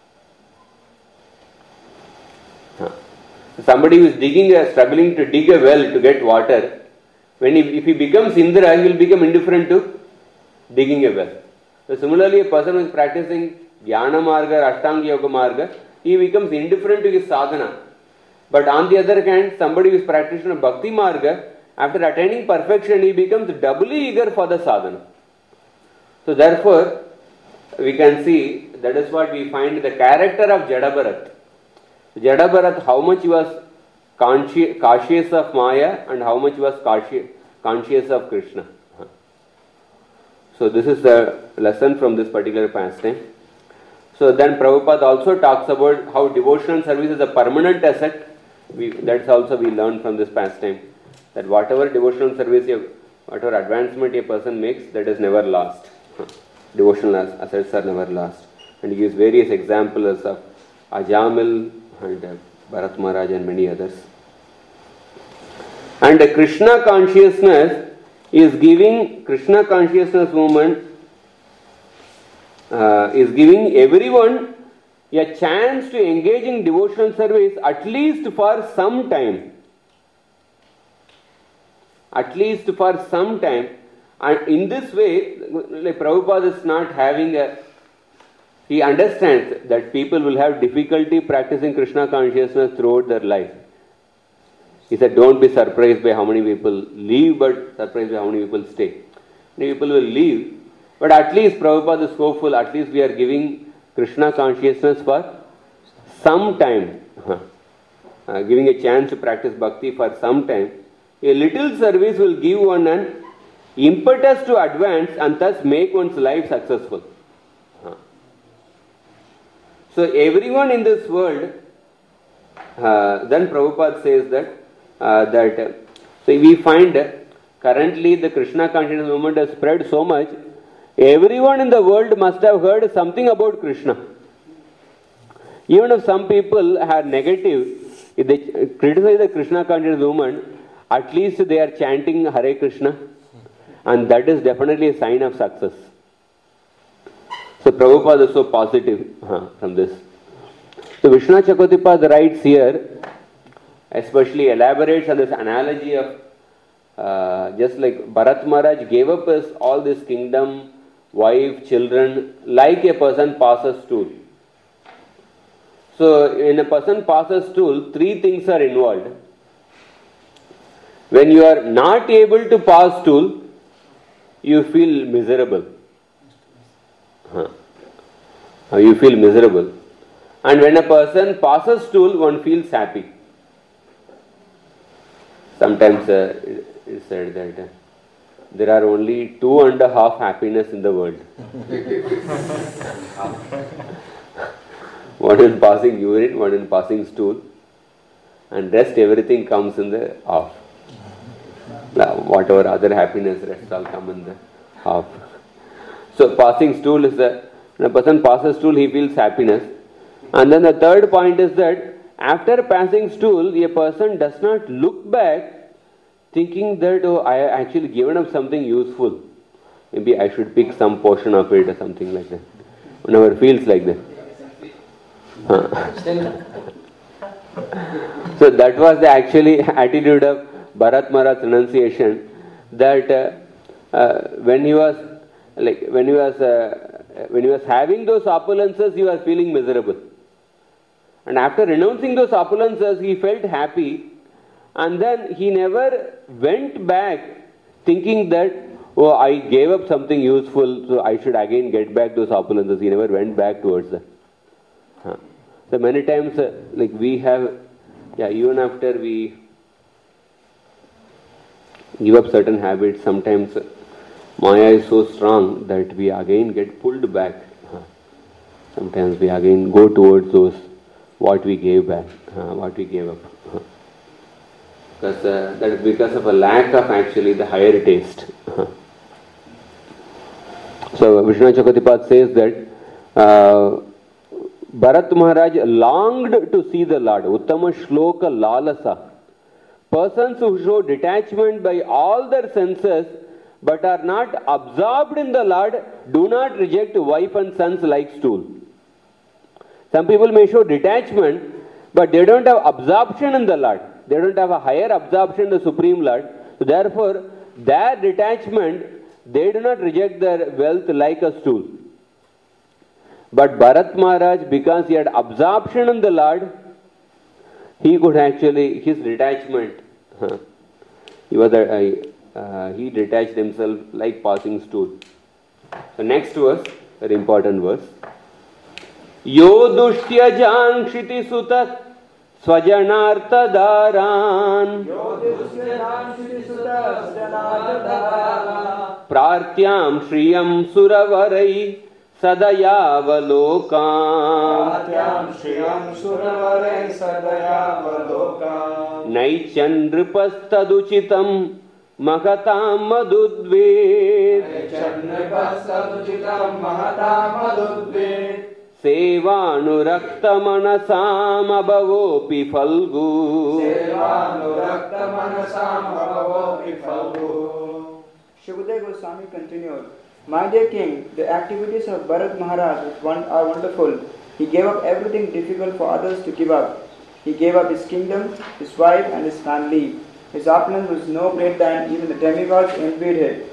Somebody who is digging a, struggling to dig a well to get water, when he, if he becomes Indra, he will become indifferent to digging a well. So similarly, a person who is practicing Jnana Marga, Ashtanga Yoga Marga, he becomes indifferent to his sadhana. But on the other hand, somebody who is practicing Bhakti Marga, after attaining perfection, he becomes doubly eager for the sadhana. So therefore, we can see, that is what we find the character of Jadabharat. Jadabharat, how much he was consci- cautious of Maya and how much he was cautious, conscious of Krishna. So this is the lesson from this particular pastime. So then Prabhupada also talks about how devotional service is a permanent asset. We, that's also we learned from this pastime. That whatever devotional service, whatever advancement a person makes, that is never lost. Devotional assets are never lost. And he gives various examples of Ajamil and uh, Bharat Maharaj and many others. And uh, Krishna consciousness is giving, Krishna consciousness movement uh, is giving everyone a chance to engage in devotional service at least for some time. At least for some time. And in this way, like Prabhupada is not having a, he understands that people will have difficulty practicing Krishna consciousness throughout their life. He said, don't be surprised by how many people leave, but surprised by how many people stay. Many people will leave, but at least Prabhupada is hopeful, at least we are giving Krishna consciousness for some time. Uh, giving a chance to practice bhakti for some time. A little service will give one an impetus to advance and thus make one's life successful. So everyone in this world, uh, then Prabhupada says that, uh, that uh, so we find uh, currently the Krishna consciousness movement has spread so much, everyone in the world must have heard something about Krishna. Even if some people are negative, if they criticize the Krishna consciousness movement, at least they are chanting Hare Krishna, and that is definitely a sign of success. So Prabhupada is so positive huh, from this. So Vishwanath Chakravartipad writes here, especially elaborates on this analogy of uh, just like Bharat Maharaj gave up his all this kingdom, wife, children, like a person passes stool. So when a person passes stool, three things are involved. When you are not able to pass stool, you feel miserable. Huh. You feel miserable. And when a person passes stool, one feels happy. Sometimes uh, it is said that uh, there are only two and a half happiness in the world. One in passing urine, one in passing stool, and rest everything comes in the off. Whatever other happiness, rest all come in the Off. So passing stool is a, when a person passes stool, he feels happiness. And then the third point is that after passing stool, a person does not look back thinking that, oh, I actually given up something useful. Maybe I should pick some portion of it or something like that. Never feels like that. Huh. So that was the actually attitude of Bharat Maharaj's renunciation, that uh, uh, when he was like when he was uh, when he was having those opulences, he was feeling miserable. And after renouncing those opulences, he felt happy, and then he never went back thinking that, oh, I gave up something useful, so I should again get back those opulences. He never went back towards that. Huh. So many times, uh, like we have, yeah, even after we give up certain habits, sometimes uh, Maya is so strong that we again get pulled back. Huh. Sometimes we again go towards those what we gave back, uh, what we gave up. Uh, because uh, that is because of a lack of actually the higher taste. Uh. So Vishnu Chakravarti says that uh, Bharat Maharaj longed to see the Lord. Uttama Shloka Lalasa. Persons who show detachment by all their senses but are not absorbed in the Lord do not reject wife and sons like stool. Some people may show detachment, but they don't have absorption in the Lord. They don't have a higher absorption in the Supreme Lord. So therefore, their detachment, they do not reject their wealth like a stool. But Bharat Maharaj, because he had absorption in the Lord, he could actually, his detachment, huh, he was a, uh, he detached himself like passing stool. So next verse, very important verse. Yo dushtya jan kshiti sutat swajanartha dharan prartyam shriyam suravarai sadayavalokan naichan nripastaduchitam Mahatam madudved Sevanurakta manasam abhavopi falgu. Sevanurakta manasam abhavopi falgu. Shukadeva Goswami continued, My dear king, the activities of Bharat Maharaj are wonderful. He gave up everything difficult for others to give up. He gave up his kingdom, his wife and his family. His opulence was no greater than even the demigods envied him.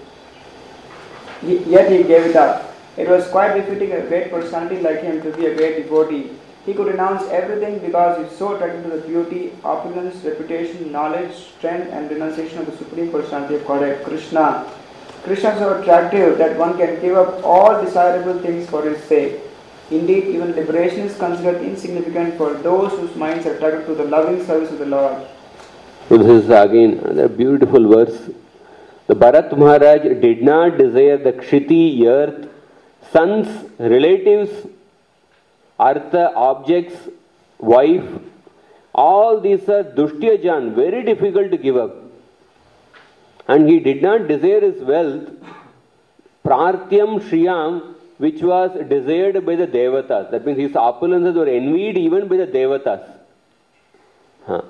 He, yet he gave it up. It was quite befitting a great personality like him to be a great devotee. He could renounce everything because he was so attracted to the beauty, opulence, reputation, knowledge, strength and renunciation of the Supreme Personality of Godhead, Krishna. Krishna is so attractive that one can give up all desirable things for his sake. Indeed, even liberation is considered insignificant for those whose minds are attracted to the loving service of the Lord. So this is again another beautiful verse. The Bharat Maharaj did not desire the Kshiti, earth, sons, relatives, artha, objects, wife. All these are Dushtyajan, very difficult to give up. And he did not desire his wealth, Prartyam Shriyam, which was desired by the Devatas. That means his opulences were envied even by the Devatas. Huh.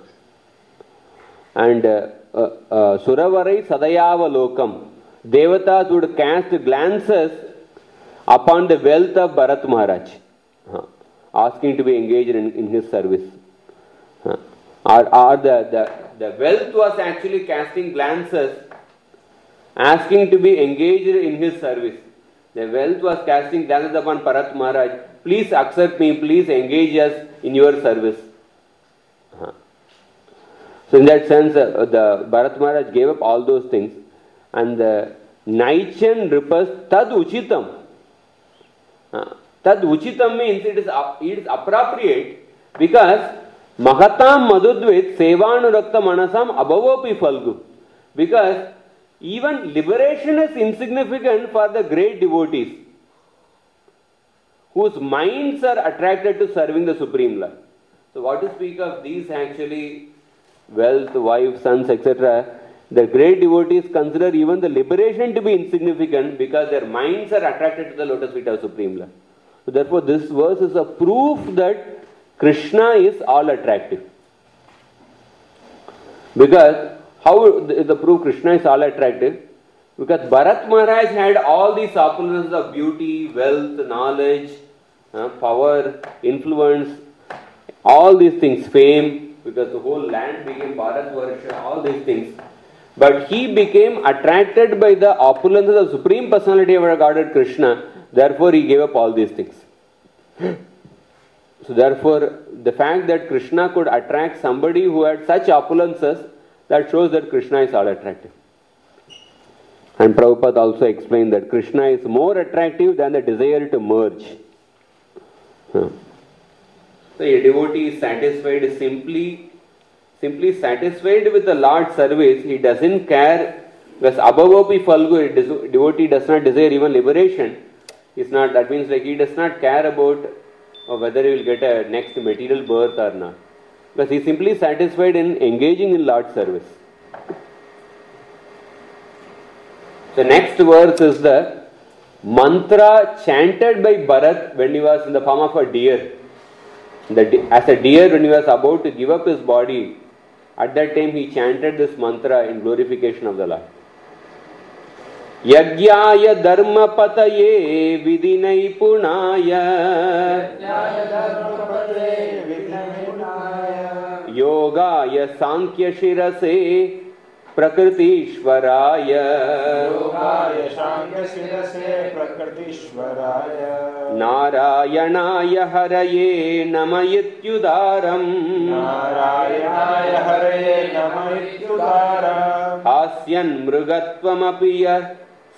And uh, uh, uh, Suravarai Sadayava Lokam. Devatas would cast glances upon the wealth of Bharat Maharaj, huh, asking to be engaged in, in his service. Huh. Or, or the, the, the wealth was actually casting glances, asking to be engaged in his service. The wealth was casting glances upon Bharat Maharaj. Please accept me, please engage us in your service. Huh. So in that sense, uh, the Bharat Maharaj gave up all those things. And the Naichan Ripas Tad Uchitam. Uh, Tad Uchitam means it is, uh, it is appropriate because Mahatam Madhudvit Sevanurakta Manasam Abhavopi Falgu. Because even liberation is insignificant for the great devotees whose minds are attracted to serving the Supreme Lord. So what to speak of these actually wealth, wife, sons, et cetera. the great devotees consider even the liberation to be insignificant because their minds are attracted to the lotus feet of Supreme Lord. So therefore, this verse is a proof that Krishna is all attractive. Because how is the proof Krishna is all attractive? Because Bharat Maharaj had all these opulences of beauty, wealth, knowledge, uh, power, influence, all these things, fame, because the whole land became Bharat Varsha, all these things. But he became attracted by the opulences of Supreme Personality of our Godhead Krishna, therefore he gave up all these things. So therefore, the fact that Krishna could attract somebody who had such opulences, that shows that Krishna is all attractive. And Prabhupada also explained that Krishna is more attractive than the desire to merge. Huh. So a devotee is satisfied simply, simply satisfied with the Lord's service. He doesn't care, because abhavopi falgu, a devotee does not desire even liberation. It's not, that means like he does not care about whether he will get a next material birth or not. Because he is simply satisfied in engaging in Lord's service. The next verse is the mantra chanted by Bharat when he was in the form of a deer. The, as a deer, when he was about to give up his body, at that time he chanted this mantra in glorification of the Lord. Yagyaya dharma pataye vidinai punaya Yogaya sankhya shirase prakrtishvaraya Yogaya sankhya shirase prakrtishvaraya Narayanaya haraye namayityudaram Narayanaya haraye namayityudaram Asyan mrugatvam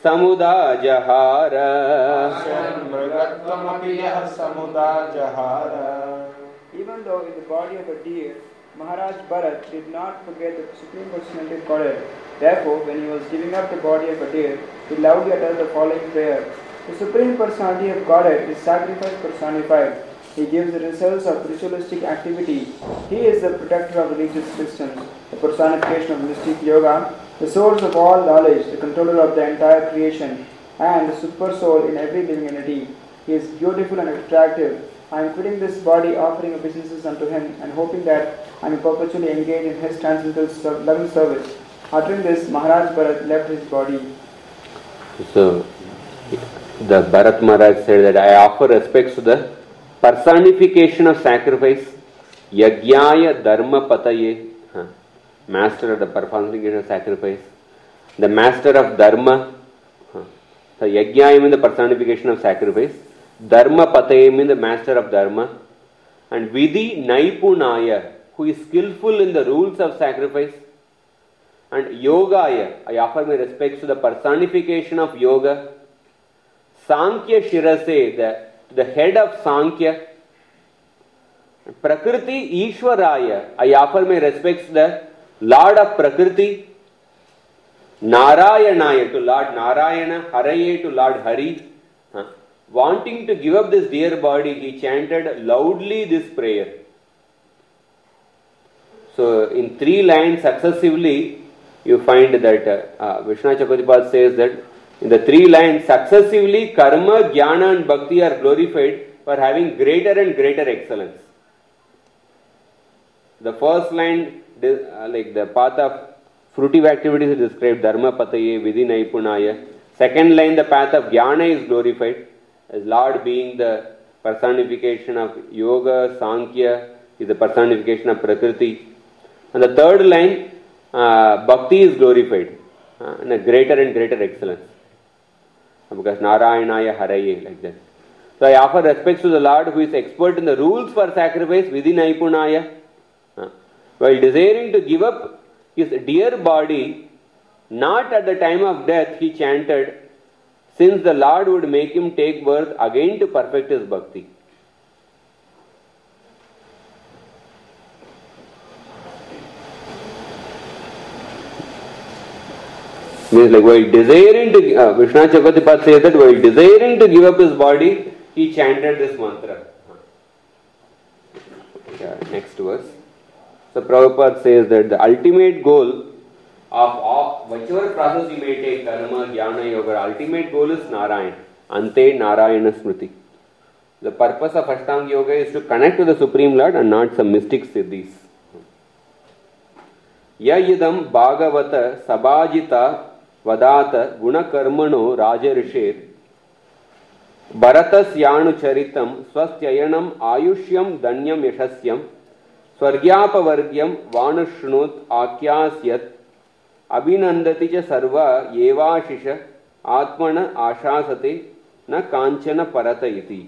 samudajahara Asyan mrugatvam samudajahara. Even though in the body of a deer, Maharaj Bharat did not forget the Supreme Personality of Godhead. Therefore, when he was giving up the body of a deer, he loudly uttered the following prayer. The Supreme Personality of Godhead is sacrifice personified. He gives the results of ritualistic activity. He is the protector of religious systems, the personification of mystic yoga, the source of all knowledge, the controller of the entire creation, and the super soul in every living entity. He is beautiful and attractive. I am quitting this body, offering obeisances unto him, and hoping that I may perpetually engage in his transcendental loving service. Uttering this, Maharaj Bharat left his body. So, the Bharat Maharaj said that I offer respects to the personification of sacrifice, Yagyaya Dharma Pataye, huh, master of the personification of sacrifice, the master of Dharma. Huh. So, Yagyaya means the personification of sacrifice, Dharma Pataye means the master of Dharma, and Vidhi Naipunaya, who is skillful in the rules of sacrifice, and Yogaya, I offer my respects to the personification of Yoga, Sankhya Shirase, the, the head of Sankhya, Prakriti Ishwaraya, I offer my respects to the Lord of Prakriti, Narayanaya, to Lord Narayana, Haraye, to Lord Hari. Huh. Wanting to give up this dear body, he chanted loudly this prayer. So, in three lines successively, you find that uh, uh, Vishnu Chakravarti says that in the three lines successively, karma, jnana and bhakti are glorified for having greater and greater excellence. The first line, uh, like the path of fruitive activities is described, dharma pataye, vidhi naipunaya. Second line, the path of jnana is glorified, as Lord being the personification of yoga, sankhya, is the personification of prakriti. And the third line, uh, bhakti is glorified uh, in a greater and greater excellence. Because Narayanaya Haraye, like that. So I offer respects to the Lord who is expert in the rules for sacrifice, Vidhi Naipunaya. Uh, while desiring to give up his dear body, not at the time of death, he chanted, since the Lord would make him take birth again to perfect his bhakti. Means like while desiring to, uh, Vishnu Chakravarti says that while desiring to give up his body, he chanted this mantra. Yeah, next verse. So Prabhupada says that the ultimate goal of all, whichever process you may take, karma, jnana, yoga, ultimate goal is Narayan. Ante Narayana Smriti. The purpose of Ashtanga Yoga is to connect to the Supreme Lord and not some mystic siddhis. Ya yidam bhagavata sabhajita vadata gunakarmano rajarishir Bharatas yanu charitam swastyayanam ayushyam danyam yashasyam swargyapavargyam vanushnut akyasyat abhinandati cha sarva yevashisha atmana ashasate na kanchana parata iti.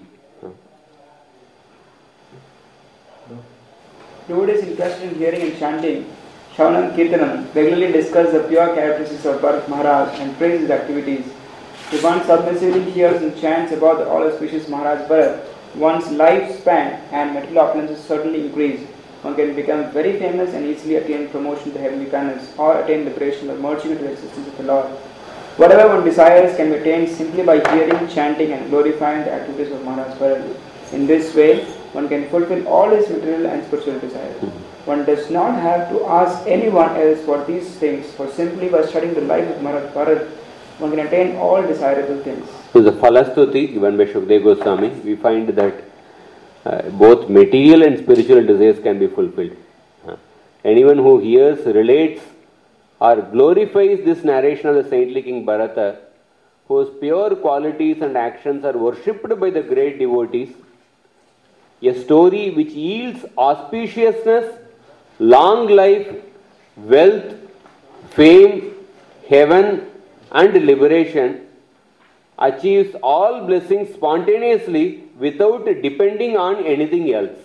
Devotees interested in hearing and chanting Shravanam Kirtanam regularly discuss the pure characteristics of Bharat Maharaj and praise his activities. If one submissively hears and chants about the all auspicious Maharaj Bharat, one's lifespan and material opulences certainly increase. One can become very famous and easily attain promotion to heavenly planets or attain liberation by merging into the existence of the Lord. Whatever one desires can be attained simply by hearing, chanting and glorifying the activities of Maharaj Bharat. In this way, one can fulfill all his material and spiritual desires. One does not have to ask anyone else for these things, for simply by studying the life of Maharaj Bharat, one can attain all desirable things. So the Falastuti given by Shukdev Goswami, we find that uh, both material and spiritual desires can be fulfilled. Uh, anyone who hears, relates or glorifies this narration of the saintly King Bharata, whose pure qualities and actions are worshipped by the great devotees, a story which yields auspiciousness, long life, wealth, fame, heaven and liberation, achieves all blessings spontaneously without depending on anything else.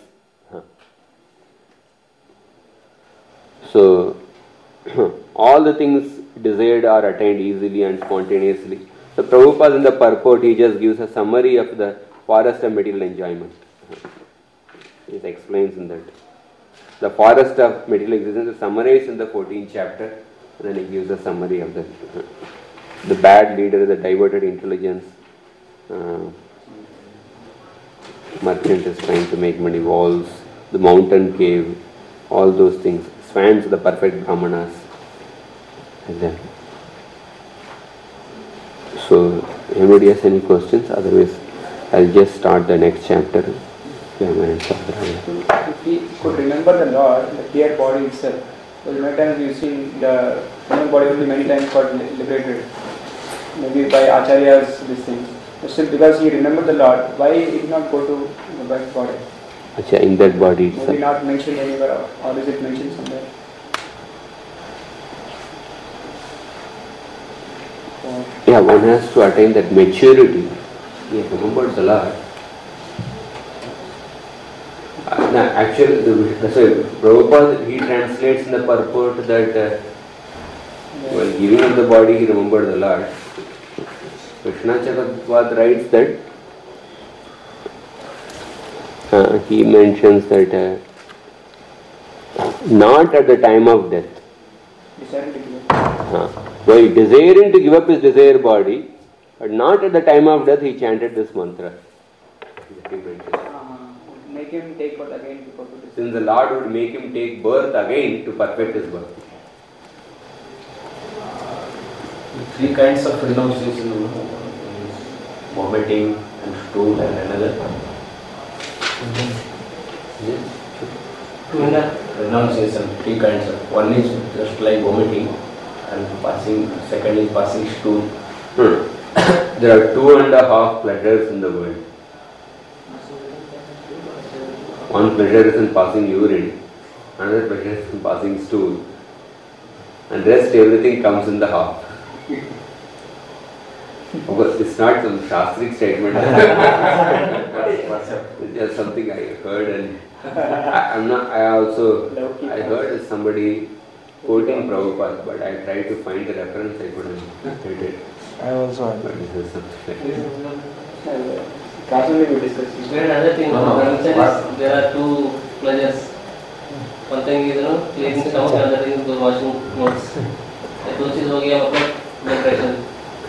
So, all the things desired are attained easily and spontaneously. So, Prabhupada in the purport, he just gives a summary of the forest of material enjoyment. He explains in that. The forest of material existence is summarized in the fourteenth chapter. Then he gives a summary of the the bad leader, the diverted intelligence, uh, merchant is trying to make money, walls, the mountain cave, all those things. Swans, the perfect brahmanas. Exactly. So, anybody has any questions? Otherwise, I'll just start the next chapter. If we could remember the Lord, the clear body itself, because many times we've seen the human body only many times got liberated, maybe by acharyas, these things. But still, because he remembered the Lord, why he did not go to the back body? Achha, in that body itself. Maybe not mentioned anywhere, or is it mentioned somewhere? Yeah, one has to attain that maturity. He remembered the Lord. Uh, no, actually, the, that's why Prabhupada, he translates in the purport that uh, while giving up the body, he remembered the Lord. Krishna Chakotipad writes that uh, he mentions that uh, not at the time of death. Desiring to give up. Uh, while desiring to give up his desired body, but not at the time of death, he chanted this mantra. He mentions. Make him take birth again before to descend. Since the Lord would make him take birth again to perfect his birth. Three kinds of renunciation, vomiting and stool and another. Yes. Renunciation, three kinds of. One is just like vomiting and passing, second is passing stool. Hmm. There are two and a half pleasures in the world. One pleasure is in passing urine, another pleasure is in passing stool, and rest everything comes in the half. Of course, it's not some Shastric statement. It's just something I heard, and I, I'm not. I also I heard somebody quoting Prabhupada, but I tried to find the reference. I couldn't get it. I also had. But this is something. Casually we discussed. There another thing, No, no. no, is, there are two pleasures. One thing is, you know, cleaning stomach, another thing is washing clothes. The two चीज हो गया मतलब blood pressure.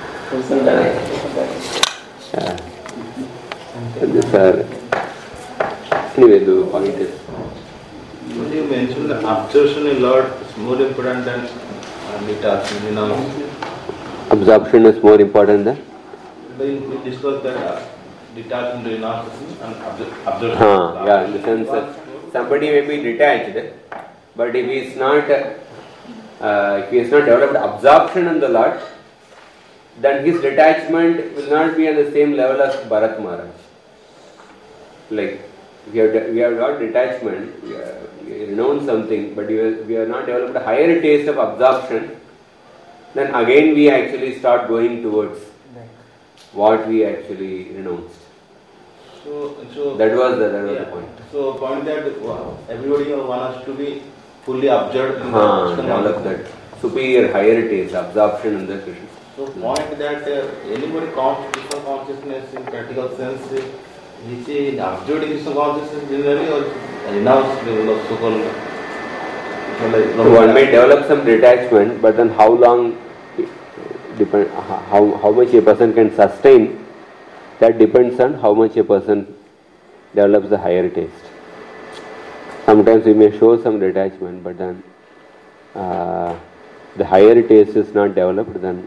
Yeah. And this are, anyway, the point is. When you mentioned the absorption in Lord is more important than and detachment, renounced. Absorption is more important than? We discussed that uh, detachment, renunciation and absorption. Huh, yeah, in the sense that somebody may be detached, but if he is not, uh, if he has not developed absorption in the Lord, then his detachment will not be on the same level as Bharat Maharaj. Like, we have, de- we have got detachment, we, are, we renounce something, but we have, we have not developed a higher taste of absorption, then again we actually start going towards what we actually renounced. So, so That was the, that was yeah. the point. So, point that uh, everybody wants to be fully absorbed in Haan, the develop that superior, higher taste, absorption in the Krishna. So, point that uh, anybody comes to Krishna consciousness in practical sense, which is absorbed in Krishna consciousness generally or renounced the so-called. So one may develop some detachment, but then how long, depend, how, how much a person can sustain, that depends on how much a person develops the higher taste. Sometimes we may show some detachment, but then uh, the higher taste is not developed, then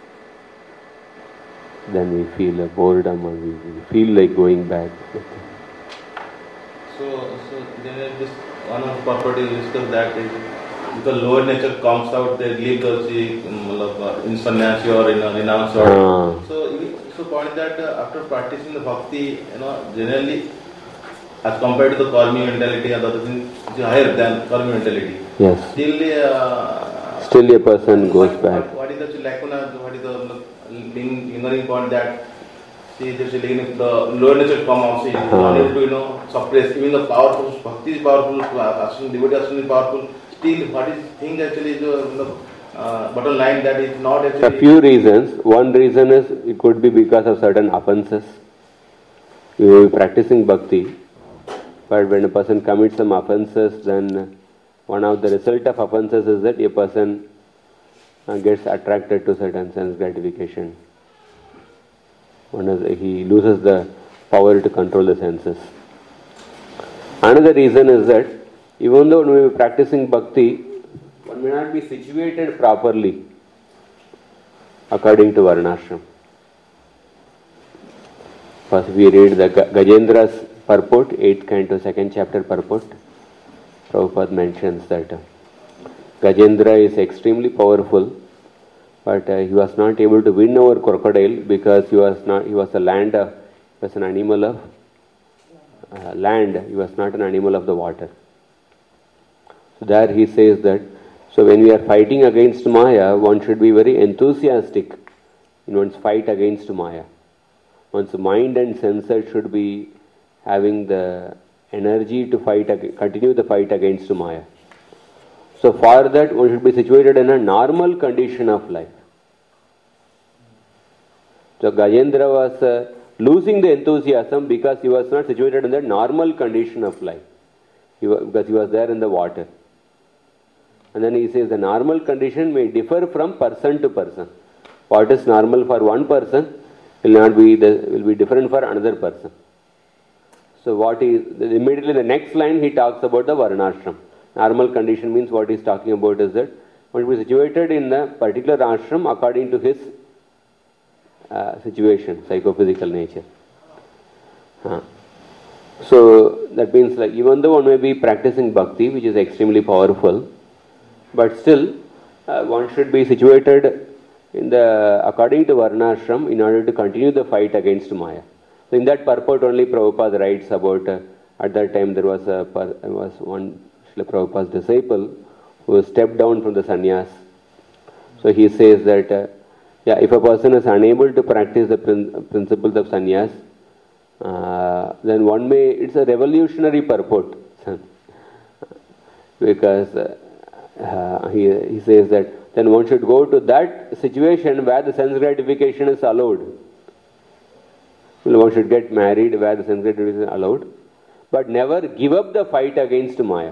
then we feel a boredom or we, we feel like going back. So, so then this one of the properties discussed that is because lower nature comes out, they leave the in sannyasi or in a renounce or Ah. so. So point that uh, after practicing the bhakti, you know, generally as compared to the karmi mentality and other things, which is higher than karmi mentality. Yes. Still, uh, Still a person goes what, back. What, what is the lacuna? What is the lingering point that see there's a lingering, the lower nature come out, see Uh-huh. unable to you know suppress even the powerful bhakti is powerful, asking devotee asking is powerful. Still, what is thing actually is the, the uh, bottom line that is not actually. A few reasons. One reason is it could be because of certain offenses. You will be practicing bhakti, but when a person commits some offenses, then one of the result of offenses is that a person uh, gets attracted to certain sense gratification. One is he loses the power to control the senses. Another reason is that even though when we are practicing bhakti, one may not be situated properly according to Varnashram. First we read the Gajendra's purport, eighth canto, second chapter purport. Prabhupada mentions that uh, Gajendra is extremely powerful, but uh, he was not able to win over crocodile because he was not. He was a land. Uh, he was an animal of uh, land. He was not an animal of the water. So there he says that. So when we are fighting against Maya, one should be very enthusiastic in one's fight against Maya. One's mind and senses should be having the energy to fight, continue the fight against Maya. So for that, one should be situated in a normal condition of life. So Gajendra was uh, losing the enthusiasm because he was not situated in the normal condition of life. He was, because he was there in the water. And then he says the normal condition may differ from person to person. What is normal for one person will not be the, will be different for another person. So what is immediately the next line he talks about the Varnashram. Normal condition means what he's talking about is that one should be situated in a particular ashram according to his uh, situation, psychophysical nature. Huh. So that means like even though one may be practicing bhakti, which is extremely powerful, but still uh, one should be situated in the according to Varnashram in order to continue the fight against Maya. So in that purport only Prabhupada writes about uh, at that time there was a was one Srila Prabhupada's disciple who stepped down from the sannyas. So he says that uh, yeah, if a person is unable to practice the prin- principles of sannyas, uh, then one may, it's a revolutionary purport. Because uh, uh, he, he says that then one should go to that situation where the sense gratification is allowed. One should get married where the sense gratification is allowed, but never give up the fight against Maya.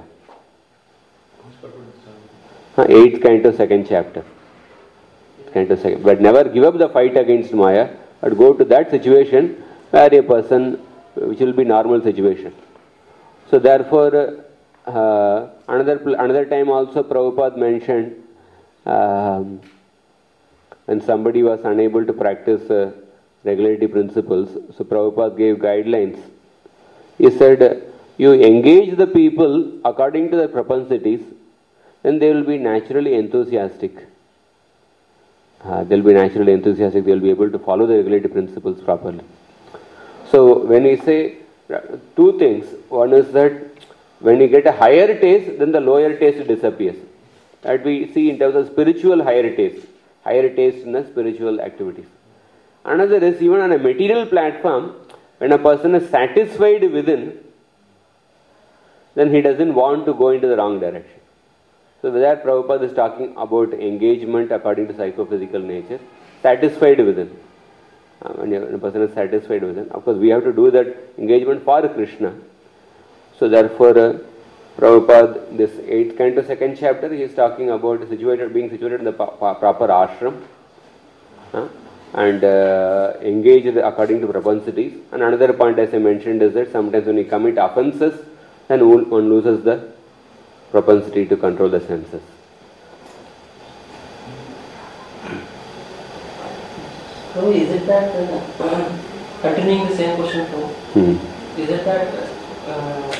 Uh, eighth canto, second chapter. Canto second. But never give up the fight against Maya, but go to that situation where a person, which will be normal situation. So therefore, uh, another another time also Prabhupada mentioned um, when somebody was unable to practice uh, regulatory principles, so Prabhupada gave guidelines. He said, you engage the people according to their propensities, then they will be naturally enthusiastic. Uh, they will be naturally enthusiastic, they will be able to follow the regulatory principles properly. So when we say two things, one is that when you get a higher taste, then the lower taste disappears. That we see in terms of spiritual higher taste, higher taste in the spiritual activities. Another is even on a material platform, when a person is satisfied within, then he doesn't want to go into the wrong direction. So there Prabhupada is talking about engagement according to psychophysical nature, satisfied within. Uh, when, when a person is satisfied within, of course we have to do that engagement for Krishna. So therefore, uh, Prabhupada, this eighth canto, second chapter, he is talking about situated, being situated in the pa- pa- proper ashram uh, and uh, engaged according to propensities. And another point, as I mentioned, is that sometimes when we commit offenses, then one loses the propensity to control the senses. So is it that, uh, continuing the same question too, hmm. is it that uh,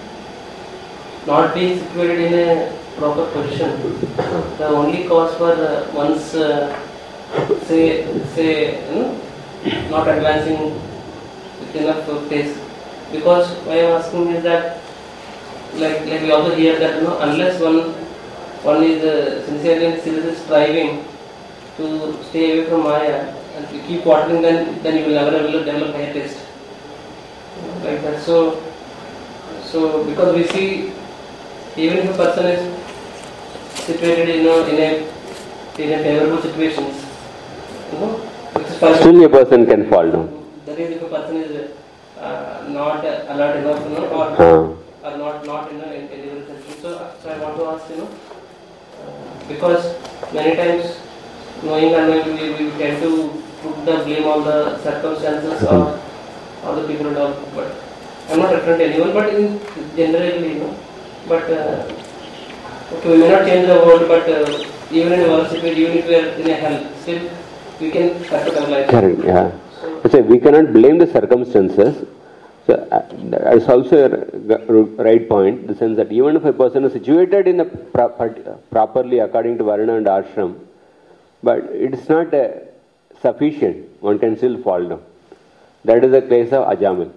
not being situated in a proper position, the only cause for uh, one's, uh, say, say, you know, not advancing with enough pace? Because why I am asking is that, like, like we also hear that, you know, unless one, one is uh, sincerely and seriously striving to stay away from Maya, and you keep watering, then then you will never will develop higher taste. Like that. So, so because we see, even if a person is situated in a in a in a favorable situations, you know, still a person can fall down. That is, if a person is uh, not alert enough, you know, or, uh. or not not in a in, in so, so I want to ask, you know, uh, because many times, knowing unknowing, we, we tend to put the blame on the circumstances or, or the people and all. But I'm not referring to anyone, but in generally, you know. But uh, okay, we may not change the world, but uh, even in our situation, even if we are in a hell, still we can capitalize. Correct. Yeah. So, so we cannot blame the circumstances. So uh, that's also a right point. In the sense that even if a person is situated in a pro- properly according to Varna and Ashram, but it's not uh, sufficient, one can still fall down. That is the case of Ajamil.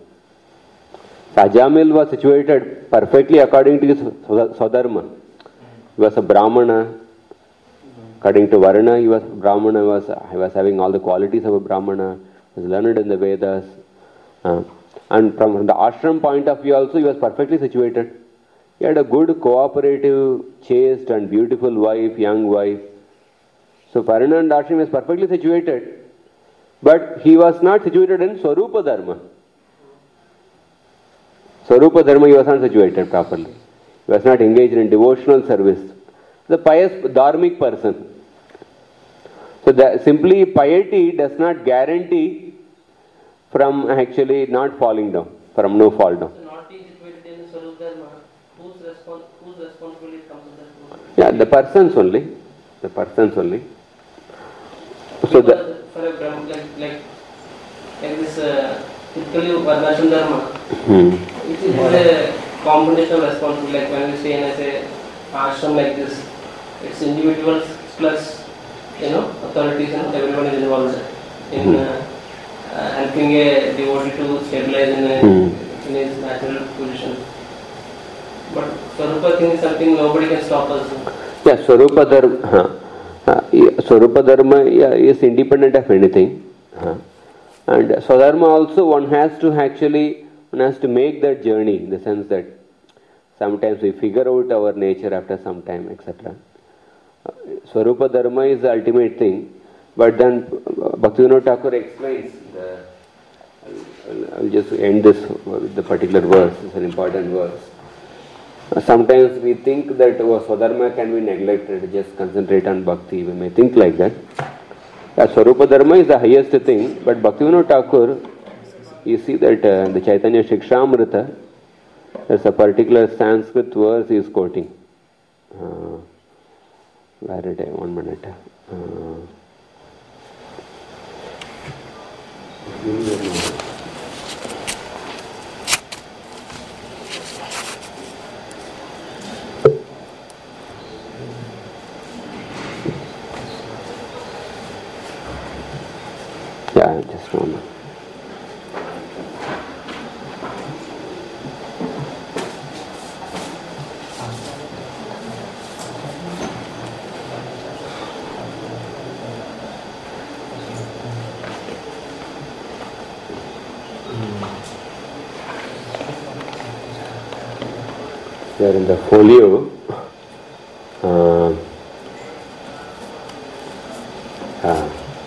So Ajamil was situated perfectly according to his Swadharma. He was a Brahmana. According to Varna, he was Brahmana, he was, he was having all the qualities of a Brahmana, he was learned in the Vedas. Uh, and from, from the ashram point of view also, he was perfectly situated. He had a good, cooperative, chaste and beautiful wife, young wife. So Varna and ashram was perfectly situated, but he was not situated in Swarupa Dharma. Swarupa Dharma he was not situated properly. He was not engaged in devotional service. The pious, dharmic person. So that simply piety does not guarantee from actually not falling down, from no fall down. So not being situated in Swarupa Dharma, whose, respons- whose responsibility comes in that? Yeah, the persons only. The persons only. So the, for a Brahman, like, like, like this uh, typically Varnashram Dharma, hmm. it is a combination of responsibility. Like when we say in a say, ashram like this, it's individuals plus, you know, authorities and everyone is involved in hmm. uh, uh, helping a devotee to stabilize in, a, hmm. in his natural position. But Swarupa thing is something nobody can stop us. Yeah, Swarupa Dharma, huh. uh, Swarupa Dharma yeah, is independent of anything. Huh. And Swadharma also one has to actually, one has to make that journey in the sense that sometimes we figure out our nature after some time, et cetera. Uh, Swarupa Dharma is the ultimate thing, but then Bhaktivinoda Thakur explains, the, I'll, I'll just end this with the particular verse, it's an important verse. Uh, sometimes we think that oh, Swadharma can be neglected, just concentrate on Bhakti, we may think like that. Uh, Swarupa Dharma is the highest thing, but Bhaktivinoda Thakur, you see that uh, the Chaitanya Shikshamrita, there's a particular Sanskrit verse he is quoting. Uh, Where did I? One minute. Uh, yeah, just one minute. There in the folio, uh, uh,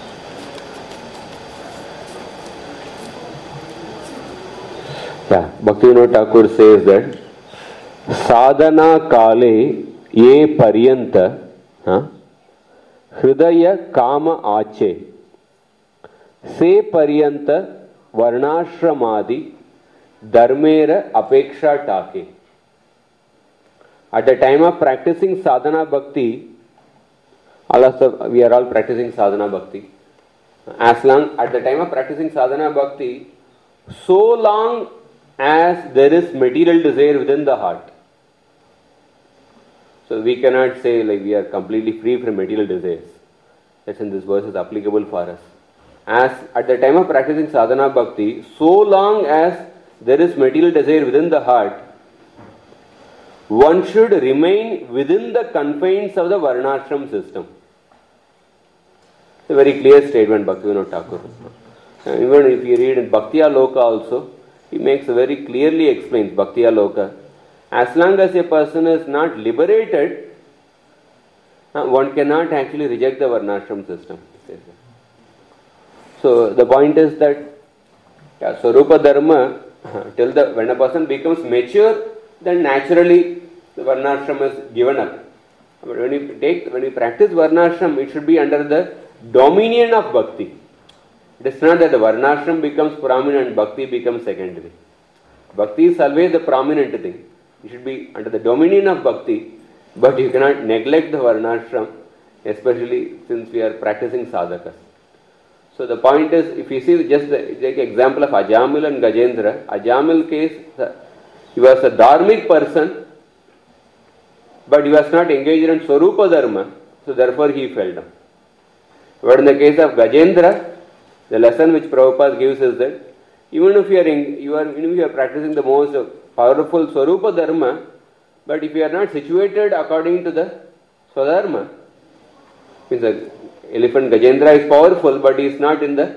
yeah, Bhaktivinoda Thakur says that sadhana kale ye paryanta huh, hridaya kama ache se paryanta varnashramadi dharmera apeksha take. At the time of practicing sadhana bhakti, all of us, we are all practicing sadhana bhakti. As long, at the time of practicing sadhana bhakti, so long as there is material desire within the heart. So we cannot say like we are completely free from material desires. That's in this verse is applicable for us. As at the time of practicing sadhana bhakti, so long as there is material desire within the heart, one should remain within the confines of the varnashram system. It's a very clear statement, Bhaktivinoda Thakur. Even if you read in Bhaktiya Loka also, he makes a very clearly explains Bhaktiya Loka. As long as a person is not liberated, one cannot actually reject the varnashram system. So the point is that yeah, Swarupa Dharma, till the when a person becomes mature, then naturally the varnashram is given up. But when you take, when you practice varnashram, it should be under the dominion of bhakti. It is not that the varnashram becomes prominent, bhakti becomes secondary. Bhakti is always the prominent thing. It should be under the dominion of bhakti, but you cannot neglect the varnashram, especially since we are practicing sadhakas. So the point is, if you see just the like example of Ajamil and Gajendra, Ajamil case, he was a dharmic person, but he was not engaged in Swarupa Dharma, so therefore he fell down. But in the case of Gajendra, the lesson which Prabhupada gives is that even if you are, in, you are, even if you are practicing the most powerful Swarupa Dharma, but if you are not situated according to the Swadharma, means the elephant Gajendra is powerful, but he is not in the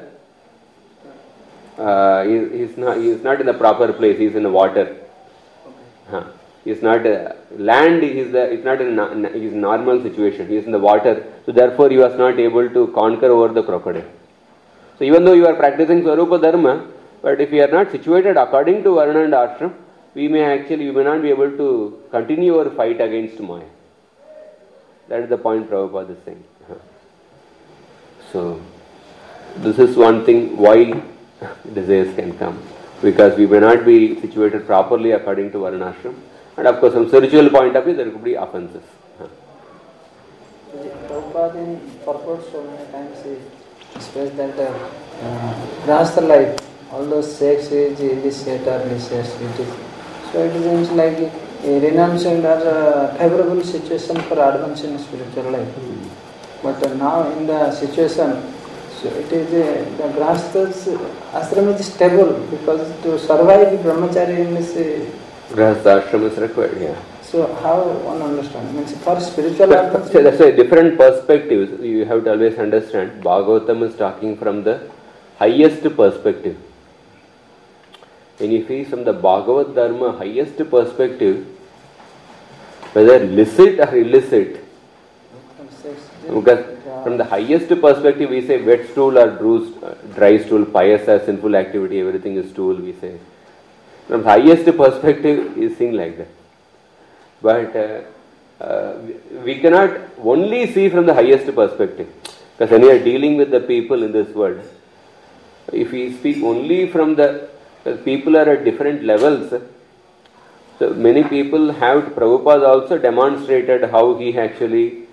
uh, he, he is not he is not in the proper place. He is in the water. Huh. He is not uh, land. He is the. It's not in a, his normal situation. He is in the water. So therefore, he was not able to conquer over the crocodile. So even though you are practicing Swarupa Dharma, but if you are not situated according to Varna and Ashram, we may actually we may not be able to continue our fight against Maya. That is the point Prabhupada is saying. Huh. So this is one thing why desires can come, because we may not be situated properly according to Varnashram, and of course from spiritual point of view there could be offenses. Huh. Prabhupada in purport so many times he says that uh, grahastha life, all those sex is illicit or licentious, it is. So it seems like a renouncing or a favorable situation for advance in spiritual life. Mm. But uh, now in the situation, so it is uh, the grahastha's ashram is stable, because to survive brahmacharya in this uh, grahastha ashram is required. Yeah. So how one understand? Means for spiritual but, so that's a different perspective. You have to always understand. Bhagavatam is talking from the highest perspective. When you see from the Bhagavad Dharma highest perspective, whether licit or illicit, because from the highest perspective we say wet stool or bruised, uh, dry stool, pious or sinful activity, everything is stool, we say. From the highest perspective is seen like that. But uh, uh, we cannot only see from the highest perspective, because when we are dealing with the people in this world, if we speak only from the, because people are at different levels, so many people have, Prabhupada also demonstrated how he actually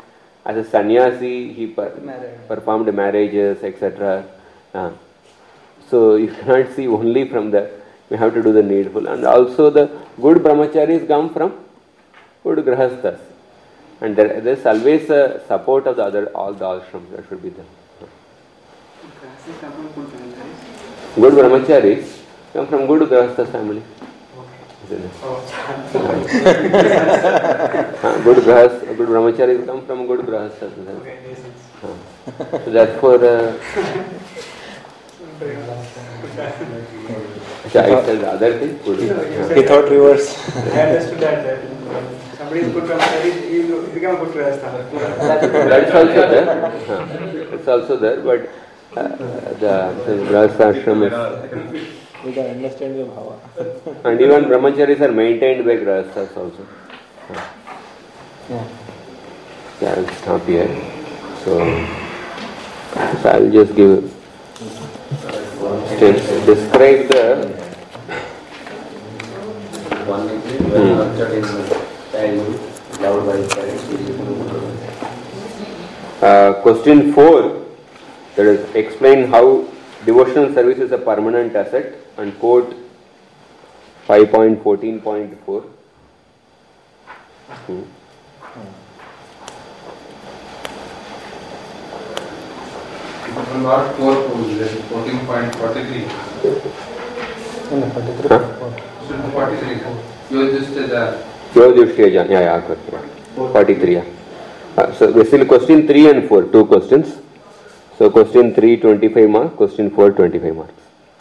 as a sannyasi, he per- Married. performed marriages, et cetera. Uh, so you cannot see only from the, you have to do the needful. And also the good brahmacharis come from good grahasthas. And there, there's always a support of the other, all the ashrams that should be there. Good brahmacharis come from good grahastha family. Isn't it? Huh? Good grahas, good brahmacharis come from good grahastha. Huh. So therefore, uh, I said the other thing. Good. He thought reverse. I understood that. that somebody is good brahmachari, he will become a good grahastha. That's also there. Huh. It's also there, but uh, the, the grahastha ashram is. We can understand your bhava. And even brahmacharis are maintained by grahasthas also. Huh. Yeah. Yeah, I'll stop here. So, so I'll just give steps. Describe the one degree, when nurtured in childhood, loved by his parents. uh, question four. That is, explain how devotional service is a permanent asset, and quote five point fourteen point four. Hmm. Not four, fourteen point forty-three. In forty-three. Huh? forty-three. You just said that. Yeah, yeah, yeah. forty-three. Yeah. Uh, so basically question three and four, two questions. So question three, twenty-five marks, question four, twenty-five marks.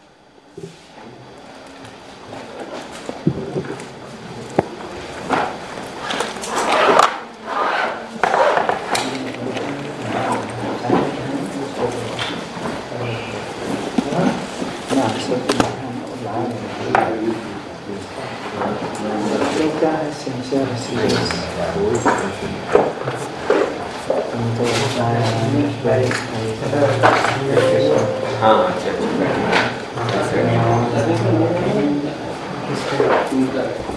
हाँ अच्छा